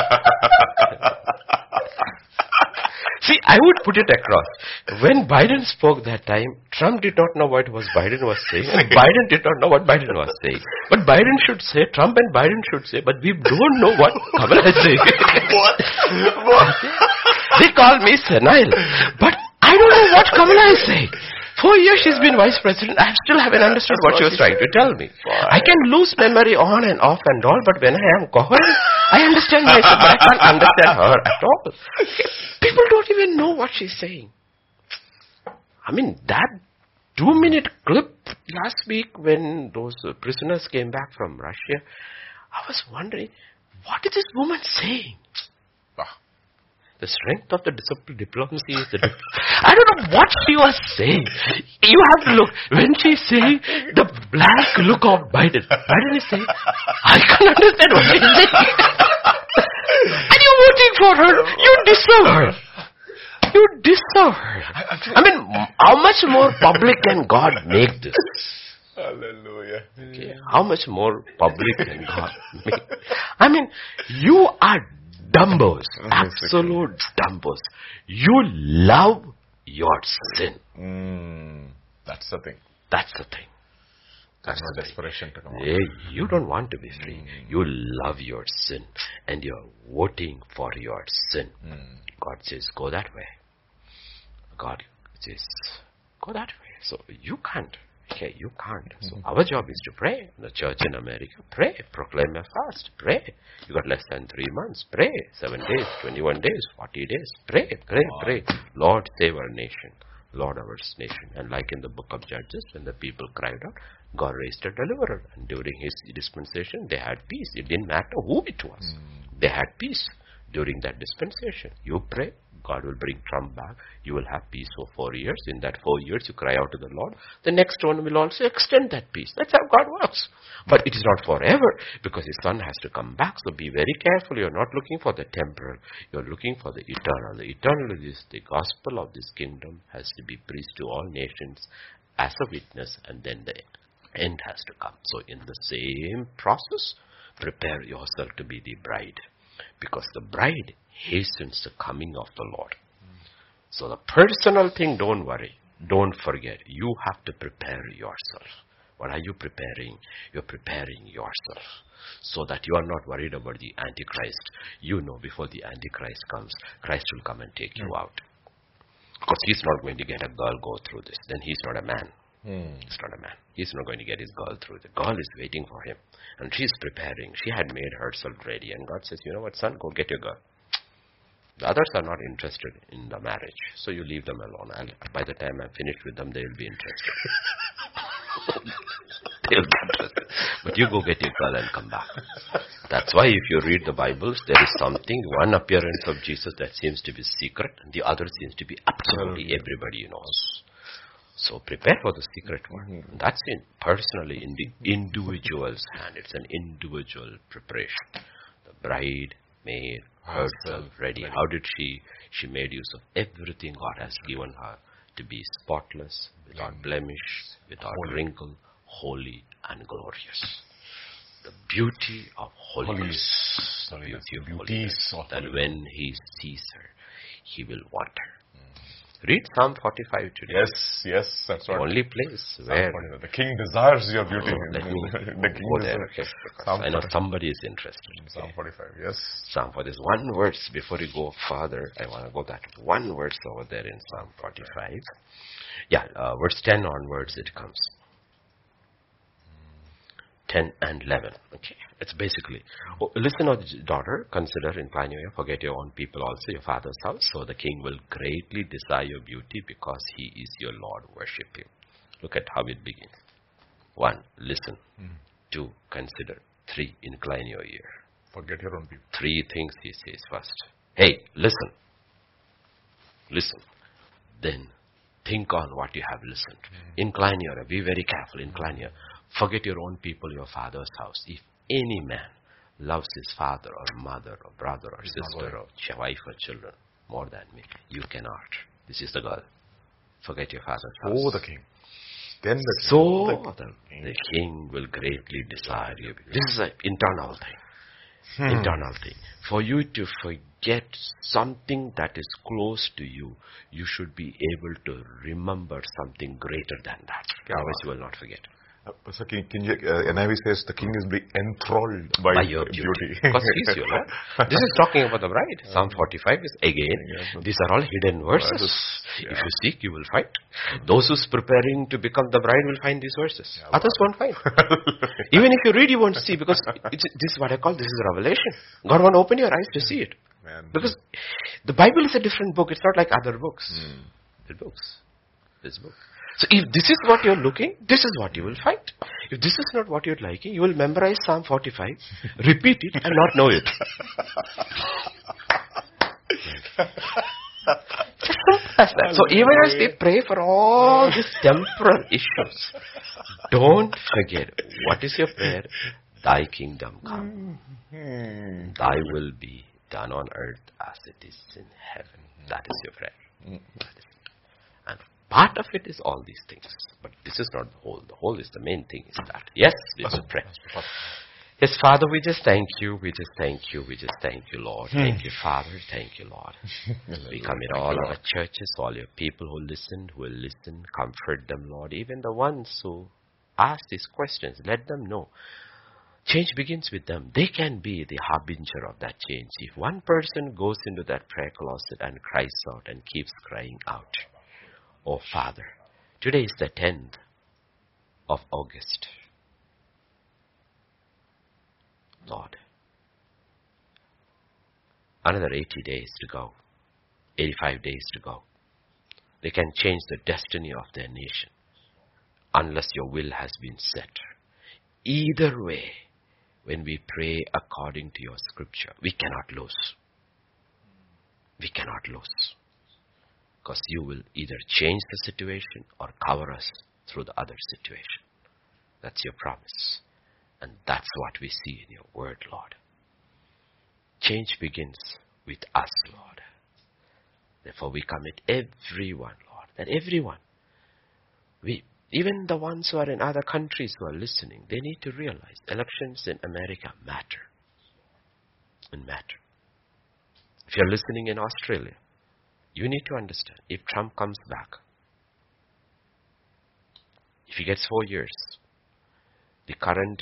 See, I would put it across. When Biden spoke that time, Trump did not know what was Biden was saying, and Biden did not know what Biden was saying. But Biden should say, Trump and Biden should say, but we don't know what Kamala is saying. What? What? They call me senile. But I don't know what Kamala is saying. Four years she's been vice president. I still haven't understood what she was trying to tell me. I can lose memory on and off and all, but when I am coherent, I understand myself, but I can't understand her at all. People don't even know what she's saying. I mean, that two-minute clip last week when those prisoners came back from Russia, I was wondering, what is this woman saying? The strength of the diplomacy is the... Dip- I don't know what she was saying. You have to look. When she's saying the blank look of Biden, Biden is saying, I can't understand what she's saying. And you're voting for her. You deserve her. You deserve her. I mean, how much more public can God make this? Hallelujah. Okay. How much more public can God make? I mean, you are dumbos, absolute dumbos. You love your sin. Mm, that's the thing. That's the thing. That's the desperation to come out. Yeah, you don't want to be free. Mm. You love your sin, and you're voting for your sin. Mm. God says, go that way. God says, go that way. So you can't. Okay, you can't. So mm-hmm. our job is to pray. The church in America, pray. Proclaim a fast. Pray. You got less than three months. Pray. Seven days, twenty-one days, forty days. Pray, pray, wow. pray. Lord, save our nation. Lord our nation. And like in the book of Judges, when the people cried out, God raised a deliverer. And during his dispensation, they had peace. It didn't matter who it was. Mm. They had peace during that dispensation. You pray, God will bring Trump back. You will have peace for four years. In that four years, you cry out to the Lord. The next one will also extend that peace. That's how God works. But it is not forever, because his son has to come back. So be very careful. You're not looking for the temporal. You're looking for the eternal. The eternal is the gospel of this kingdom has to be preached to all nations as a witness, and then the end has to come. So in the same process, prepare yourself to be the bride, because the bride hastens the coming of the Lord. So the personal thing, don't worry. Don't forget. You have to prepare yourself. What are you preparing? You're preparing yourself so that you are not worried about the Antichrist. You know before the Antichrist comes, Christ will come and take you out. Because he's not going to get a girl go through this. Then he's not a man. Hmm. He's not a man. He's not going to get his girl through. The girl is waiting for him. And she's preparing. She had made herself ready. And God says, you know what, son, go get your girl. The others are not interested in the marriage. So you leave them alone. And by the time I'm finished with them, they will be interested. They'll be interested. But you go get your girl and come back. That's why if you read the Bibles, there is something, one appearance of Jesus that seems to be secret, and the other seems to be absolutely everybody knows. So prepare for the secret one. That's in personally in the individual's hand. It's an individual preparation. The bride made herself ready. How did she? She made use of everything God has given her to be spotless, without blemish, without wrinkle, holy and glorious. The beauty of holiness. The beauty of holiness. That when he sees her, he will want her. Read Psalm forty-five today. Yes, yes, that's the right. only place where the king desires your beauty. Oh, let me the king go there, okay? I know somebody is interested. Okay? Psalm forty-five, yes. Psalm forty. There's one verse before you go further. I want to go that one verse over there in Psalm forty-five. Yeah, uh, verse ten onwards it comes. ten and eleven. Okay, it's basically, oh, listen, O daughter, consider, incline your ear, forget your own people also, your father's house, so the king will greatly desire your beauty because he is your Lord. Worship him. Look at how it begins. One, listen. Mm. Two, consider. Three, incline your ear. Forget your own people. Three things he says first. Hey, listen. Listen. Then think on what you have listened. Mm. Incline your ear. Be very careful. Incline your ear. Forget your own people, your father's house. If any man loves his father or mother or brother or He's sister or ch- wife or children more than me, you cannot. This is the girl. Forget your father's house. Oh, the king. Then the so the, the, king. the king will greatly desire you. This is an internal thing. Hmm. Internal thing. For you to forget something that is close to you, you should be able to remember something greater than that. Yeah. Otherwise you will not forget. Uh, so King, King uh, N I V says the king is enthralled by, by your beauty. beauty. Because he's your Lord. This is talking about the bride. Psalm forty-five is again, these are all hidden verses. Yeah. If you seek, you will find. Those who's preparing to become the bride will find these verses. Yeah, Others wow. won't find. Even if you read, you won't see, because it's, this is what I call, this is revelation. God won't open your eyes to see it. Man. Because the Bible is a different book. It's not like other books. Mm. The books. This book. So if this is what you're looking, this is what you will find. If this is not what you're liking, you will memorize Psalm forty-five, repeat it and not know it. So even as we pray for all these temporal issues, don't forget, what is your prayer? Thy kingdom come. Thy will be done on earth as it is in heaven. That is your prayer. That is. And part of it is all these things. But this is not the whole. The whole is the main thing is that. Yes, we will pray. Yes, Father, we just thank you. We just thank you. We just thank you, Lord. Thank you, Father. Thank you, Lord. We commit all our churches, all your people who listened, who will listen. Comfort them, Lord. Even the ones who ask these questions, let them know. Change begins with them. They can be the harbinger of that change. If one person goes into that prayer closet and cries out and keeps crying out, oh, Father, today is the tenth of August. Lord, another eighty days to go, eighty-five days to go. They can change the destiny of their nation unless your will has been set. Either way, when we pray according to your scripture, we cannot lose. We cannot lose. Because you will either change the situation or cover us through the other situation. That's your promise. And that's what we see in your word, Lord. Change begins with us, Lord. Therefore we commit everyone, Lord, that everyone, we, even the ones who are in other countries who are listening, they need to realize elections in America matter. And matter. If you're listening in Australia, you need to understand, if Trump comes back, if he gets four years, the current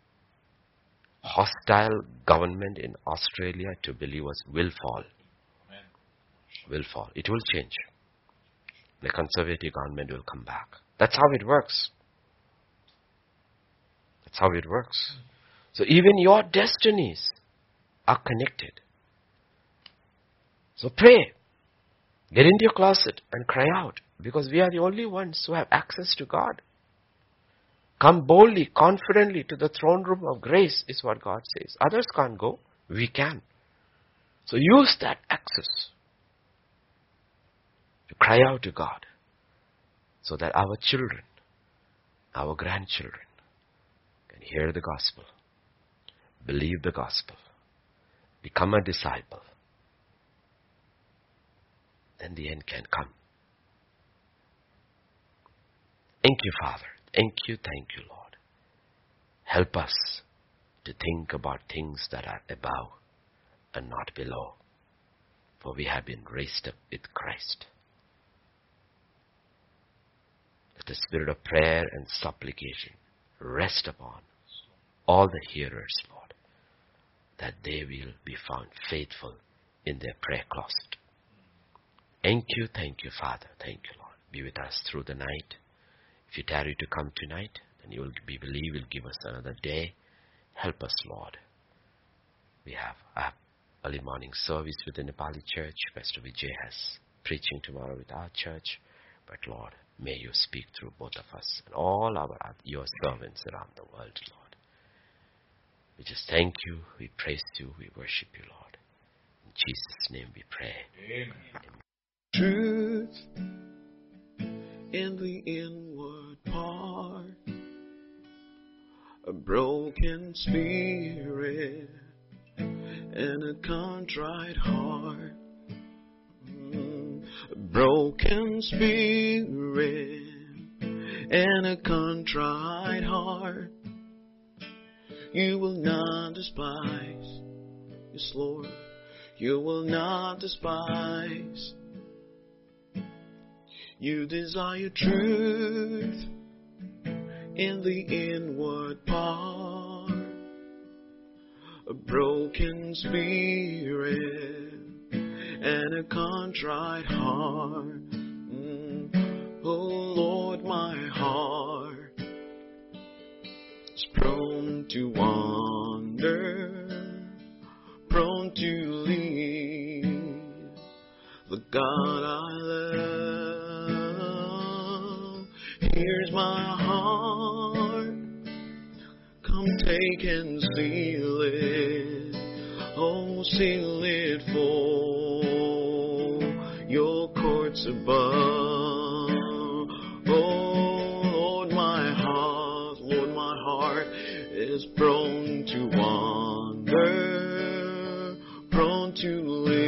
hostile government in Australia to believers will fall. Amen. Will fall. It will change. The conservative government will come back. That's how it works. That's how it works. So even your destinies are connected. So pray. Get into your closet and cry out. Because we are the only ones who have access to God. Come boldly, confidently to the throne room of grace is what God says. Others can't go. We can. So use that access to cry out to God so that our children, our grandchildren can hear the gospel, believe the gospel, become a disciple. Then the end can come. Thank you, Father. Thank you, thank you, Lord. Help us to think about things that are above and not below. For we have been raised up with Christ. Let the spirit of prayer and supplication rest upon all the hearers, Lord, that they will be found faithful in their prayer closet. Thank you, thank you, Father. Thank you, Lord. Be with us through the night. If you tarry to come tonight, then you will be believe will give us another day. Help us, Lord. We have a early morning service with the Nepali church. Pastor Vijay has preaching tomorrow with our church. But Lord, may you speak through both of us and all our your servants around the world, Lord. We just thank you, we praise you, we worship you, Lord. In Jesus' name we pray. Amen. Amen. Truth in the inward part, a broken spirit and a contrite heart, mm, a broken spirit and a contrite heart, you will not despise. Yes, Lord, you will not despise. You desire truth in the inward part, a broken spirit and a contrite heart. Mm. Oh Lord, my heart is prone to wander, prone to leave the God I love. Here's my heart, come take and seal it, oh seal it for your courts above. Oh Lord, my heart, Lord, my heart is prone to wander, prone to live